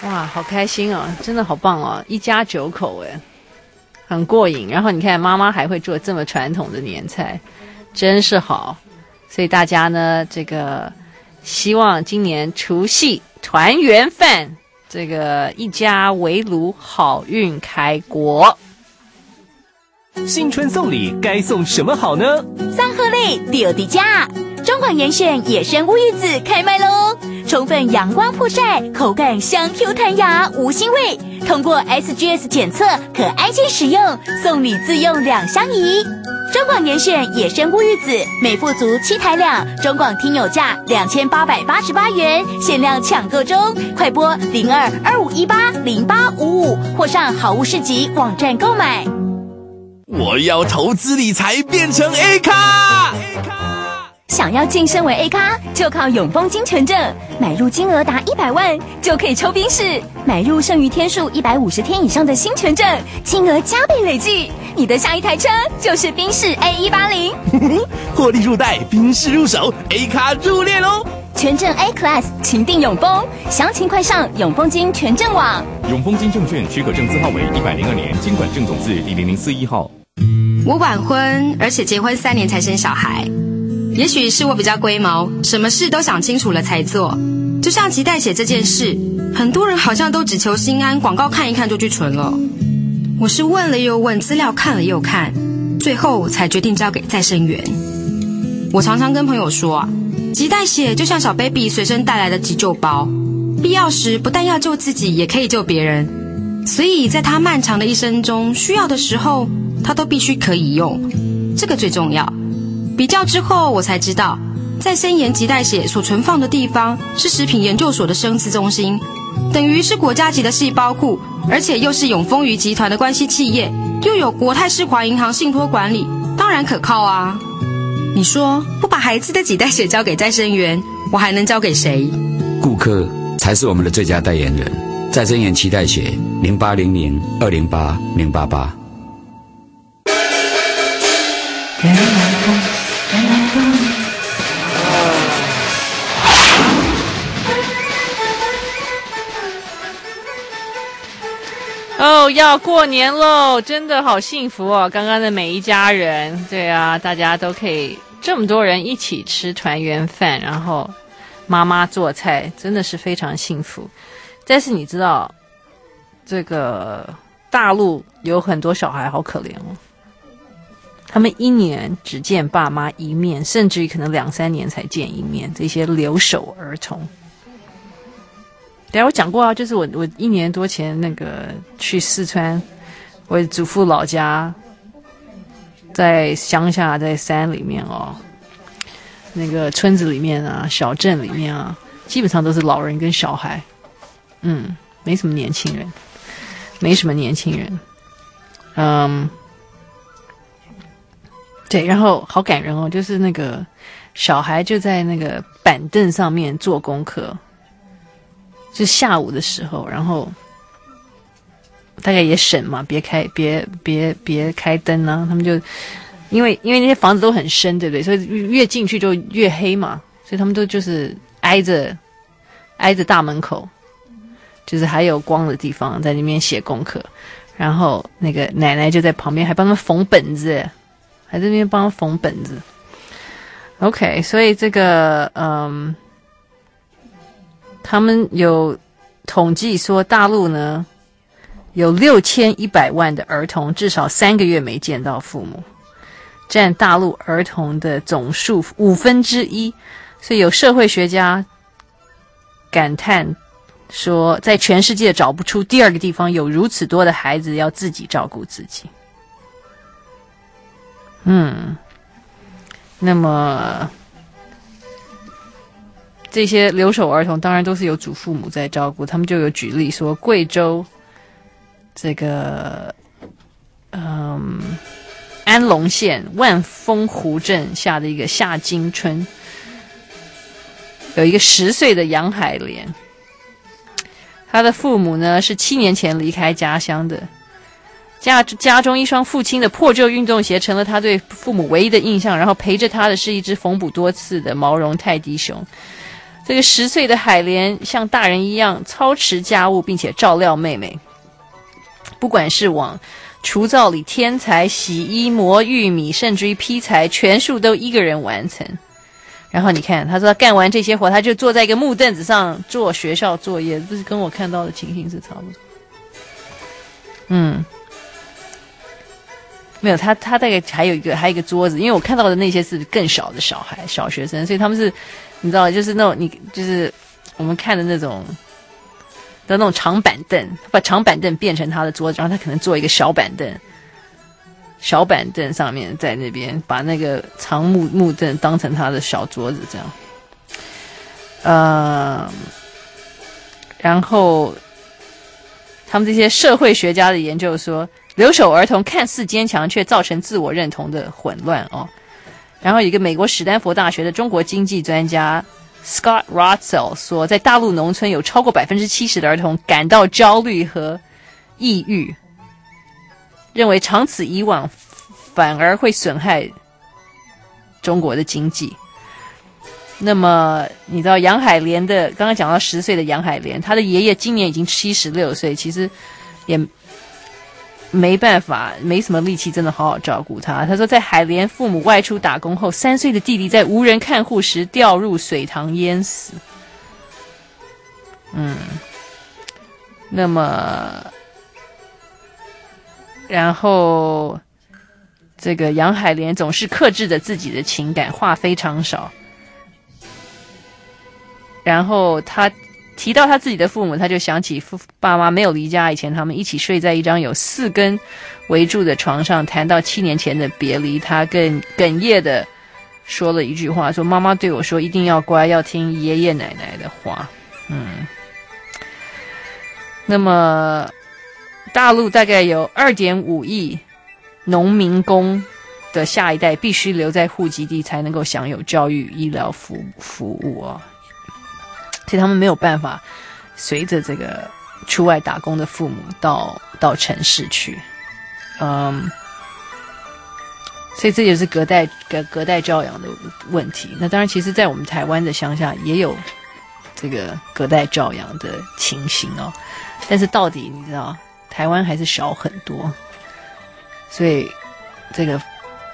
哇，好开心哦，真的好棒哦，一家九口哎，很过瘾。然后你看妈妈还会做这么传统的年菜，真是好。所以大家呢，这个希望今年除夕团圆饭，这个一家围炉，好运开国。 新春送礼该送什么好呢？ 三合类六底价，中广严选野生乌鱼子开卖喽！充分阳光曝晒，口感香 Q 弹牙，无腥味。通过 S G S 检测，可安心食用，送礼自用两相宜。中广严选野生乌鱼子，每富足七台两，中广听友价两千八百八十八元，限量抢购中，快拨零二二五一八零八五五，或上好物市集网站购买。 我要投资理财变成 A 咖。 想要晋升为 A 咖，就靠永丰金权证，买入金额达一百万就可以抽宾士，买入剩余天数一百五十天以上的新权证，金额加倍累计，你的下一台车就是宾士 A 一八零， 获利入袋，宾士入手 ，A 咖入列喽！ 权证 A Class， 请定永丰，详情快上永丰金权证网。 永丰金证券许可证字号为一百零二年金管证总字第零零四一号。 我晚婚，而且结婚三年才生小孩。也许是我比较龟毛，什么事都想清楚了才做。就像脐带血这件事，很多人好像都只求心安，广告看一看就去存了。我是问了又问，资料看了又看，最后才决定交给再生员。我常常跟朋友说啊，脐带血就像小 baby 随身带来的急救包，必要时不但要救自己，也可以救别人。所以在他漫长的一生中，需要的时候他都必须可以用，这个最重要。比较之后我才知道，在森研脐带血所存放的地方是食品研究所的生资中心，等于是国家级的细胞库，而且又是永丰余集团的关系企业，又有国泰世华银行信托管理，当然可靠啊。你说不把孩子的脐带血交给再生员，我还能交给谁？ 顾客才是我们的最佳代言人。再生研脐带血零八零零二零八零八八。 人来疯，人来疯。 哦，要过年喽，真的好幸福哦！刚刚的每一家人，对啊，大家都可以这么多人一起吃团圆饭，然后妈妈做菜，真的是非常幸福。但是你知道，这个大陆有很多小孩好可怜哦，他们一年只见爸妈一面，甚至于可能两三年才见一面，这些留守儿童。对啊，我讲过啊，就是我我一年多前那个去四川，我祖父老家，在乡下，在山里面哦，那个村子里面啊，小镇里面啊，基本上都是老人跟小孩，嗯，没什么年轻人，没什么年轻人，嗯，对，然后好感人哦，就是那个小孩就在那个板凳上面做功课。就下午的时候，然后大概也省嘛，别开别别别开灯啊，他们就因为因为那些房子都很深，对不对？所以越进去就越黑嘛，所以他们都就是挨着挨着大门口，就是还有光的地方，在那边写功课。然后那个奶奶就在旁边，还帮他们缝本子，还在那边帮他缝本子。OK， 所以这个嗯。他们有统计说，大陆呢有六千一百万的儿童至少三个月没见到父母，占大陆儿童的总数五分之一。所以有社会学家感叹说，在全世界找不出第二个地方有如此多的孩子要自己照顾自己。嗯，那么这些留守儿童当然都是有祖父母在照顾，他们就有举例说，贵州这个嗯安龙县万丰湖镇下的一个夏金村，有一个十岁的杨海莲，他的父母呢是七年前离开家乡的，家家中一双父亲的破旧运动鞋成了他对父母唯一的印象，然后陪着他的是一只缝补多次的毛绒泰迪熊。 这个十岁的海莲像大人一样操持家务，并且照料妹妹，不管是往除灶里添柴、洗衣、磨玉米，甚至于劈柴，全数都一个人完成。然后你看，他说他干完这些活，他就坐在一个木凳子上做学校作业，不是跟我看到的情形是差不多。嗯，没有，他他大概还有一个还有一个桌子，因为我看到的那些是更小的小孩、小学生，所以他们是，你知道，就是那种你就是我们看的那种。的那种长板凳，把长板凳变成他的桌子，然后他可能做一个小板凳，小板凳上面在那边把那个长木木凳当成他的小桌子这样。呃，然后他们这些社会学家的研究说，留守儿童看似坚强，却造成自我认同的混乱哦。然后有一个美国史丹佛大学的中国经济专家Scott Russell 说，在大陆农村有超过百分之七十的儿童感到焦虑和抑郁，认为长此以往反而会损害中国的经济。那么你知道杨海莲的，刚刚讲到十岁的杨海莲，他的爷爷今年已经七十六岁，其实也没办法，没什么力气真的好好照顾他。他说，在海莲父母外出打工后，三岁的弟弟在无人看护时掉入水塘淹死。嗯，那么，然后这个杨海莲总是克制着自己的情感，话非常少。然后他提到他自己的父母，他就想起父爸妈没有离家以前，他们一起睡在一张有四根围住的床上，谈到七年前的别离，他更哽咽的说了一句话，说妈妈对我说一定要乖，要听爷爷奶奶的话。嗯，那么大陆大概有 二点五亿农民工的下一代必须留在户籍地才能够享有教育、医疗服服务哦。所以他们没有办法随着这个出外打工的父母到到城市去，嗯，所以这就是隔代隔隔代教养的问题。那当然，其实在我们台湾的乡下也有这个隔代教养的情形哦，但是到底你知道，台湾还是少很多，所以这个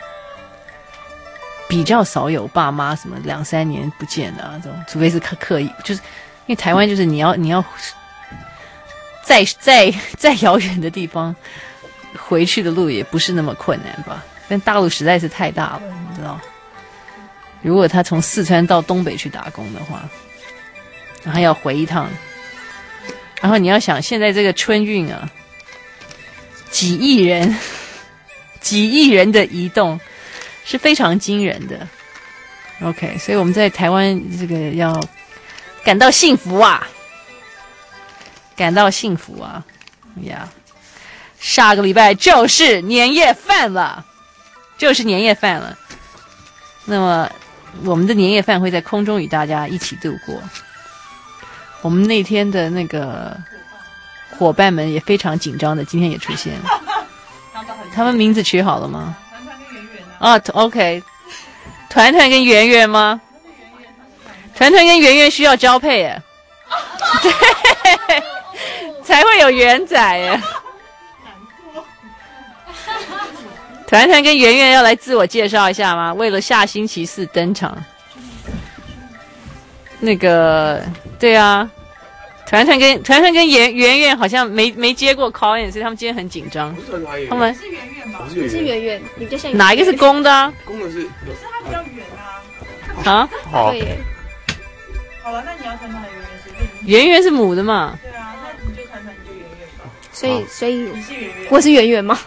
比较少有爸妈什么两三年不见的啊，这种除非是刻刻意，就是因为台湾就是你要你要再再再遥远的地方回去的路也不是那么困难吧？但大陆实在是太大了，你知道，如果他从四川到东北去打工的话，然后要回一趟，然后你要想现在这个春运啊，几亿人，几亿人的移动。是非常惊人的 ，OK， 所以我们在台湾这个要感到幸福啊，感到幸福啊，呀、yeah ！下个礼拜就是年夜饭了，就是年夜饭了。那么我们的年夜饭会在空中与大家一起度过。我们那天的那个伙伴们也非常紧张的，今天也出现了。他们名字取好了吗？啊 ，OK， 团团跟圆圆吗？团团跟圆圆需要交配耶，对，才会有圆仔耶。团团跟圆圆要来自我介绍一下吗？为了下星期四登场。那个，对啊，团团跟团团跟圆圆圆好像没没接过 call in， 所以他们今天很紧张。他们是圆圆吧？我是圆圆，你比较像哪一个是公的啊？ 公的是，可是它比较圆啊。 啊？ 好。对耶。好了，那你要团团的圆圆随便你。 圆圆是母的嘛？ 对啊，那你就团团你就圆圆吧。 所以所以你是圆圆， 我是圆圆吗？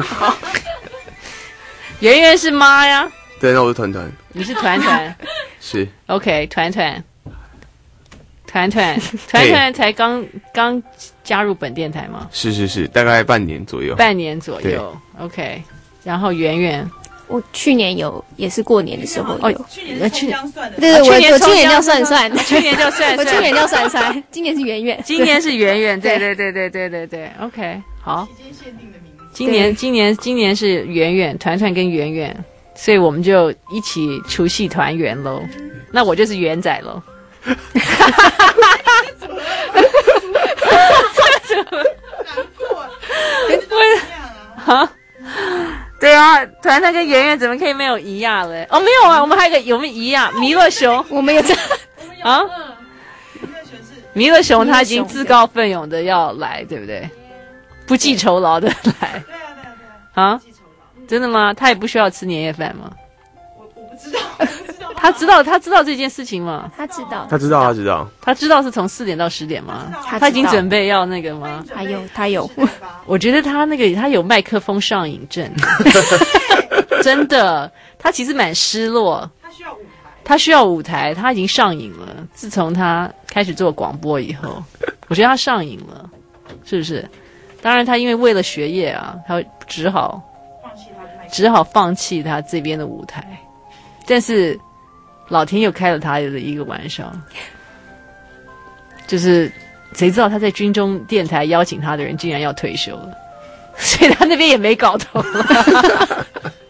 圆圆是妈呀。 对，那我是团团。 你是团团。 是。 OK， 团团。团团团团才刚刚加入本电台吗？ 是是是，大概半年左右。 半年左右 ，OK。然后圆圆， 我去年有也是过年的时候有， 哦、去年是葱姜算的， 对对，我我去年叫算算， 去年叫算算， 我去年叫算算，今年是圆圆， 今年是圆圆，对对对对对对对 ，OK， 好。期间限定的名字。今年今年今年是圆圆，团团跟圆圆，所以我们就一起除夕团圆喽。那我就是圆仔喽。 啊，对啊，团团跟圆圆怎么可以没有一亚嘞？哦，没有啊，我们还有个有没有一亚？弥勒熊， 我们有这啊？弥勒熊他已经自告奋勇的要来，对不对？不计酬劳的来。对啊，对啊，对啊。啊？真的吗？他也不需要吃年夜饭吗？ 我我不知道，我不知道。 他知道他知道这件事情吗？ 他知道， 他知道，他知道， 他知道是从四点到十点吗？ 他他已经准备要那个吗？ 他有，他有。 我觉得他那个他有麦克风上瘾症，真的，他其实蛮失落。 他需要舞台， 他需要舞台，他已经上瘾了。自从他开始做广播以后，我觉得他上瘾了，是不是？当然，他因为为了学业啊，他只好只好放弃他这边的舞台，但是。老天又开了他的一个玩笑，就是谁知道他在军中电台邀请他的人竟然要退休了，所以他那边也没搞头了，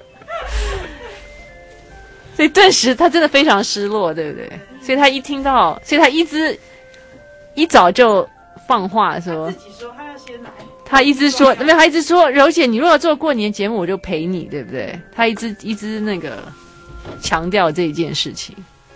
所以顿时他真的非常失落，对不对？所以他一听到，所以他一直一早就放话说， 他自己说他要先来， 他一直说，没有，他一直说，柔姐，你如果做过年节目，我就陪你，对不对？他一直一直那个。强调这一件事情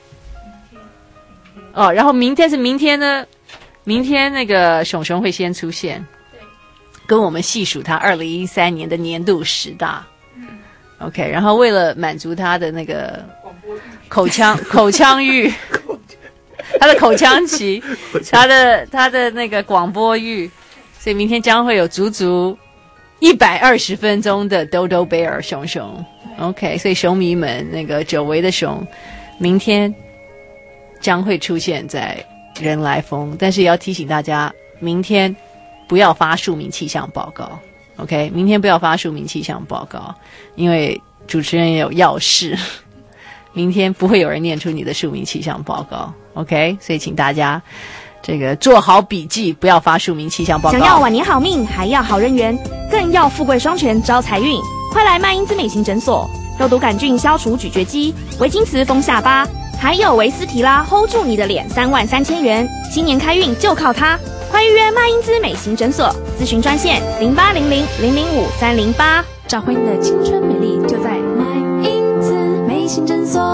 哦，然后明天是明天呢？明天那个熊熊会先出现，跟我们细数他二零一三年的年度十大。嗯 OK， 然后为了满足他的那个口腔口腔欲，他的口腔期，他的他的那个广播欲，所以明天将会有足足一百二十分钟的兜兜贝尔熊熊。OK， 所以熊迷们，那个久违的熊，明天将会出现在人来疯，但是也要提醒大家，明天不要发庶民气象报告。OK， 明天不要发庶民气象报告，因为主持人也有要事，明天不会有人念出你的庶民气象报告。OK， 所以请大家这个做好笔记，不要发庶民气象报告。 想要晚年好命，还要好人缘，更要富贵双全，招财运。快来麦因兹美型诊所，肉毒杆菌消除咀嚼肌，维金瓷封下巴，还有维斯提拉 hold 住你的脸，三万三千元，新年开运就靠它！快预约麦因兹美型诊所，咨询专线零八零零零零五三零八，找回你的青春美丽，就在麦因兹美型诊所。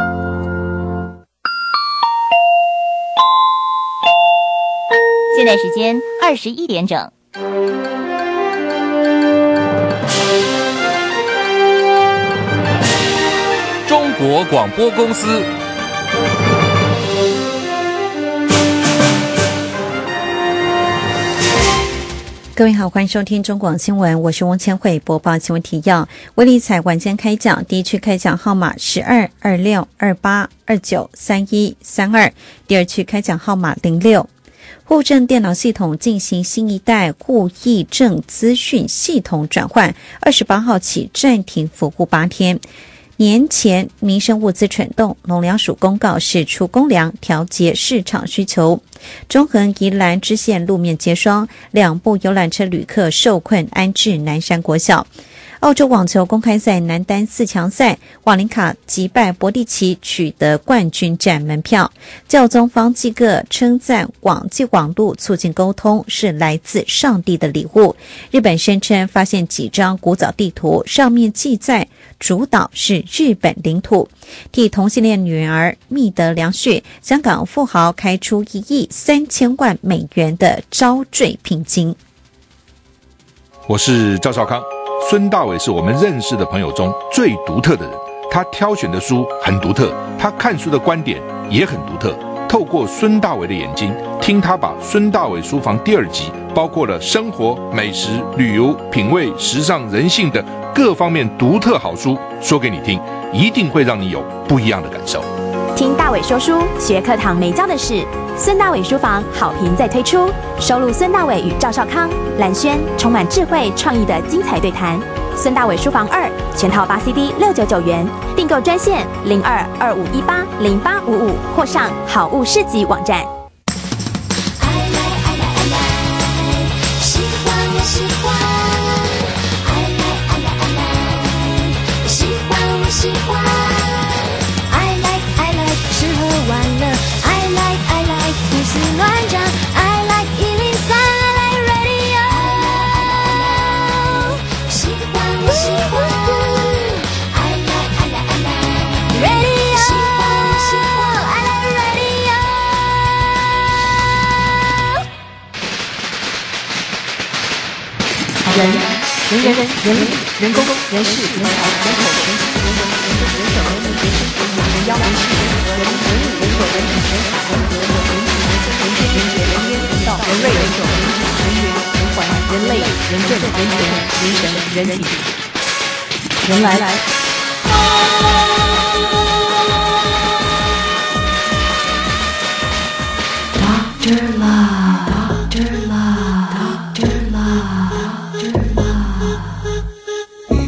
现在时间二十一点整。 中国广播公司。 各位好，欢迎收听中广新闻，我是翁千惠，播报新闻提要。威力彩晚间开奖，第一区开奖号码十二、二六、二八、二九、三一、三二，第二区开奖号码零六。户政电脑系统进行新一代户役政资讯系统转换，二十八号起暂停服务八天。年前民生物资蠢动，农粮署公告释出公粮，调节市场需求。中横宜兰支线路面结霜，两部游览车旅客受困安置南山国小。澳洲网球公开赛男单四强赛，瓦林卡击败博蒂奇取得冠军战门票。教宗方济各称赞网际网路促进沟通是来自上帝的礼物。日本声称发现几张古早地图，上面记载主岛是日本领土。替同性恋女儿觅得良婿，香港富豪开出一亿三千万美元的招赘聘金。 我是赵少康。孙大伟是我们认识的朋友中最独特的人，他挑选的书很独特，他看书的观点也很独特。透过孙大伟的眼睛，听他把孙大伟书房第二集包括了生活、美食、旅游、品味、时尚、人性的各方面独特好书说给你听，一定会让你有不一样的感受。 听大伟说书，学课堂没教的事。孙大伟书房好评再推出，收录孙大伟与赵少康、蓝轩充满智慧创意的精彩对谈。孙大伟书房二全套八 C D 六九九元，订购专线零二二五一八零八五五或上好物市集网站。 喜欢我喜欢，爱来爱来爱来，喜欢我喜欢，I like I like 吃喝玩乐，I like 人、人力、人工、人事、人才、人口、人情、人文、人政、人手、人民、人心、人民、人妖、人事、人和、人人物、人口、人品、人才、人和、人情、人生、人间、人杰、人烟、人道、人类、人种、人情、人缘、人环、人类、人政、人权、人神、人体、人来来。 Doctor Love, Doctor Love, Doctor Love, Doctor Love。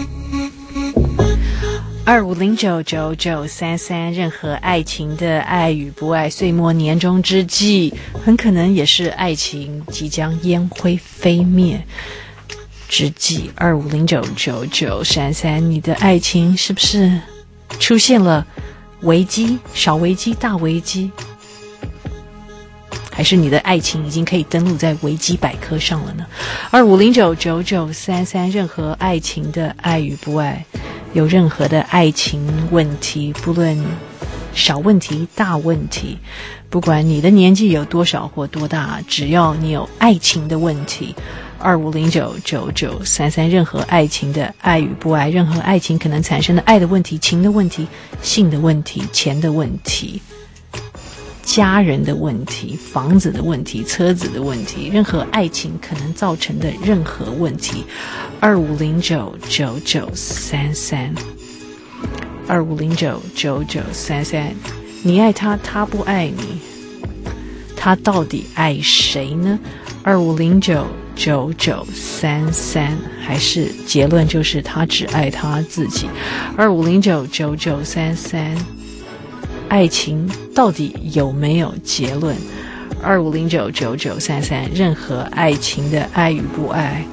二五零九九九三三，任何爱情的爱与不爱，岁末年终之际，很可能也是爱情即将烟灰飞灭之际。二五零九九九三三，你的爱情是不是出现了危机？小危机、大危机？还是你的爱情已经可以登录在维基百科上了呢？二五零九九九三三，任何爱情的爱与不爱，有任何的爱情问题，不论小问题大问题，不管你的年纪有多少或多大，只要你有爱情的问题，二五零九九九三三，任何爱情的爱与不爱，任何爱情可能产生的爱的问题、情的问题、性的问题、钱的问题、家人的问题、房子的问题、车子的问题，任何爱情可能造成的任何问题，二五零九九九三三，二五零九九九三三，你爱他，他不爱你，他到底爱谁呢？二五零九九九三三，还是结论就是他只爱他自己？二五零九九九三三。爱情到底有没有结论？二五零九九九三三，任何爱情的爱与不爱，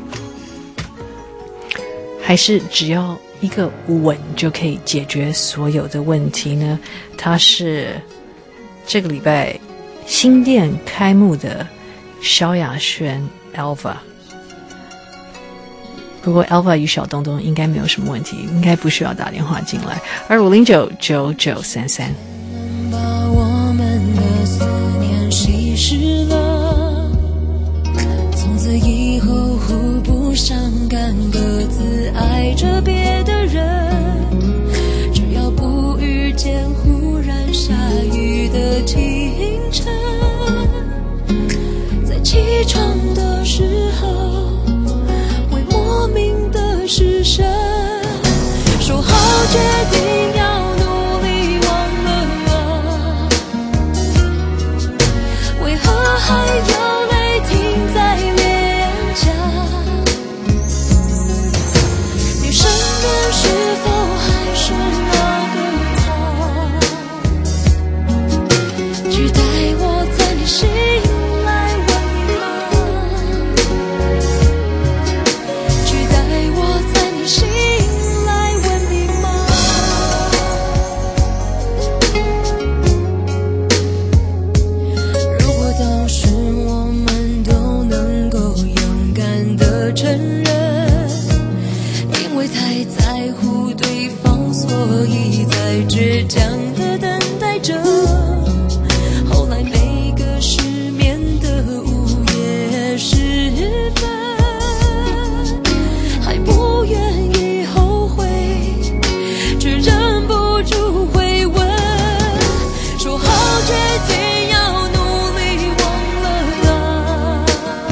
还是只要一个吻就可以解决所有的问题呢？它是这个礼拜新店开幕的萧亚轩 Alpha， 不过 Alpha 与小东东应该没有什么问题，应该不需要打电话进来。二五零九九九三三。 把我们的思念稀释了，从此以后互不相干，各自爱着别的人。只要不遇见忽然下雨的清晨，在起床的时候会莫名的失神，说好决定要还有泪停在脸颊，女生们是否还是那个她，期待我在你醒来问你吗？期待我在你醒来问你吗？如果当时我们都能够勇敢地承认，因为太在乎对方，所以在倔强地等待着。后来每个失眠的午夜时分，还不愿意后悔，却忍不住会问，说好决定要努力忘了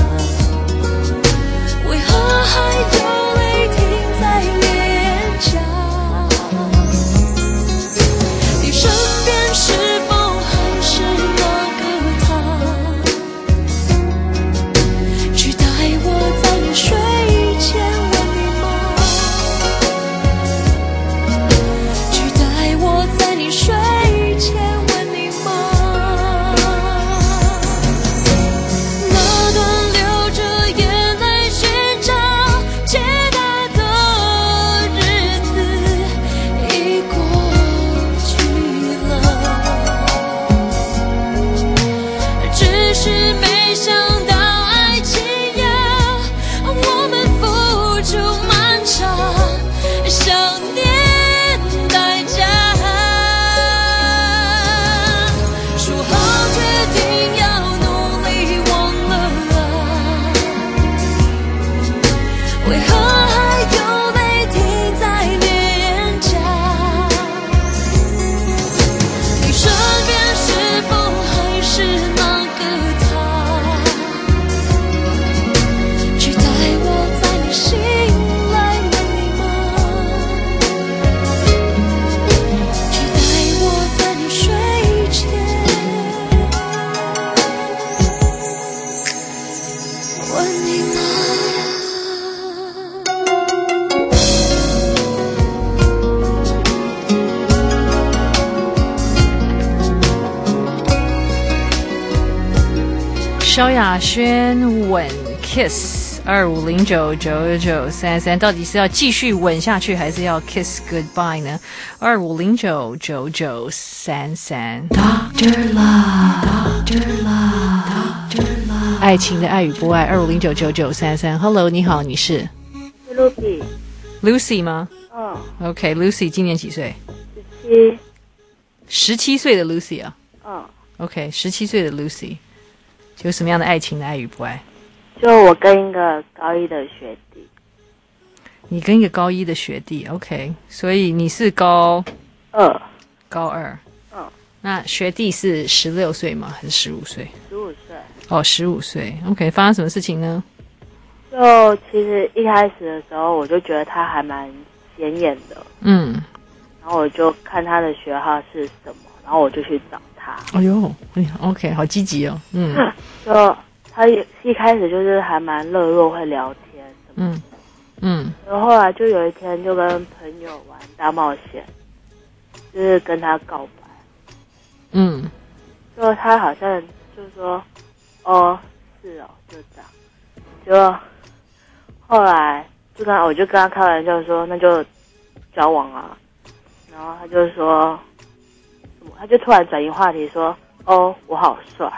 他，为何还有泪停在脸颊？ 萧亚轩吻 kiss 二五零九九九三三，到底是要继续吻下去，还是要 kiss goodbye 呢？二五零九九九三三。Doctor Love，Doctor Love，Doctor Love， 爱情的爱与不爱，二五零九九九三三。Hello， 你好，你是 Lucy Lucy 吗？ 嗯。 OK，Lucy 今年几岁？ 十七。 十七岁的 Lucy 啊。 嗯。 OK， 十七岁的 Lucy， 有什么样的爱情的爱与不爱？ 就我跟一个高一的学弟。 你跟一个高一的学弟 ，OK， 所以你是高二， 高二。 嗯。 那学弟是十六岁吗？还是十五岁？ 十五岁。 哦，十五岁。OK， 发生什么事情呢？ 就其实一开始的时候，我就觉得他还蛮显眼的。 嗯。 然后我就看他的学号是什么，然后我就去找他。 哎呦 ，OK， 好积极哦。嗯。 就他一开始就是还蛮热络，会聊天什么的。 嗯。嗯。 然后后来就有一天就跟朋友玩大冒险，就是跟他告白。 嗯。 就他好像就说，哦，是哦，就这样。就后来就跟我就跟他开玩笑说，那就交往啊。然后他就说，他就突然转移话题说，哦，我好帅。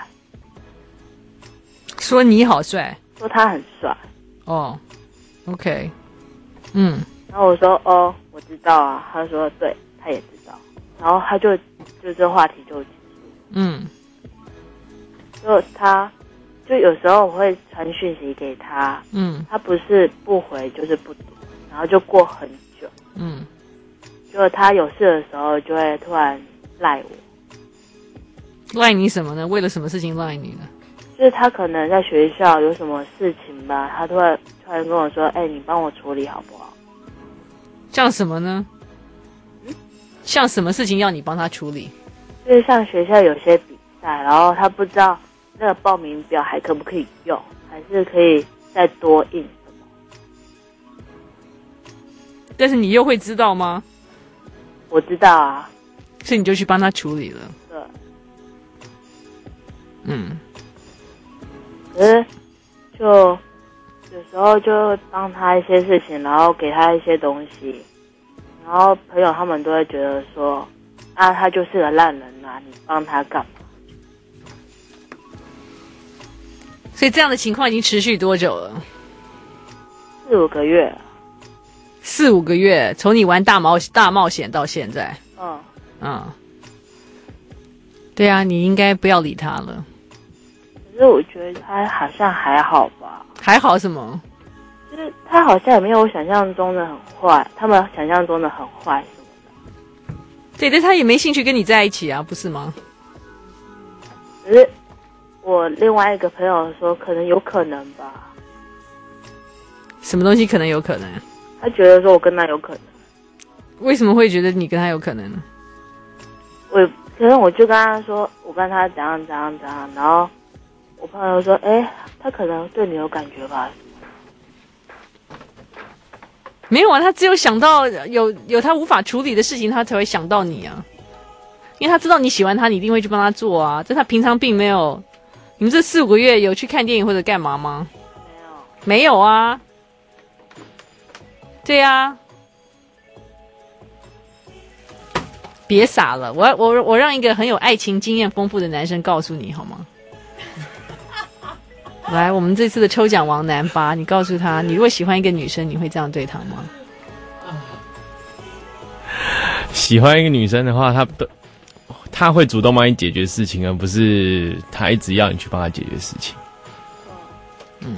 说你好帅， 说他很帅。 哦 ，OK， 嗯。 然后我说，哦，我知道啊。他说，对，他也知道。然后他就就这话题就结束。 嗯。 就他，就有时候我会传讯息给他， 嗯， 他不是不回就是不读，然后就过很久。 嗯。 就他有事的时候就会突然赖我。 赖你什么呢？为了什么事情赖你呢？ 就是他可能在学校有什么事情吧，他突然突然跟我说：“哎、欸，你帮我处理好不好？” 像什么呢？嗯、像什么事情要你帮他处理？ 就是像学校有些比赛，然后他不知道那个报名表还可不可以用，还是可以再多印什么？ 但是你又会知道吗？ 我知道啊， 所以你就去帮他处理了。 对。 嗯。 可是，就有时候就帮他一些事情，然后给他一些东西，然后朋友他们都会觉得说，啊，他就是个烂人啊，你帮他干嘛？ 所以这样的情况已经持续多久了？ 四五个月。 四五个月，从你玩大冒大冒险到现在。 嗯。 嗯。对啊，你应该不要理他了。 可是我觉得他好像还好吧。 还好什么？ 就是他好像也没有我想象中的很坏，他们想象中的很坏什么的。 对，但他也没兴趣跟你在一起啊，不是吗？ 可是我另外一个朋友说，可能有可能吧。 什么东西可能有可能？ 他觉得说我跟他有可能。 为什么会觉得你跟他有可能呢？ 我可能我就跟他说，我跟他怎样怎样怎样，然后我朋友说，哎、欸，他可能对你有感觉吧？ 没有啊，他只有想到有有他无法处理的事情，他才会想到你啊。因为他知道你喜欢他，你一定会去帮他做啊。但他平常并没有。你们这四五个月有去看电影或者干嘛吗？ 没有。 没有啊。对啊。别傻了，我我我让一个很有爱情经验丰富的男生告诉你好吗？来，我们这次的抽奖王男八，你告诉他，你如果喜欢一个女生，你会这样对她吗？ 喜欢一个女生的话，她她会主动帮你解决事情，而不是她一直要你去帮她解决事情。 嗯，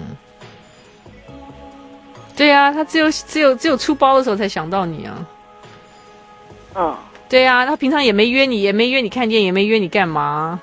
对啊，她只有只有只有出包的时候才想到你啊。 嗯。 对啊，他平常也没约你，也没约你看电影，也没约你干嘛，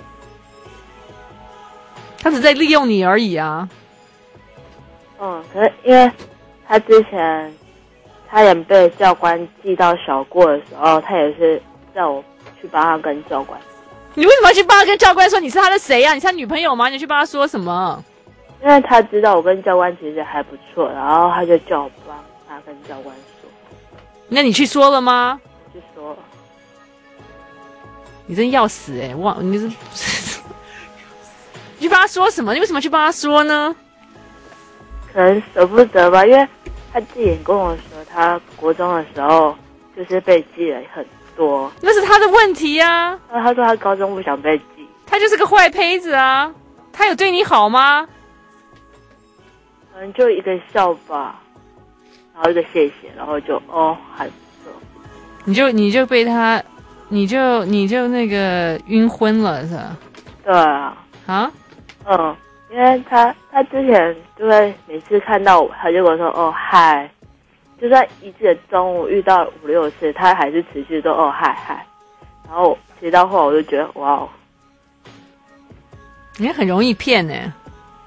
他只在利用你而已啊。 嗯，可是因为他之前差点被教官记到小过的时候，他也是叫我去帮他跟教官。 你为什么要去帮他跟教官说你是他的谁啊？你是他女朋友吗？你去帮他说什么？ 因为他知道我跟教官其实还不错，然后他就叫我帮他跟教官说。 那你去说了吗？ 去说了。 你真要死哎、欸！忘你是你去帮他说什么？你为什么去帮他说呢？ 可能舍不得吧，因为他自己也跟我说，他国中的时候就是被记了很多。 那是他的问题啊。 那他说他高中不想被记。 他就是个坏胚子啊。他有对你好吗？ 可能就一个笑吧，然后一个谢谢，然后就哦还不错。 你就你就被他，你就你就那个晕昏了是吧？ 对啊。 啊？ 嗯，因为他他之前就会每次看到我，他就跟我说哦嗨，就算一次的中午遇到五六次，他还是持续说哦嗨嗨。然后其实到后来我就觉得哇哦， 你很容易骗呢、欸。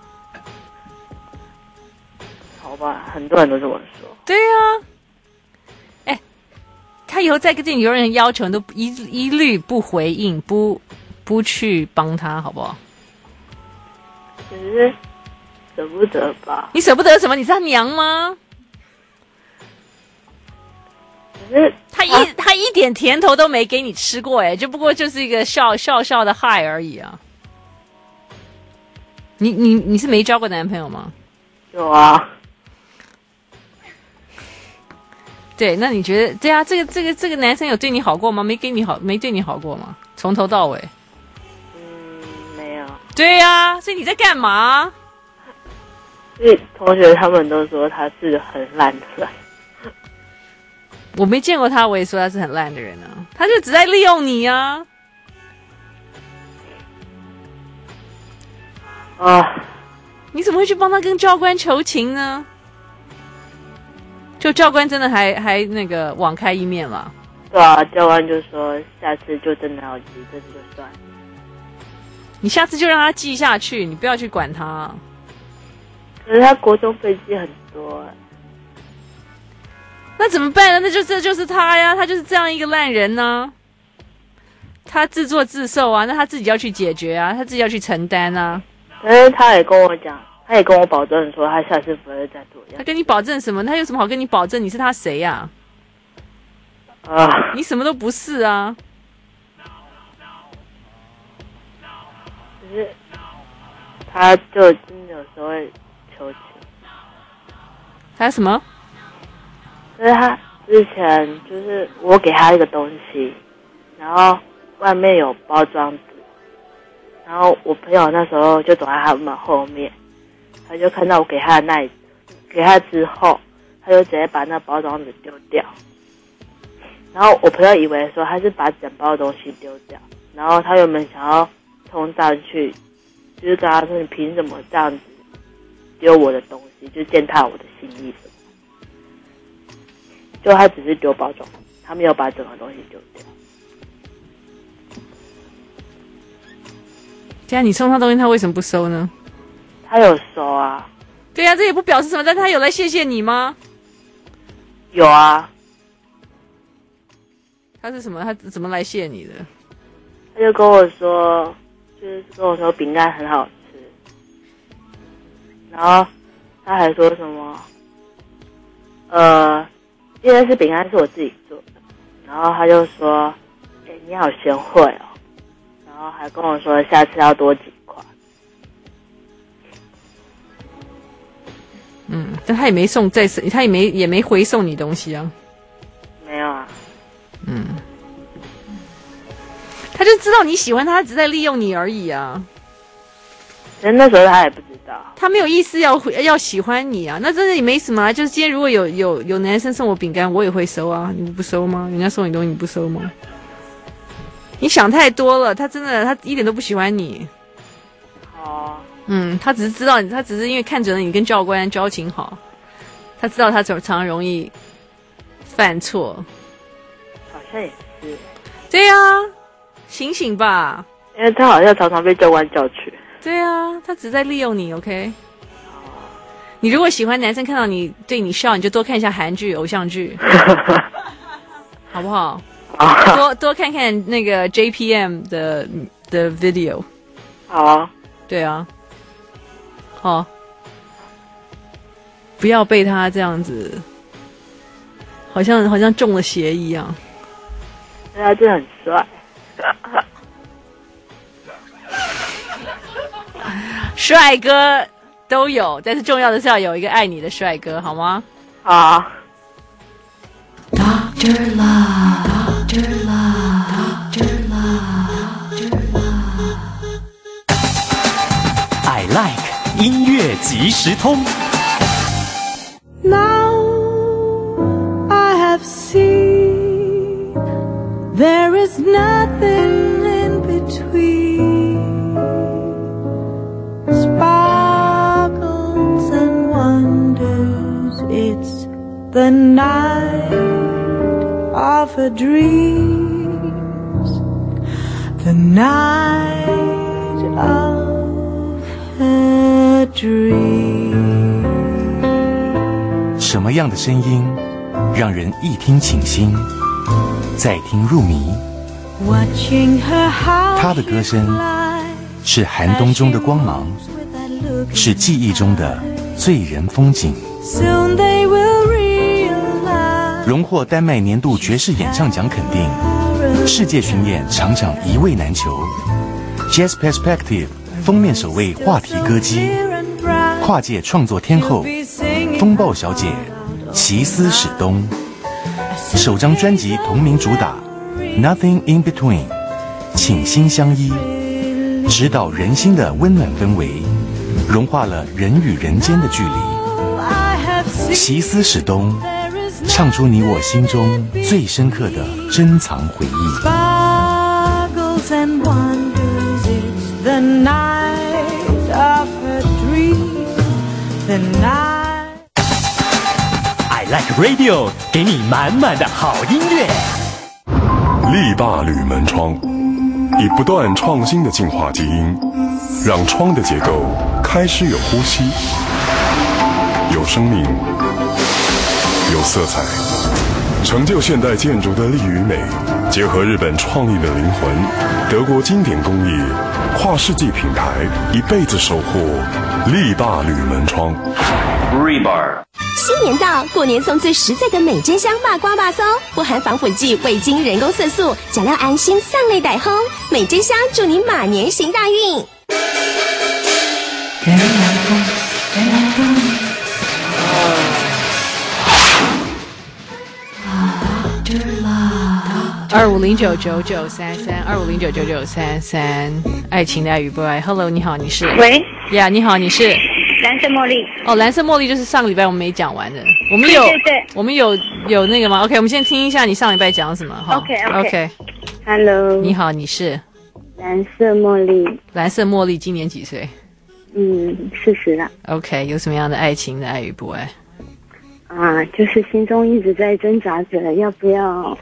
好吧，很多人都这么说。 对呀、啊，哎，他以后再跟有人要求，都一一律不回应，不不去帮他，好不好？ 可是舍不得吧？ 你舍不得什么？你是他娘吗？ 可是他一、啊、他一点甜头都没给你吃过，哎，就不过就是一个笑笑笑的嗨而已啊。你你你是没交过男朋友吗？ 有啊。 对，那你觉得对啊？这个这个这个男生有对你好过吗？没给你好，没对你好过吗？从头到尾。 嗯，没有。 对呀、啊，所以你在干嘛？ 所以同学他们都说他是很烂的人。 我没见过他，我也说他是很烂的人啊。他就只在利用你啊。 啊！ 你怎么会去帮他跟教官求情呢？就教官真的还还那个网开一面了。 对啊，教官就说下次就真的要记，这次就算了。 你下次就让他记下去，你不要去管他。 可是他国中被记很多、欸， 那怎么办呢？那就这就是他呀，他就是这样一个烂人呢、啊。他自作自受啊，那他自己要去解决啊，他自己要去承担啊。 可是他也跟我讲。他也跟我保证说，他下次不会再做一样。 他跟你保证什么？他有什么好跟你保证？你是他谁呀、 啊？啊！ 你什么都不是啊！ 可是他就真的有时候会求情。 他什么？ 可是他之前就是我给他一个东西，然后外面有包装纸，然后我朋友那时候就走在他们后面。他就看到我给他的那一给他之后，他就直接把那包装纸丢掉。然后我朋友以为说他是把整包的东西丢掉，然后他原本想要冲上去，就是跟他说你凭什么这样子丢我的东西，就践踏我的心意什么。就他只是丢包装，他没有把整个东西丢掉。 既然你送他东西，他为什么不收呢？ 他有收啊。 对呀、啊，这也不表示什么，但他有来谢谢你吗？ 有啊。 他是什么？他怎么来谢你的？ 他就跟我说，就是跟我说饼干很好吃，然后他还说什么，呃，因为是饼干是我自己做的，然后他就说，哎、欸，你好贤惠哦，然后还跟我说下次要多几块。 嗯，但他也没送再，他也没也没回送你东西啊。 没有啊。 嗯，他就知道你喜欢他，他只是在利用你而已啊。 其实那时候他也不知道， 他没有意思要要喜欢你啊。那真的也没什么啊。就是今天如果有有有男生送我饼干，我也会收啊。你不收吗？人家送你东西你不收吗？你想太多了，他真的他一点都不喜欢你。 哦。 嗯，他只是知道你，他只是因为看准了你跟教官交情好，他知道他常常容易犯错。 好像也是。 对啊，醒醒吧！ 因为他好像常常被教官叫去。 对啊，他只是在利用你 ，OK？ 你如果喜欢男生看到你对你笑，你就多看一下韩剧、偶像剧，好不好？多多看看那个 J P M 的的 video。 好啊。 对啊。好。不要被他这样子，好像好像中了邪一样。 对啊，真的很帅。 帅哥都有，但是重要的是要有一个爱你的帅哥，好吗？ 好。 Doctor Love, Doctor Love, Doctor Love, Doctor Love。I like 音乐即时通。 Now I have seen there is nothing in between sparkles and wonders. It's the night of her dreams, the night of her dreams. 什么样的声音让人一听倾心，再听入迷？她的歌声是寒冬中的光芒，是记忆中的醉人风景。荣获丹麦年度爵士演唱奖肯定，世界巡演场场一位难求。Jazz Perspective 封面首位话题歌姬，跨界创作天后，风暴小姐齐斯史东，首张专辑同名主打 Nothing in Between， 倾心相依，指导人心的温暖氛围，融化了人与人间的距离。齐斯史东唱出你我心中最深刻的珍藏回忆。 Sparkles and wonders, it's the night of her dream, the night. I like radio， 给你满满的好音乐。 力霸铝门窗，以不断创新的进化基因，让窗的结构开始有呼吸，有生命，有色彩，成就现代建筑的力与美，结合日本创意的灵魂，德国经典工艺，跨世纪品牌，一辈子守护力霸铝门窗。Rebar。 新年到，过年送最实在的美珍香麻瓜巴松，不含防腐剂、味精、人工色素，讲料安心，上类歹烘。美珍香祝你马年行大运。 人来疯，人来疯。 二五零九九九三三，二五零九九九三三，爱情的爱与不爱。Hello， 你好，你是？ 喂。 呀， yeah, 你好，你是？ 蓝色茉莉。 哦，蓝色茉莉就是上个礼拜我们没讲完的，我们有， 对对对， 我们有有那个吗 ？OK， 我们先听一下你上礼拜讲什么哈。 OK OK OK。Hello， 你好，你是？ 蓝色茉莉。 蓝色茉莉今年几岁？ 嗯，四十了。 OK， 有什么样的爱情的爱与不爱？ 啊，就是心中一直在挣扎着，要不要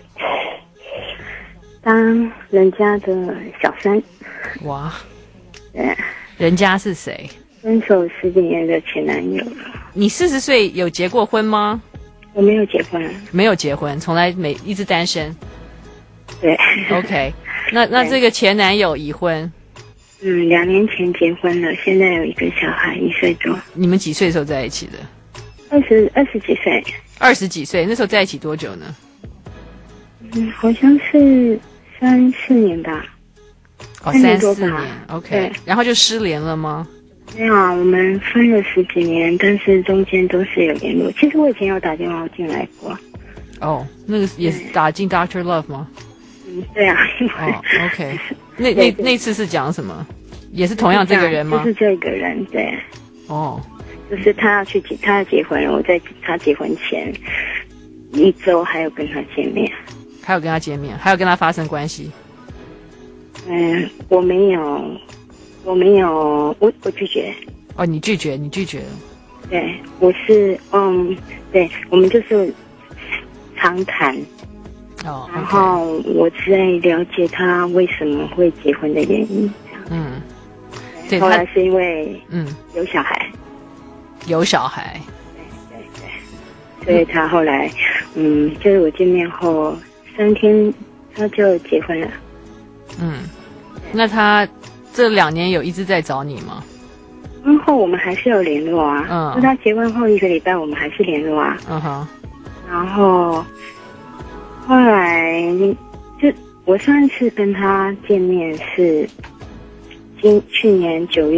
当人家的小三？ 哇， 对， 人家是谁？ 分手十几年的前男友。 你四十岁有结过婚吗？ 我没有结婚。 没有结婚，从来没一直单身。 对。 OK， 那那这个前男友已婚？ 嗯，两年前结婚了，现在有一个小孩，一岁多。 你们几岁的时候在一起的？ 二十二十几岁。 二十几岁，那时候在一起多久呢？ 嗯，好像是三四年吧。 哦，三四年 ，OK。然后就失联了吗？ 没有啊，我们分了十几年，但是中间都是有联络。其实我以前有打电话进来过。 哦，那个也是打进 Doctor Love 吗？ 嗯，对啊。 哦 ，OK。那那那次是讲什么？也是同样这个人吗？ 就是这个人，对。 哦。 就是他要去结，他要结婚了。我在他结婚前一周还有跟他见面， 还有跟他见面，还有跟他发生关系。 嗯，我没有，我没有，我我拒绝。 哦，你拒绝，你拒绝了。 对，我是，嗯，对，我们就是常谈。 哦。 然后我在了解他为什么会结婚的原因。 嗯。 对，后来是因为嗯有小孩。 有小孩， 对对对，所以他后来，嗯，就是我见面后三天他就结婚了。 嗯，那他这两年有一直在找你吗？ 婚后我们还是有联络啊，嗯，就他结婚后一个礼拜我们还是联络啊， 嗯哼， 然后后来就我上一次跟他见面是今去年九月。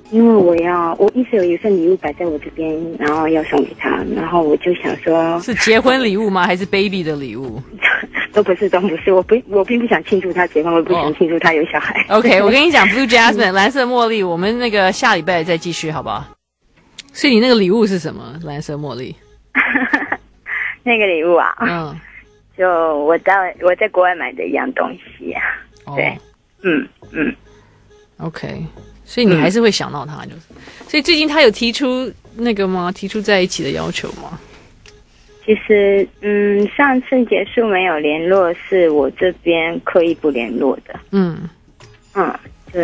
因为我要，我一直有一份礼物摆在我这边，然后要送给他，然后我就想说， 是结婚礼物吗？还是 baby 的礼物？ 都不是，都不是。我不，我并不想庆祝他结婚，我不想庆祝他有小孩。 Oh. OK， 我跟你讲 ，Blue Jasmine 蓝色茉莉，我们那个下礼拜再继续，好不好？所以你那个礼物是什么？蓝色茉莉？ 那个礼物啊， 嗯， 就我在我在国外买的一样东西啊。 哦、 对，嗯嗯 ，OK。所以你还是会想到他，就是。嗯、所以最近他有提出那个吗？提出在一起的要求吗？ 其实，嗯，上次结束没有联络，是我这边刻意不联络的。 嗯嗯，就是、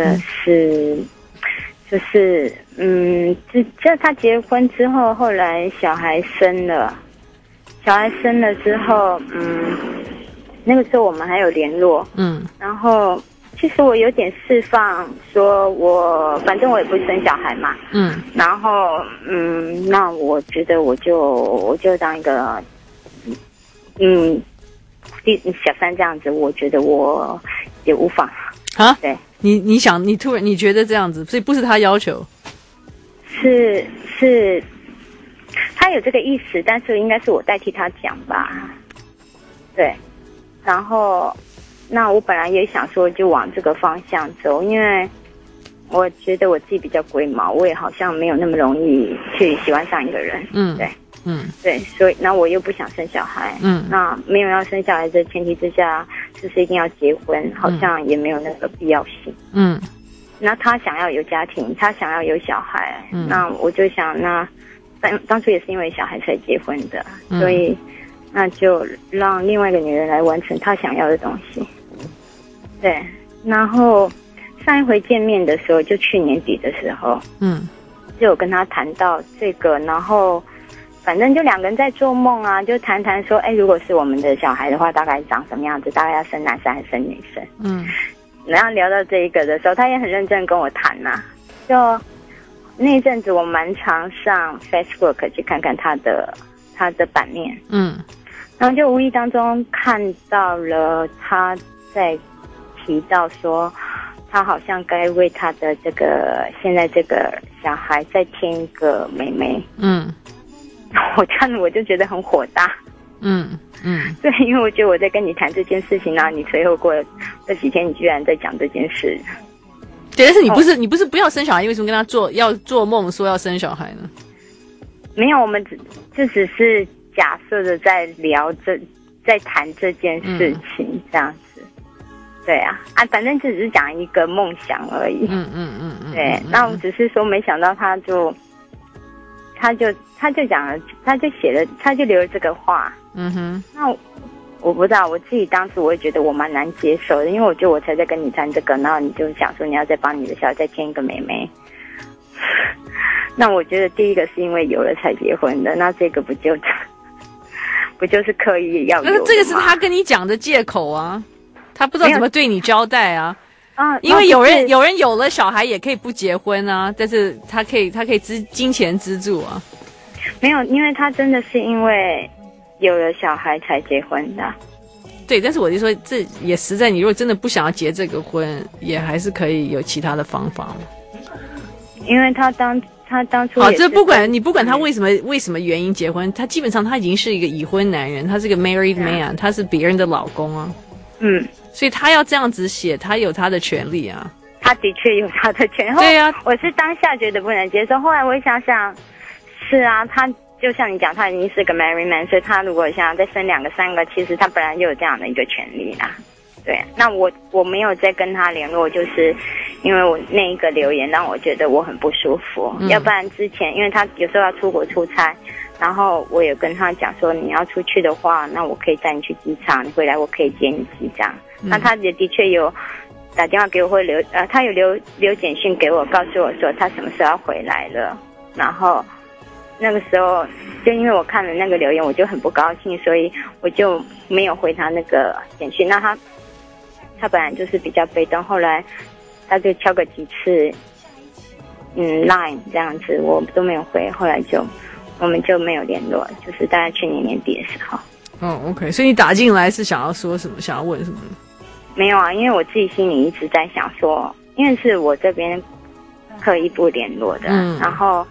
嗯、就是嗯，就就他结婚之后，后来小孩生了，小孩生了之后，嗯，那个时候我们还有联络。 嗯， 然后。其实我有点释放，说我反正我也不生小孩嘛， 嗯， 然后嗯，那我觉得我就我就当一个，嗯，小三这样子，我觉得我也无妨啊。 对， 你你想你突然你觉得这样子，所以不是他要求， 是是，他有这个意思，但是应该是我代替他讲吧，对，然后。那我本来也想说就往这个方向走，因为我觉得我自己比较龟毛，我也好像没有那么容易去喜欢上一个人。 嗯， 对， 嗯， 对，所以那我又不想生小孩。 嗯， 那没有要生小孩的前提之下，就是一定要结婚，好像也没有那个必要性。 嗯， 那他想要有家庭，他想要有小孩， 嗯、 那我就想，那当当初也是因为小孩才结婚的， 嗯、 所以那就让另外一个女人来完成她想要的东西。对，然后上一回见面的时候，就去年底的时候， 嗯， 就有跟他谈到这个，然后反正就两个人在做梦啊，就谈谈说，哎，如果是我们的小孩的话，大概长什么样子？大概要生男生还是生女生？ 嗯， 然后聊到这一个的时候，他也很认真跟我谈呐、啊，就那一阵子我蛮常上 Facebook 去看看他的他的版面， 嗯， 然后就无意当中看到了他在。提到说，他好像该为他的这个现在这个小孩再添一个妹妹。 嗯， 我看了我就觉得很火大。 嗯嗯， 对，因为我觉得我在跟你谈这件事情，然后你随后过这几天，你居然在讲这件事。 对，但是你不是、哦、你不是不要生小孩，为什么跟他做要做梦说要生小孩呢？ 没有，我们只这只是假设的在聊这在谈这件事情、嗯、这样子。对啊，啊，反正只是讲一个梦想而已。 嗯嗯嗯嗯。 对，那我只是说，没想到他就，他就他就讲了，他就写了，他就留了这个话。 嗯哼。 那我, 我不知道，我自己当时我也觉得我蛮难接受的，因为我觉得我才在跟你谈这个，然后你就想说你要再帮你的小孩再添一个妹妹。那我觉得第一个是因为有了才结婚的，那这个不就不就是刻意要有的吗？ 那这个是他跟你讲的借口啊。他不知道怎么对你交代啊， 啊， 因为有人有人有了小孩也可以不结婚啊，但是他可以他可以资金钱资助啊。 没有，因为他真的是因为有了小孩才结婚的。 对，但是我就说这也实在，你如果真的不想要结这个婚，也还是可以有其他的方法嘛。 因为他当他当初好，这不管你不管他为什么、嗯、为什么原因结婚，他基本上他已经是一个已婚男人，他是个 married man，、啊、他是别人的老公啊。 嗯。 所以他要这样子写，他有他的权利啊。 他的确有他的权利。 对啊， 我是当下觉得不能接受，后来我想想，是啊，他就像你讲，他已经是个 married man， 所以他如果想要再生两个、三个，其实他本来就有这样的一个权利啦。对，那我我没有再跟他联络，就是因为我那一个留言让我觉得我很不舒服。嗯、要不然之前，因为他有时候要出国出差。然后我有跟他讲说，你要出去的话，那我可以带你去机场，你回来我可以接你机这样。嗯、那他也的确有打电话给我，会留呃，他有留留简讯给我，告诉我说他什么时候要回来了。然后那个时候，就因为我看了那个留言，我就很不高兴，所以我就没有回他那个简讯。那他他本来就是比较被动，后来他就敲个几次，嗯 ，Line 这样子，我都没有回，后来就。我们就没有联络，就是大概去年年底的时候。 哦 ，OK， 所以你打进来是想要说什么？想要问什么？ 没有啊，因为我自己心里一直在想说，因为是我这边刻意不联络的。 嗯， 然后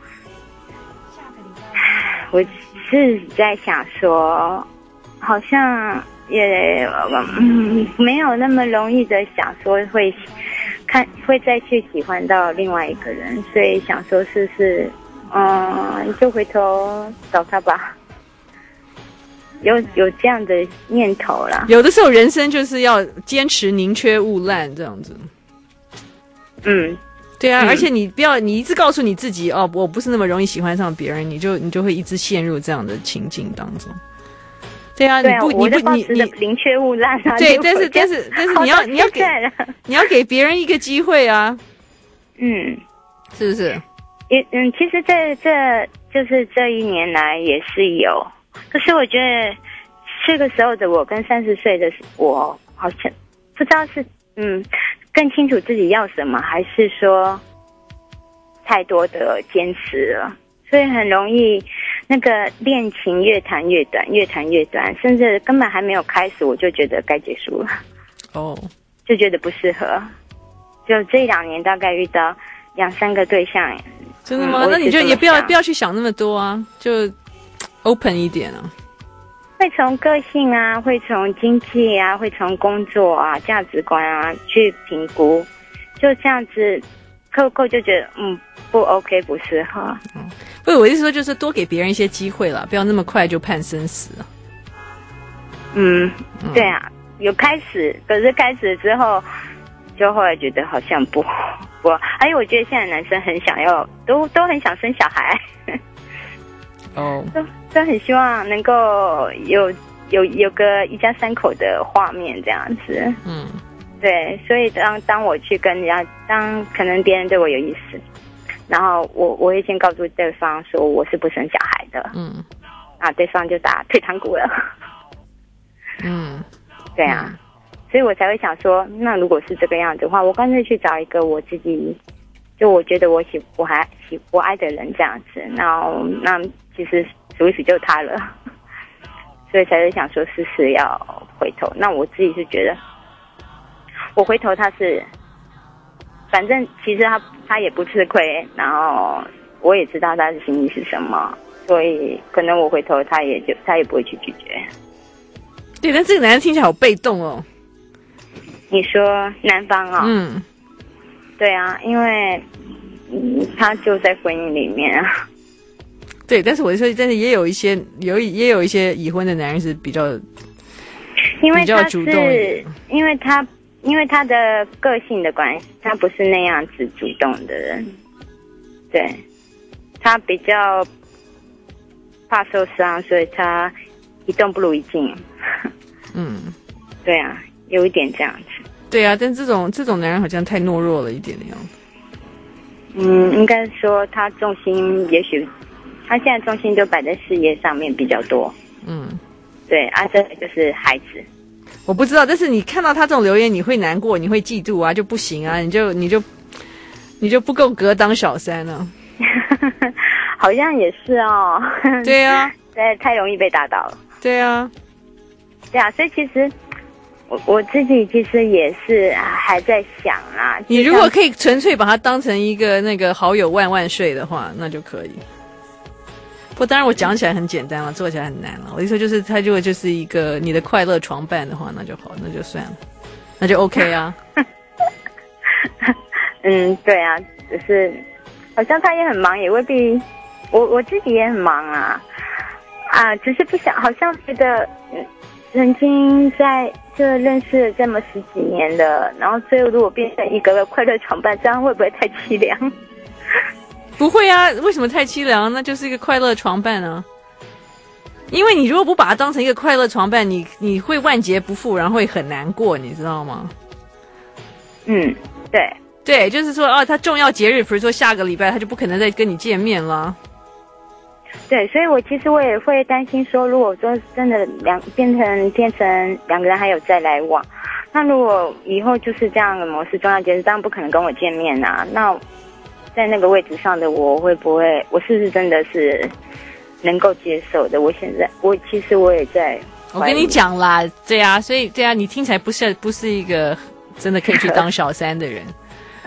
我是在想说，好像也嗯没有那么容易的想说会看会再去喜欢到另外一个人，所以想说是不是嗯就回头找他吧。有有这样的念头啦。 有的时候人生就是要坚持宁缺毋滥这样子。 嗯， 对啊， 嗯、 而且你不要你一直告诉你自己哦，我不是那么容易喜欢上别人，你就你就会一直陷入这样的情境当中。对啊， 对啊你不你不你你宁缺毋滥啊。 对，但是但是但是你要你要给你要给别人一个机会啊。 嗯， 是不是？ 也嗯，其实这这就是这一年来也是有。可是我觉得这个时候的我跟三十岁的我好像不知道是嗯更清楚自己要什么，还是说太多的坚持了，所以很容易那个恋情越谈越短，越谈越短，甚至根本还没有开始我就觉得该结束了。 哦， 就觉得不适合。就这两年大概遇到两三个对象。 真的吗？ 嗯、 那你就也不要不要去想那么多啊，就open 一点啊， 会从个性啊，会从经济啊，会从工作啊、价值观啊去评估，就这样子，扣扣就觉得嗯不 OK 不适合。 嗯，不是我意思说就是多给别人一些机会啦，不要那么快就判生死啊。 嗯，对啊，有开始，可是开始之后，就后来觉得好像不不，而且我觉得现在男生很想要，都都很想生小孩。 哦， 都都很希望能够有有有个一家三口的画面这样子。 嗯， 对，所以当当我去跟人家，当可能别人对我有意思，然后我我会先告诉对方说我是不生小孩的。 嗯， 啊，对方就打退堂鼓了。 嗯， 对啊，嗯、所以我才会想说，那如果是这个样子的话，我干脆去找一个我自己，就我觉得我喜我还喜我爱的人这样子，然后那。其实属于死就他了，所以才是想说试试要回头。那我自己是觉得，我回头他是，反正其实他他也不吃亏，然后我也知道他的心意是什么，所以可能我回头他也就他也不会去拒绝。 对，但这个男人听起来好被动哦。 你说男方啊、哦？ 嗯， 对啊，因为嗯他就在婚姻里面啊。 对，但是我说，但是也有一些有也有一些已婚的男人是比较， 因为比较主动， 因为他因为他的个性的关系，他不是那样子主动的人，对，他比较怕受伤，所以他一动不如一静。 嗯， 对啊，有一点这样子。 对啊，但这种这种男人好像太懦弱了一点的样子。 嗯，应该说他重心也许。他现在重心就摆在事业上面比较多， 嗯， 对啊，这就是孩子。 我不知道，但是你看到他这种留言，你会难过，你会嫉妒啊，就不行啊，你就你就你就不够格当小三啊。 好像也是哦。 对啊， 对，太容易被打倒了。 对啊， 对啊，所以其实我我自己其实也是还在想啊。 你如果可以纯粹把他当成一个那个好友万万岁的话，那就可以。不过当然我讲起来很简单了，做起来很难了。我的意思就是他如果就是一个你的快乐床伴的话，那就好，那就算了，那就 OK 啊。 嗯，对啊，只是好像他也很忙，也未必。我我自己也很忙啊，啊，只是不想，好像觉得，嗯，曾经在这认识了这么十几年的，然后最后如果变成一个快乐床伴，这样会不会太凄凉？ 不会啊，为什么太凄凉？那就是一个快乐床伴啊。因为你如果不把它当成一个快乐床伴，你你会万劫不复，然后会很难过，你知道吗？ 嗯，对对，就是说哦，他重要节日，比如说下个礼拜，他就不可能再跟你见面了。 对，所以我其实我也会担心说，如果说真的两变成变成两个人还有再来往，那如果以后就是这样的模式，重要节日当然不可能跟我见面啊，那。在那个位置上的我会不会，我是不是真的是能够接受的？我现在，我其实我也在。 我跟你讲啦，对啊，所以对啊，你听起来不是不是一个真的可以去当小三的人。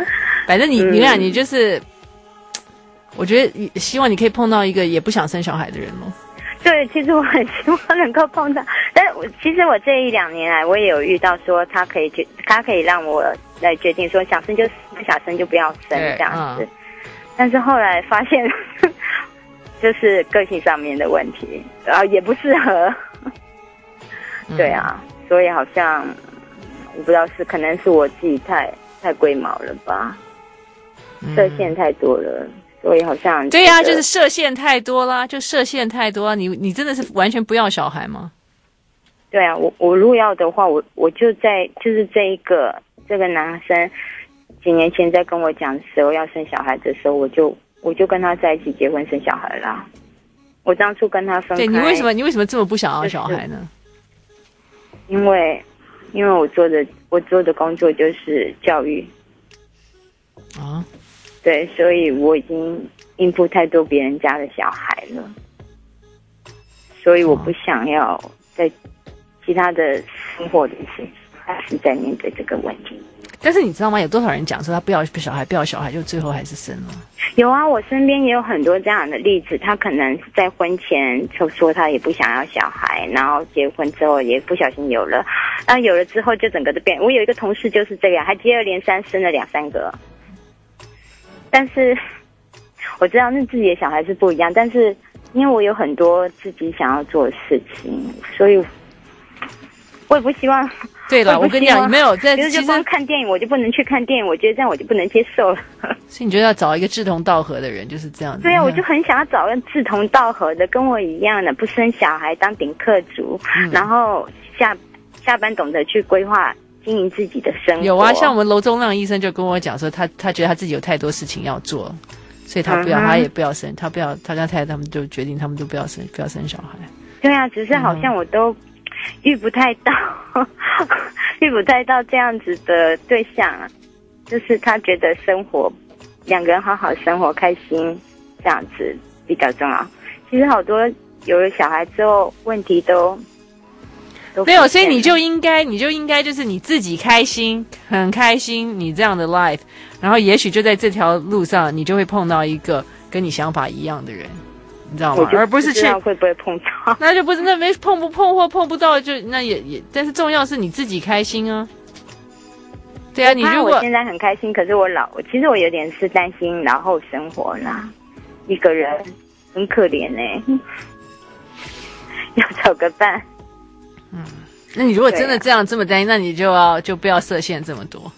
反正你嗯你看你就是，我觉得希望你可以碰到一个也不想生小孩的人咯。 对，其实我很希望能够碰到，但我其实我这一两年来，我也有遇到说他可以决，他可以让我来决定说想生就不想生就不要生这样子，嗯、但是后来发现就是个性上面的问题，然后也不适合，嗯、对啊，所以好像我不知道是可能是我自己太太龟毛了吧，设限太多了。所以好像对呀、啊，就是设限太多啦，就设限太多、啊。你你真的是完全不要小孩吗？ 对啊，我我如果要的话，我我就在就是这一个这个男生几年前在跟我讲的时候要生小孩的时候，我就我就跟他在一起结婚生小孩啦。我当初跟他分开， 对你为什么你为什么这么不想要小孩呢？ 就是、因为因为我做的我做的工作就是教育啊。 对，所以我已经应付太多别人家的小孩了，所以我不想要在其他的生活里是还是在面对这个问题。 但是你知道吗？有多少人讲说他不要小孩，不要小孩，就最后还是生了？ 有啊，我身边也有很多这样的例子。他可能是在婚前就说他也不想要小孩，然后结婚之后也不小心有了，然后有了之后就整个都变。我有一个同事就是这样，还接二连三生了两三个。但是我知道那自己的小孩是不一样，但是因为我有很多自己想要做的事情，所以我也不希望。 对了，我跟你讲，没有在其实就光看电影，我就不能去看电影，我觉得这样我就不能接受了。 所以你觉得要找一个志同道合的人，就是这样子。 对啊，我就很想要找个志同道合的，跟我一样的，不生小孩当顶客族，嗯、然后下下班懂得去规划。经营自己的生活。 有啊，像我们楼中亮医生就跟我讲说，他他觉得他自己有太多事情要做，所以他不要，嗯、他也不要生，他不要，他跟太太他们就决定，他们都不要生，不要生小孩。 对啊，只是好像我都遇不太到，嗯、遇不太到这样子的对象，就是他觉得生活两个人好好生活开心这样子比较重要。其实好多有了小孩之后，问题都。 没有，所以你就应该，你就应该就是你自己开心，很开心，你这样的 life， 然后也许就在这条路上，你就会碰到一个跟你想法一样的人，你知道吗？而不是去会不会碰到， 那就不是那没碰不碰或碰不到，就那也也，但是重要是你自己开心啊。对啊，你如果我现在很开心，可是我老，其实我有点是担心老后生活啦，一个人很可怜哎、欸，要找个伴。 嗯，那你如果真的这样这么担心，那你就要就不要设限这么多。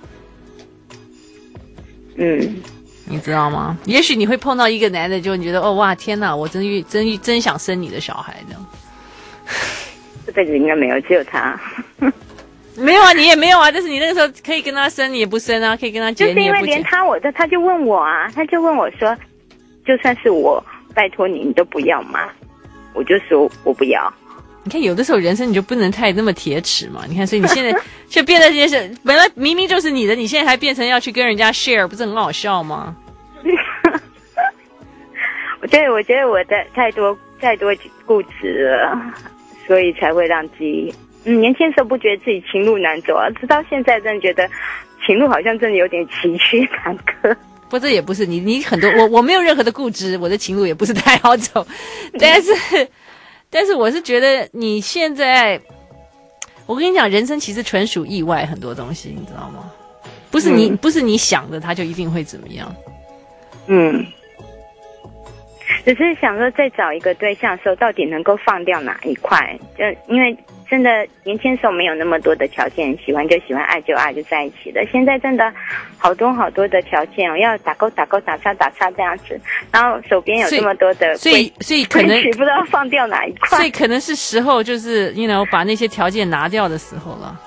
嗯， 你知道吗？也许你会碰到一个男的，就你觉得哦哇天哪，我真真真想生你的小孩这样。 这辈子应该没有，只有他。 没有啊，你也没有啊，但是你那个时候可以跟他生，你也不生啊，可以跟他结， 就是因为连他我的，他就问我啊，他就问我说，就算是我，拜托你，你都不要吗？我就说我不要。 你看，有的时候人生你就不能太那么铁齿嘛。你看，所以你现在就变得这件事，本来明明就是你的，你现在还变成要去跟人家 share， 不是很好笑吗？ 我觉得，我觉得我的太多太多固执了，所以才会让自己，嗯，年轻的时候不觉得自己情路难走啊，直到现在真的觉得情路好像真的有点崎岖坎坷。 不，这也不是你，你很多我我没有任何的固执，我的情路也不是太好走，但是。但是我是觉得你现在，我跟你讲，人生其实纯属意外，很多东西你知道吗？不是你、嗯、不是你想的，它就一定会怎么样。 嗯，只是想说，在找一个对象的时候，到底能够放掉哪一块？就因为真的年轻时候没有那么多的条件，喜欢就喜欢，爱就爱，就在一起的。现在真的好多好多的条件，要打勾打勾打叉打叉这样子，然后手边有这么多的， 所以所以可能不知道放掉哪一块， 所以可能是时候就是 you know 把那些条件拿掉的时候了。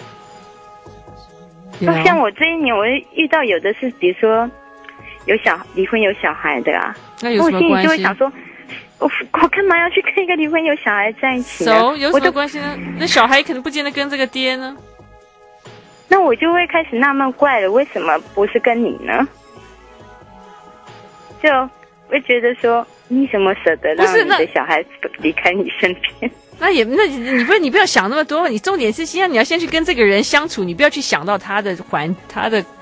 You know? 像我这一年，我遇到有的是，比如说有小离婚有小孩的啊， 那有什么关系？ 我心里就会想说。我我干嘛要去跟一个离婚有小孩在一起呢？ So, 有什么关系呢？那小孩可能不见得跟这个爹呢。 那我就会开始纳闷怪了，为什么不是跟你呢？就会觉得说，你怎么舍得让你的小孩离开你身边？ 那也那你不你不要想那么多，你重点是先你要先去跟这个人相处，你不要去想到他的环他的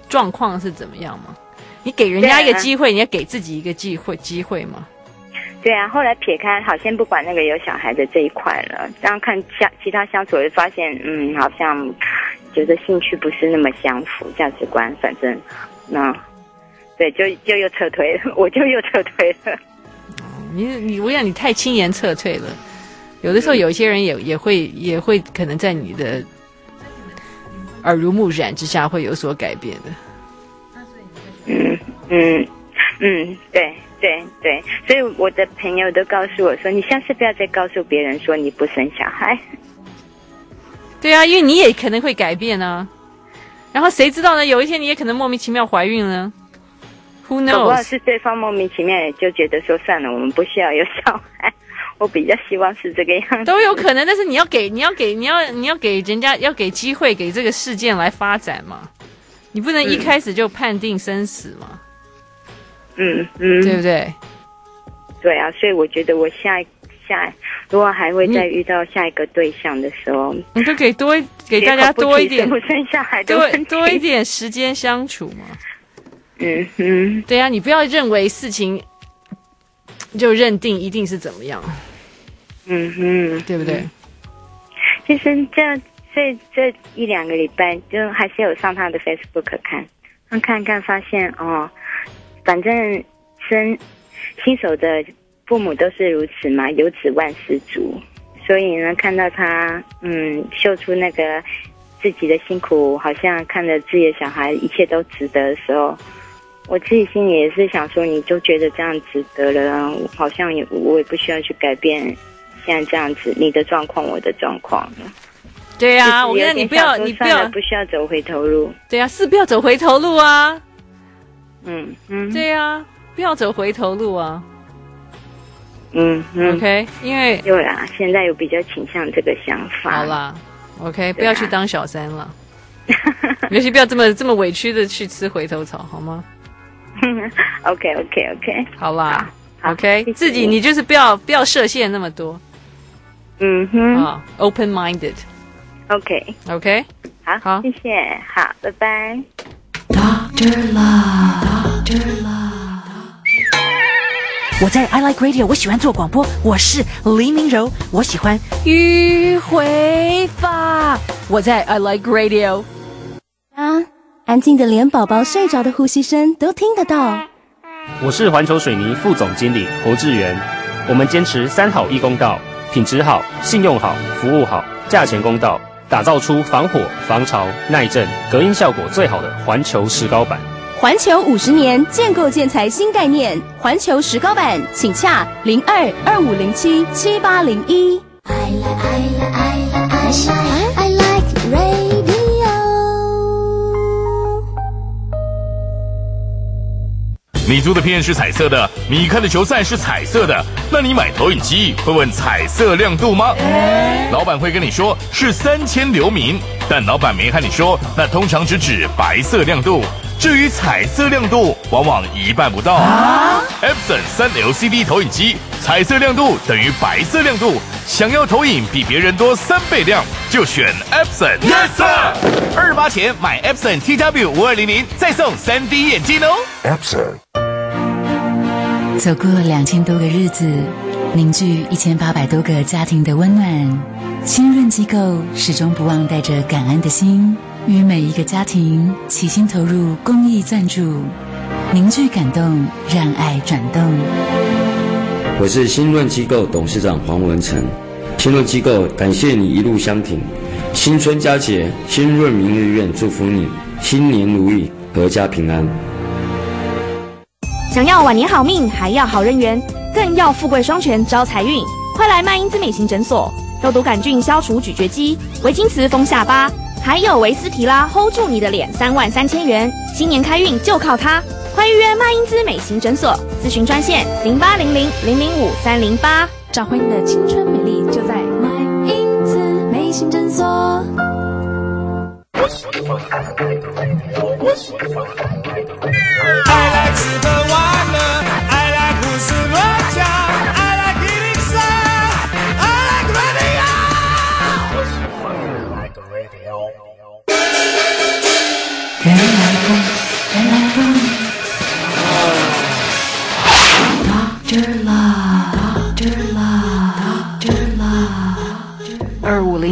状况是怎么样吗？你给人家一个机会，你要给自己一个机会机会吗？ 对啊，后来撇开，好先不管那个有小孩的这一块了，这样看相其他相处，我就发现，嗯，好像觉得兴趣不是那么相符，价值观，反正那对，就就又撤退了，我就又撤退了。 你你，我想你太轻言撤退了。有的时候，有一些人也也会也会可能在你的耳濡目染之下会有所改变的。 嗯嗯嗯，对。对对，所以我的朋友都告诉我说，你下次不要再告诉别人说你不生小孩。 对啊，因为你也可能会改变啊。然后谁知道呢？有一天你也可能莫名其妙怀孕了。Who knows？ 我是对方莫名其妙也就觉得说算了，我们不需要有小孩。我比较希望是这个样子。 都有可能，但是你要给你要给你要你要给人家要给机会给这个事件来发展嘛。你不能一开始就判定生死嘛。 嗯嗯， 对不对？ 对啊，所以我觉得我下下如果还会再遇到下一个对象的时候， 你就给多给大家多一点生不生下孩的多多一点时间相处嘛。 嗯嗯， 对啊，你不要认为事情就认定一定是怎么样。 嗯嗯， 对不对？ 其实这这这一两个礼拜，就还是有上他的 Facebook 看，看看看发现哦。反正生新手的父母都是如此嘛，有子万事足。所以呢，看到他嗯秀出那个自己的辛苦，好像看着自己的小孩一切都值得的时候，我自己心里也是想说，你就觉得这样值得了，好像也我也不需要去改变现在这样子你的状况，我的状况了。 对啊，我跟你不要你不要不需要走回头路。 对啊，是不要走回头路啊。 嗯嗯， 对啊，不要走回头路啊。 嗯嗯 ，OK， 因为有啦，现在有比较倾向这个想法。 好啦 ，OK， 不要去当小三了，尤其不要这么这么委屈的去吃回头草，好吗 ？OK OK OK， 好啦好 ，OK， 谢谢自己你就是不要不要设限那么多。 嗯哼， 啊 ，open minded。OK OK， 好，好，谢谢，好，拜拜。 Doctor Love，Doctor Love。 我在 I Like Radio， 我喜欢做广播，我是黎明柔，我喜欢迂回法。我在 I Like Radio。 啊，安静的连宝宝睡着的呼吸声都听得到。 我是环球水泥副总经理侯志源，我们坚持三好一公道，品质好，信用好，服务好，价钱公道。打造出防火、防潮、耐震、隔音效果最好的环球石膏板。 环球五十年建构建材新概念，环球石膏板，请洽零二二五零七七八零一。I like I like I like I like radio。 你租的片是彩色的，你看的球赛是彩色的，那你买投影机会问彩色亮度吗？老板会跟你说是三千流明，但老板没和你说，那通常只指白色亮度。至于彩色亮度，往往一半不到。啊、Epson 三 L C D 投影机，彩色亮度等于白色亮度。想要投影比别人多三倍亮，就选 Epson。Yes sir。二十八前买 Epson T W 五二零零，再送三 D 眼镜哦。 Epson。 走过两千多个日子，凝聚一千八百多个家庭的温暖。新润机构始终不忘带着感恩的心，与每一个家庭齐心投入公益赞助，凝聚感动，让爱转动。 我是新润机构董事长黄文成。新润机构感谢你一路相挺，新春佳节，新润明日院祝福你新年如意，阖家平安。 想要晚年好命，还要好人缘，更要富贵双全招财运，快来麦因兹美型诊所，肉毒杆菌消除咀嚼肌，维金瓷封下巴，还有维斯提拉 hold 住你的脸三万三千元，新年开运就靠它，快预约麦因兹美型诊所，咨询专线零八零零零零五三零八，找回你的青春美丽就在麦因兹美型诊所。 I like 日本玩乐 I like 胡思乱想 I like 一零三 I like radio 人来疯。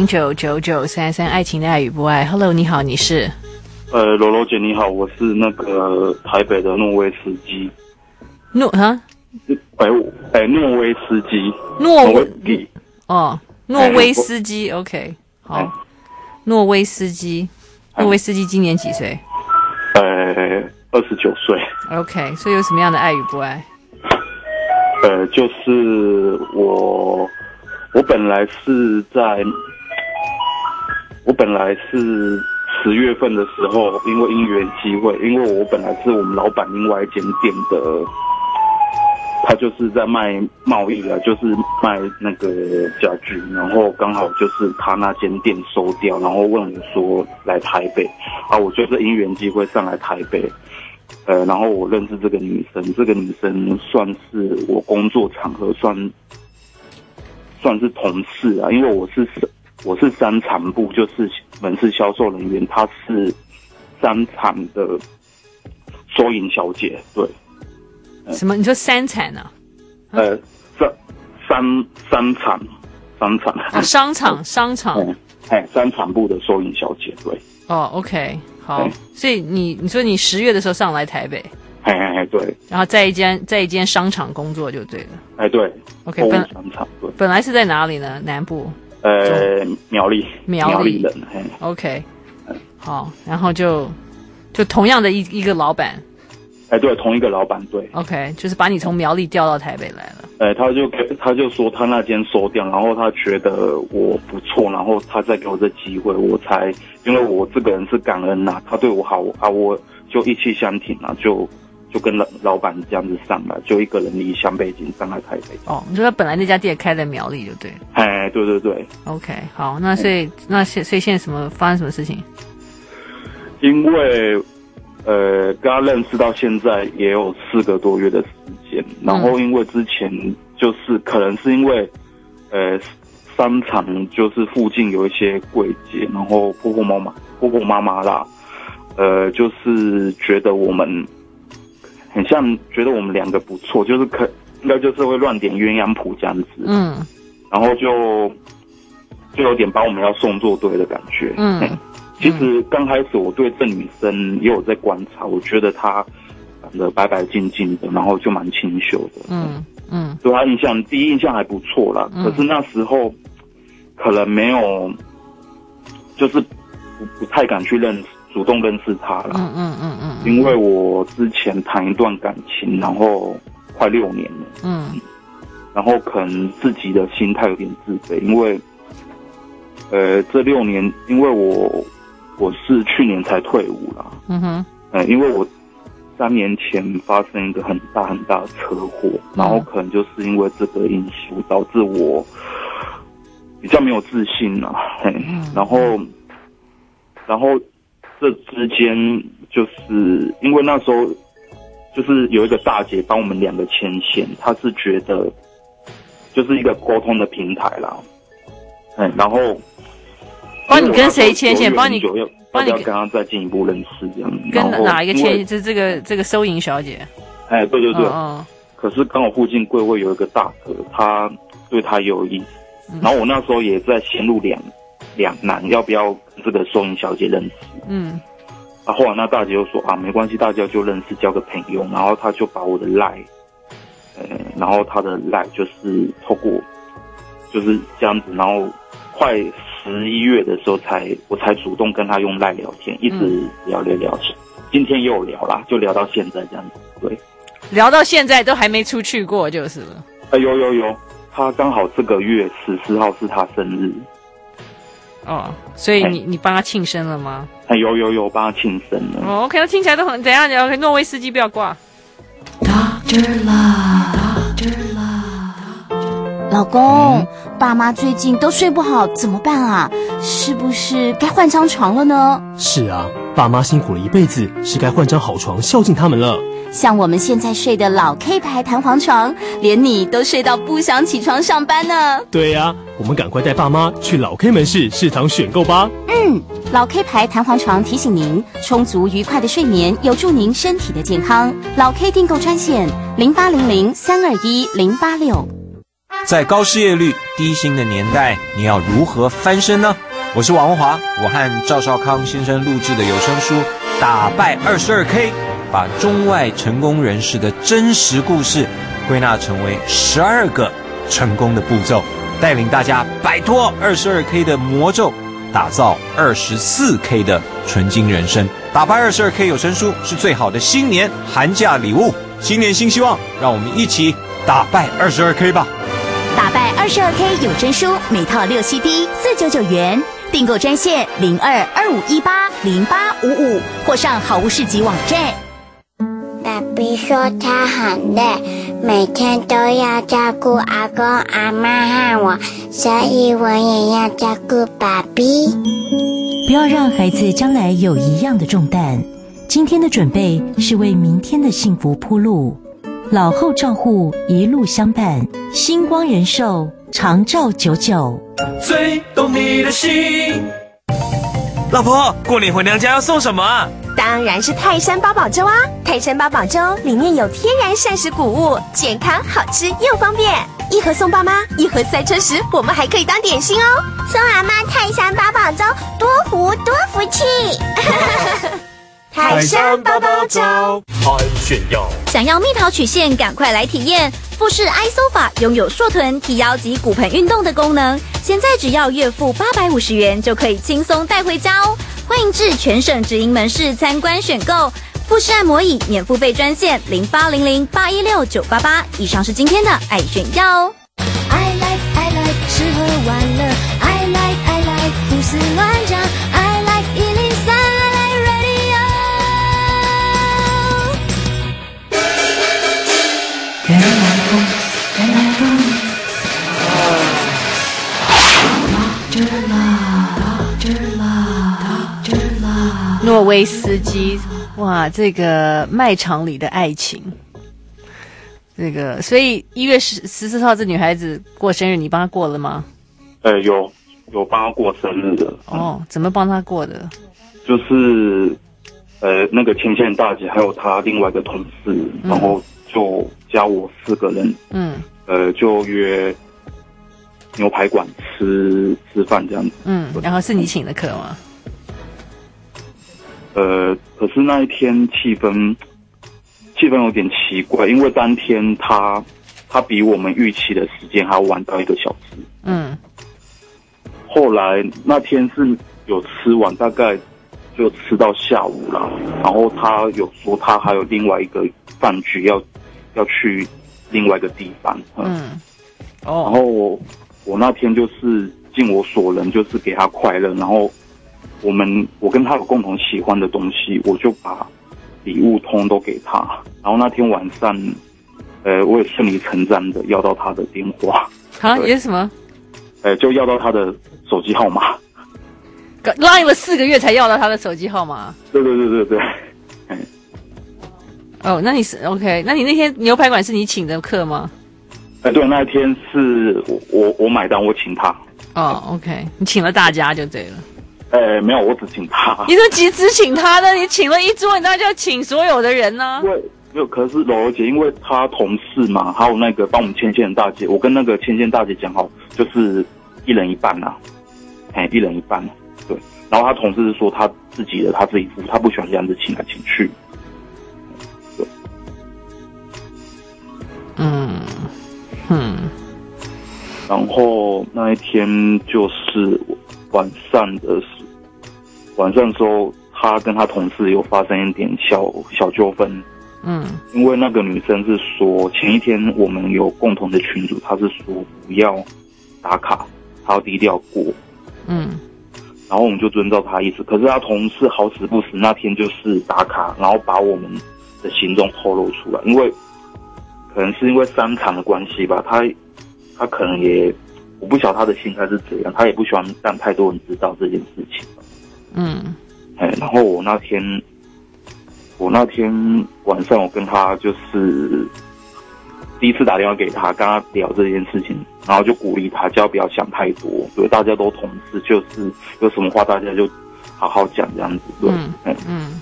九九九三三，爱情的爱与不爱。Hello， 你好，你是？ 呃，柔柔姐你好，我是那个台北的诺威斯基。 诺啊？ 哎哎，诺威斯基。 诺威哦，诺威斯基。OK， 好。诺威斯基，诺威斯基今年几岁？ 呃，二十九岁。 OK， 所以有什么样的爱与不爱？ 呃，就是我，我本来是在，我本来是十月份的时候，因为因缘机会，因为我本来是我们老板另外一间店的。他就是在卖贸易啊，就是卖那个家具，然后刚好就是他那间店收掉，然后问我说来台北，啊，我就是因缘机会上来台北，呃，然后我认识这个女生，这个女生算是我工作场合算算是同事啊，因为我是我是三产部，就是门市销售人员，她是三产的收银小姐，对。 什么？你说三产啊？ 呃，三三三产，三产啊，商场商场， 哎，三产部的收银小姐，对。 哦 ，OK， 好，所以你你说你十月的时候上来台北， 哎哎哎，对。 然后在一间在一间商场工作就对了。 哎，对。 OK， 本商场对。本来是在哪里呢？南部。 呃，苗栗。 苗栗人。 OK， 好，然后就就同样的一一个老板。 哎，对，同一个老板，对 ，OK， 就是把你从苗栗调到台北来了。 哎，他就他就说他那间收掉，然后他觉得我不错，然后他再给我这机会，我才因为我这个人是感恩呐、啊，他对我好啊，我就一气相挺啊，就就跟老老板这样子上来，就一个人离乡背景上来台北。 哦，你说他本来那家店开在苗栗就对了。 哎，对对对。 OK， 好，那所以、哎、那所以现在什么发生什么事情？ 因为。呃，跟他认识到现在也有四个多月的时间，然后因为之前就是可能是因为，呃，商场就是附近有一些柜姐，然后婆婆妈妈婆婆妈妈啦，呃，就是觉得我们很像，觉得我们两个不错，就是可应该就是会乱点鸳鸯谱这样子，嗯，然后就就有点把我们要送作对的感觉，嗯。嗯其实刚开始我对这女生也有在观察，我觉得她长得白白净净的，然后就蛮清秀的。嗯嗯，对她印象第一印象还不错啦。嗯、可是那时候可能没有，就是不不太敢去认识，主动认识她啦。嗯嗯嗯嗯，因为我之前谈一段感情，然后快六年了。嗯，然后可能自己的心态有点自卑，因为呃这六年，因为我。我是去年才退伍啦，嗯哼，呃，因为我三年前发生一个很大很大的车祸，然后可能就是因为这个因素导致我比较没有自信啦，嘿，然后，然后这之间就是因为那时候就是有一个大姐帮我们两个牵线，她是觉得就是一个沟通的平台啦，嗯，然后。 帮你跟谁牵线？帮你帮你跟他再进一步认识这样。 跟哪一个牵线？这这个这个收银小姐。 哎，对对对。哦、可是刚好附近柜位有一个大哥，他对他有意思。嗯、然后我那时候也在陷入两两难，要不要跟这个收银小姐认识？嗯。啊，后来那大姐就说啊，没关系，大家就认识，交个朋友。然后他就把我的赖，呃，然后他的赖就是透过就是这样子，然后快。十一月的时候才我才主动跟他用赖聊天，一直聊聊聊，嗯、今天又有聊啦，就聊到现在这样子，对， 聊到现在都还没出去过就是了。 哎、呃，有有有，他刚好这个月十四号是他生日。 哦，所以你、哎、你帮他庆生了吗？ 哎，有有有，帮他庆生了。 哦 ，OK， 那听起来都很怎样讲？诺威斯基不要挂。 Doctor Love，Doctor Love。 老公，嗯、爸妈最近都睡不好，怎么办啊？是不是该换张床了呢？ 是啊，爸妈辛苦了一辈子，是该换张好床孝敬他们了。 像我们现在睡的老 K 牌弹簧床，连你都睡到不想起床上班呢。 对呀、啊，我们赶快带爸妈去老 K 门市市场选购吧。 嗯，老 K 牌弹簧床提醒您，充足愉快的睡眠有助您身体的健康。老 K 订购专线零八零零三二一零八六。 在高失业率、低薪的年代，你要如何翻身呢？我是王文华，我和赵少康先生录制的有声书《打败 二十二K》，把中外成功人士的真实故事归纳成为十二个成功的步骤，带领大家摆脱 二十二K 的魔咒，打造 二十四K 的纯金人生。打败 二十二K 有声书是最好的新年寒假礼物，新年新希望，让我们一起打败 二十二K 吧。 打败 二十二K 有声书每套六 C D 四百九十九元，订购专线零二二五一八零八五五或上好物市集网站。 爸比说他很累，每天都要照顾阿公阿嬷和我，所以我也要照顾爸比。 不要让孩子将来有一样的重担，今天的准备是为明天的幸福铺路。老后照护一路相伴，星光人寿长照久久， 最懂你的心。老婆，过年回娘家要送什么啊？ 当然是泰山八宝粥啊！泰山八宝粥里面有天然膳食谷物，健康好吃又方便，一盒送爸妈，一盒赛车时我们还可以当点心哦。 送阿妈泰山八宝粥，多福多福气。 泰山八宝粥，太炫耀！ 想要蜜桃曲线，赶快来体验。富士 iSofa 拥有硕臀、提腰及骨盆运动的功能，现在只要月付八百五十元就可以轻松带回家哦。欢迎至全省直营门市参观选购。富士按摩椅免付费专线零八零零八一六九八八。以上是今天的爱炫耀哦。 I like I like 吃喝玩乐 I like I like 胡思乱想 I like 一零三 I like radio。 原来风，原来风。Doctor Love，Doctor Love，Doctor Love。 诺维斯基，哇，这个卖场里的爱情。这个，所以一月十十四号这女孩子过生日，你帮她过了吗？ 呃，有有帮她过生日的。 哦，怎么帮她过的？ 就是呃，那个前线大姐还有她另外一个同事，嗯、然后就加我四个人， 嗯， 呃，就约牛排馆吃吃饭这样子。 嗯，然后是你请的客吗？ 呃，可是那一天气氛。气氛有点奇怪，因为当天他他比我们预期的时间还要晚到一个小时。 嗯， 后来那天是有吃完，大概就吃到下午了。然后他有说他还有另外一个饭局要要去另外一个地方。嗯， 嗯哦， 然后我我那天就是尽我所能，就是给他快乐。然后我们我跟他有共同喜欢的东西，我就把礼物通都给他，然后那天晚上，呃，我也顺理成章的要到他的电话。 啊，也是什么？ 呃，就要到他的手机号码。 拉了四个月才要到他的手机号码。 对对对对对。 哦，那你是 OK？ 那你那天牛排馆是你请的客吗？ 哎，对，那一天是我我我买单，我请他。 哦 ，OK， 你请了大家就对了。 呃，没有，我只请他。 你怎么只只请他呢？你请了一桌，你当然就要请所有的人呢、啊。 因为没有，可是柔柔姐，因为她同事嘛，还有那个帮我们牵线的大姐，我跟那个牵线大姐讲好，就是一人一半呐、啊，哎，一人一半。对，然后她同事是说她自己的，她自己付，她不喜欢这样子请来请去。对， 嗯，嗯， 然后那一天就是晚上的时。晚上的时候，他跟他同事有发生一点小小纠纷。 嗯， 因为那个女生是说，前一天我们有共同的群组，她是说不要打卡，她要低调过。 嗯， 然后我们就遵照她意思。可是他同事好死不死那天就是打卡，然后把我们的行踪透露出来。因为可能是因为商场的关系吧，他他可能也我不晓得他的心态是怎样，他也不喜欢让太多人知道这件事情。 嗯， 哎，然后我那天，我那天晚上我跟他就是第一次打电话给他，跟他聊这件事情，然后就鼓励他，叫不要想太多，对，大家都同事，就是有什么话大家就好好讲这样子，对， 嗯嗯嗯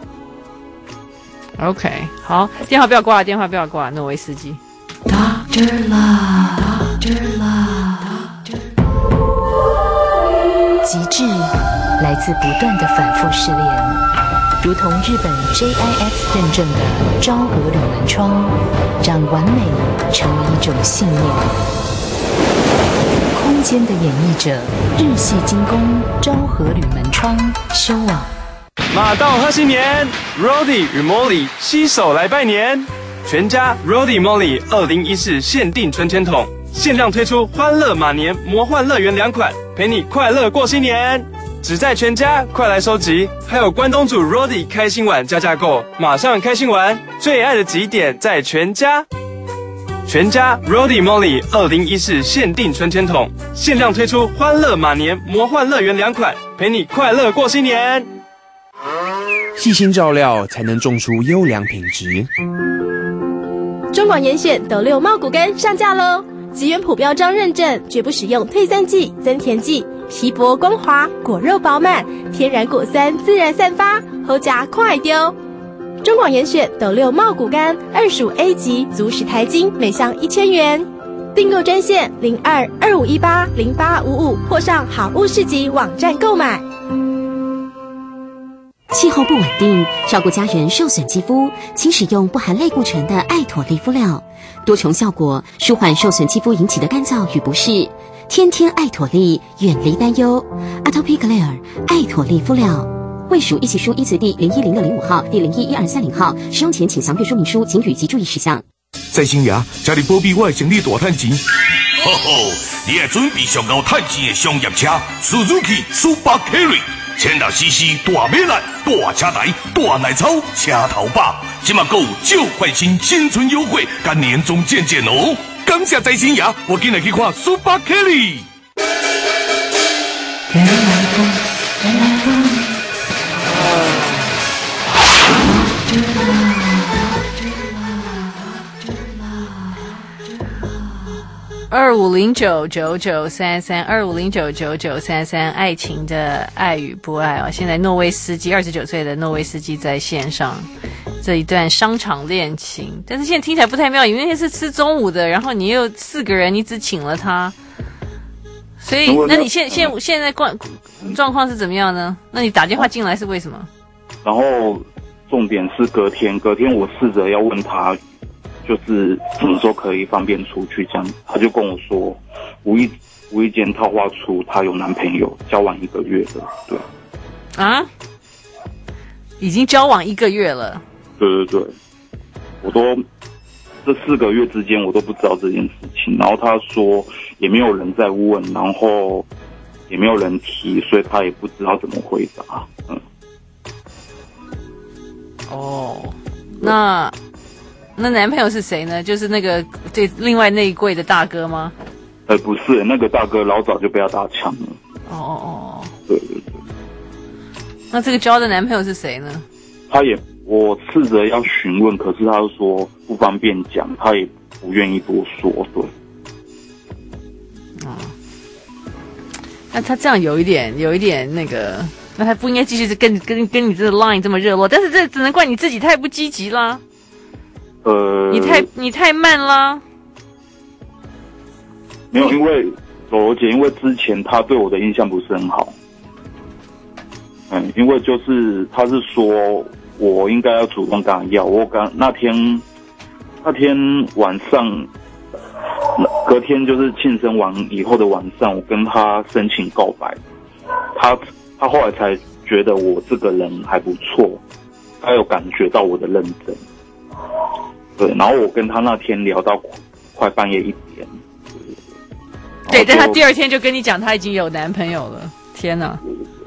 ，OK， 好，电话不要挂，电话不要挂，诺维斯基。 Doctor Love。 极致来自不断的反复试炼，如同日本 J I S 认证的昭和铝门窗，让完美成为一种信念。空间的演绎者，日系精工昭和铝门窗，修网。 马到贺新年 ，Rody 与 Molly 携手来拜年，全家 Rody Molly 二零一四限定存钱筒，限量推出欢乐马年魔幻乐园两款，陪你快乐过新年。只在全家，快来收集！还有关东煮 Rody 开心碗加价购，马上开心玩，最爱的几点在全家。全家 Rody Molly 二零一四限定存钱筒，限量推出欢乐马年魔幻乐园两款，陪你快乐过新年。 细心照料，才能种出优良品质。 中广严选斗六茂谷柑上架喽！吉原普标章认证，绝不使用褪散剂、增甜剂，皮薄光滑，果肉饱满，天然果酸自然散发，齁夹快丢。中广严选斗六茂谷柑二十五 A 级足十台斤，每箱一千元。订购专线零二二五一八零八五五，或上好物市集网站购买。 气候不稳定，照顾家人受损肌肤，请使用不含类固醇的艾妥丽肤料，多重效果，舒缓受损肌肤引起的干燥与不适。天天艾妥丽，远离担忧。Atopy Clear 艾妥丽肤料，卫署一起书依词第零一零六零五号、第零一一二三零号，使用前请详阅说明书、警语及注意事项。 在新牙，家里保庇我的生理大趁钱。吼吼，你来准备上高趁钱的商业车 ，Suzuki Super Carry。千六 C C 大马力、大车台、大奶超、车头把，今嘛还有旧换新新春优惠，甲年终见见哦！感谢在新牙，我今日去看 Super Kelly。 人来疯，人来疯。 二五零九九九三三，二五零九九九三三，爱情的爱与不爱啊！现在诺威斯基，二十九岁的诺威斯基在线上，这一段商场恋情，但是现在听起来不太妙，因为那天是吃中午的，然后你又四个人，你只请了他，所以那你现现现在状状况是怎么样呢？那你打电话进来是为什么？ 然后重点是隔天，隔天我试着要问他。就是什么时候可以方便出去这样，他就跟我说，无意无意间套话出她有男朋友，交往一个月的，对。 啊？已经交往一个月了？ 对对对，我都这四个月之间我都不知道这件事情，然后他说也没有人在问，然后也没有人提，所以他也不知道怎么回答。嗯。 哦，那。那男朋友是谁呢？就是那个对另外那一柜的大哥吗？ 呃，不是，那个大哥老早就被他打枪了。 哦哦哦， 对对对。 那这个交的男朋友是谁呢？ 他也，我试着要询问，可是他说不方便讲，他也不愿意多说。对。 哦。那他这样有一点，有一点那个，那他不应该继续跟跟跟你这个 line 这么热络，但是这只能怪你自己太不积极啦。 呃， 你太你太慢啦。 没有，因为柔柔姐，因为之前她对我的印象不是很好。嗯，因为就是她是说我应该要主动跟她要，我刚那天那天晚上，隔天就是庆生完以后的晚上，我跟她申请告白，她她后来才觉得我这个人还不错，她有感觉到我的认真。对，然后我跟他那天聊到快半夜一点。 对，但他第二天就跟你讲他已经有男朋友了，天哪！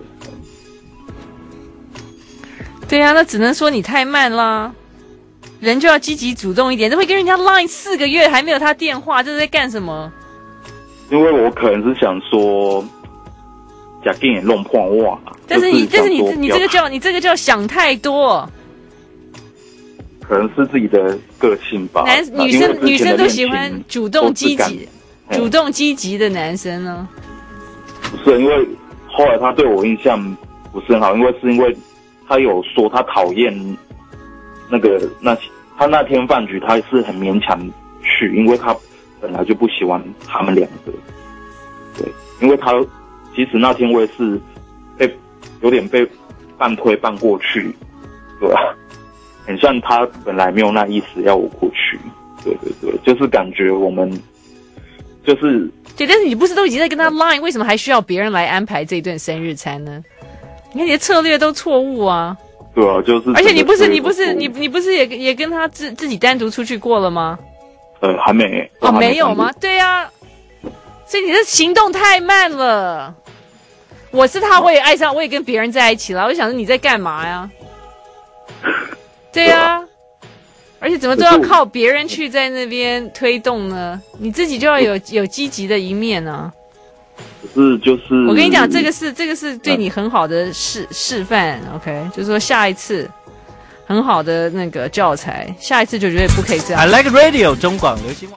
对啊，那只能说你太慢啦，人就要积极主动一点。这会跟人家 line 四个月还没有他电话，这是在干什么？ 因为我可能是想说，假定也弄破话。 但是你， 就是、 但是你，你这个叫你这个叫想太多。 可能是自己的个性吧。 男女生女生都喜欢主动积极、主动积极的男生呢。 不是，因为后来他对我印象不是很好，因为是因为他有说他讨厌那个那他那天饭局，他是很勉强去，因为他本来就不喜欢他们两个，对，因为他其实那天我也是被有点被半推半过去，对吧？很像他本来没有那意思要我过去，对对对，就是感觉我们就是对，但是你不是都已经在跟他 line， 为什么还需要别人来安排这顿生日餐呢？你看你的策略都错误啊！ 对啊，就是， 而且你不是你不是你你不是也也跟他自自己单独出去过了吗？ 呃，还没哦，没有吗？对呀、啊，所以你的行动太慢了。我是他，我也爱上，我也跟别人在一起了。我就想说你在干嘛呀？对呀、啊，而且怎么都要靠别人去在那边推动呢？你自己就要有有积极的一面啊。 可是就是我跟你讲，这个是这个是对你很好的示示范 ，OK， 就是说下一次很好的那个教材，下一次就绝对不可以这样。 I like radio 中广流行网。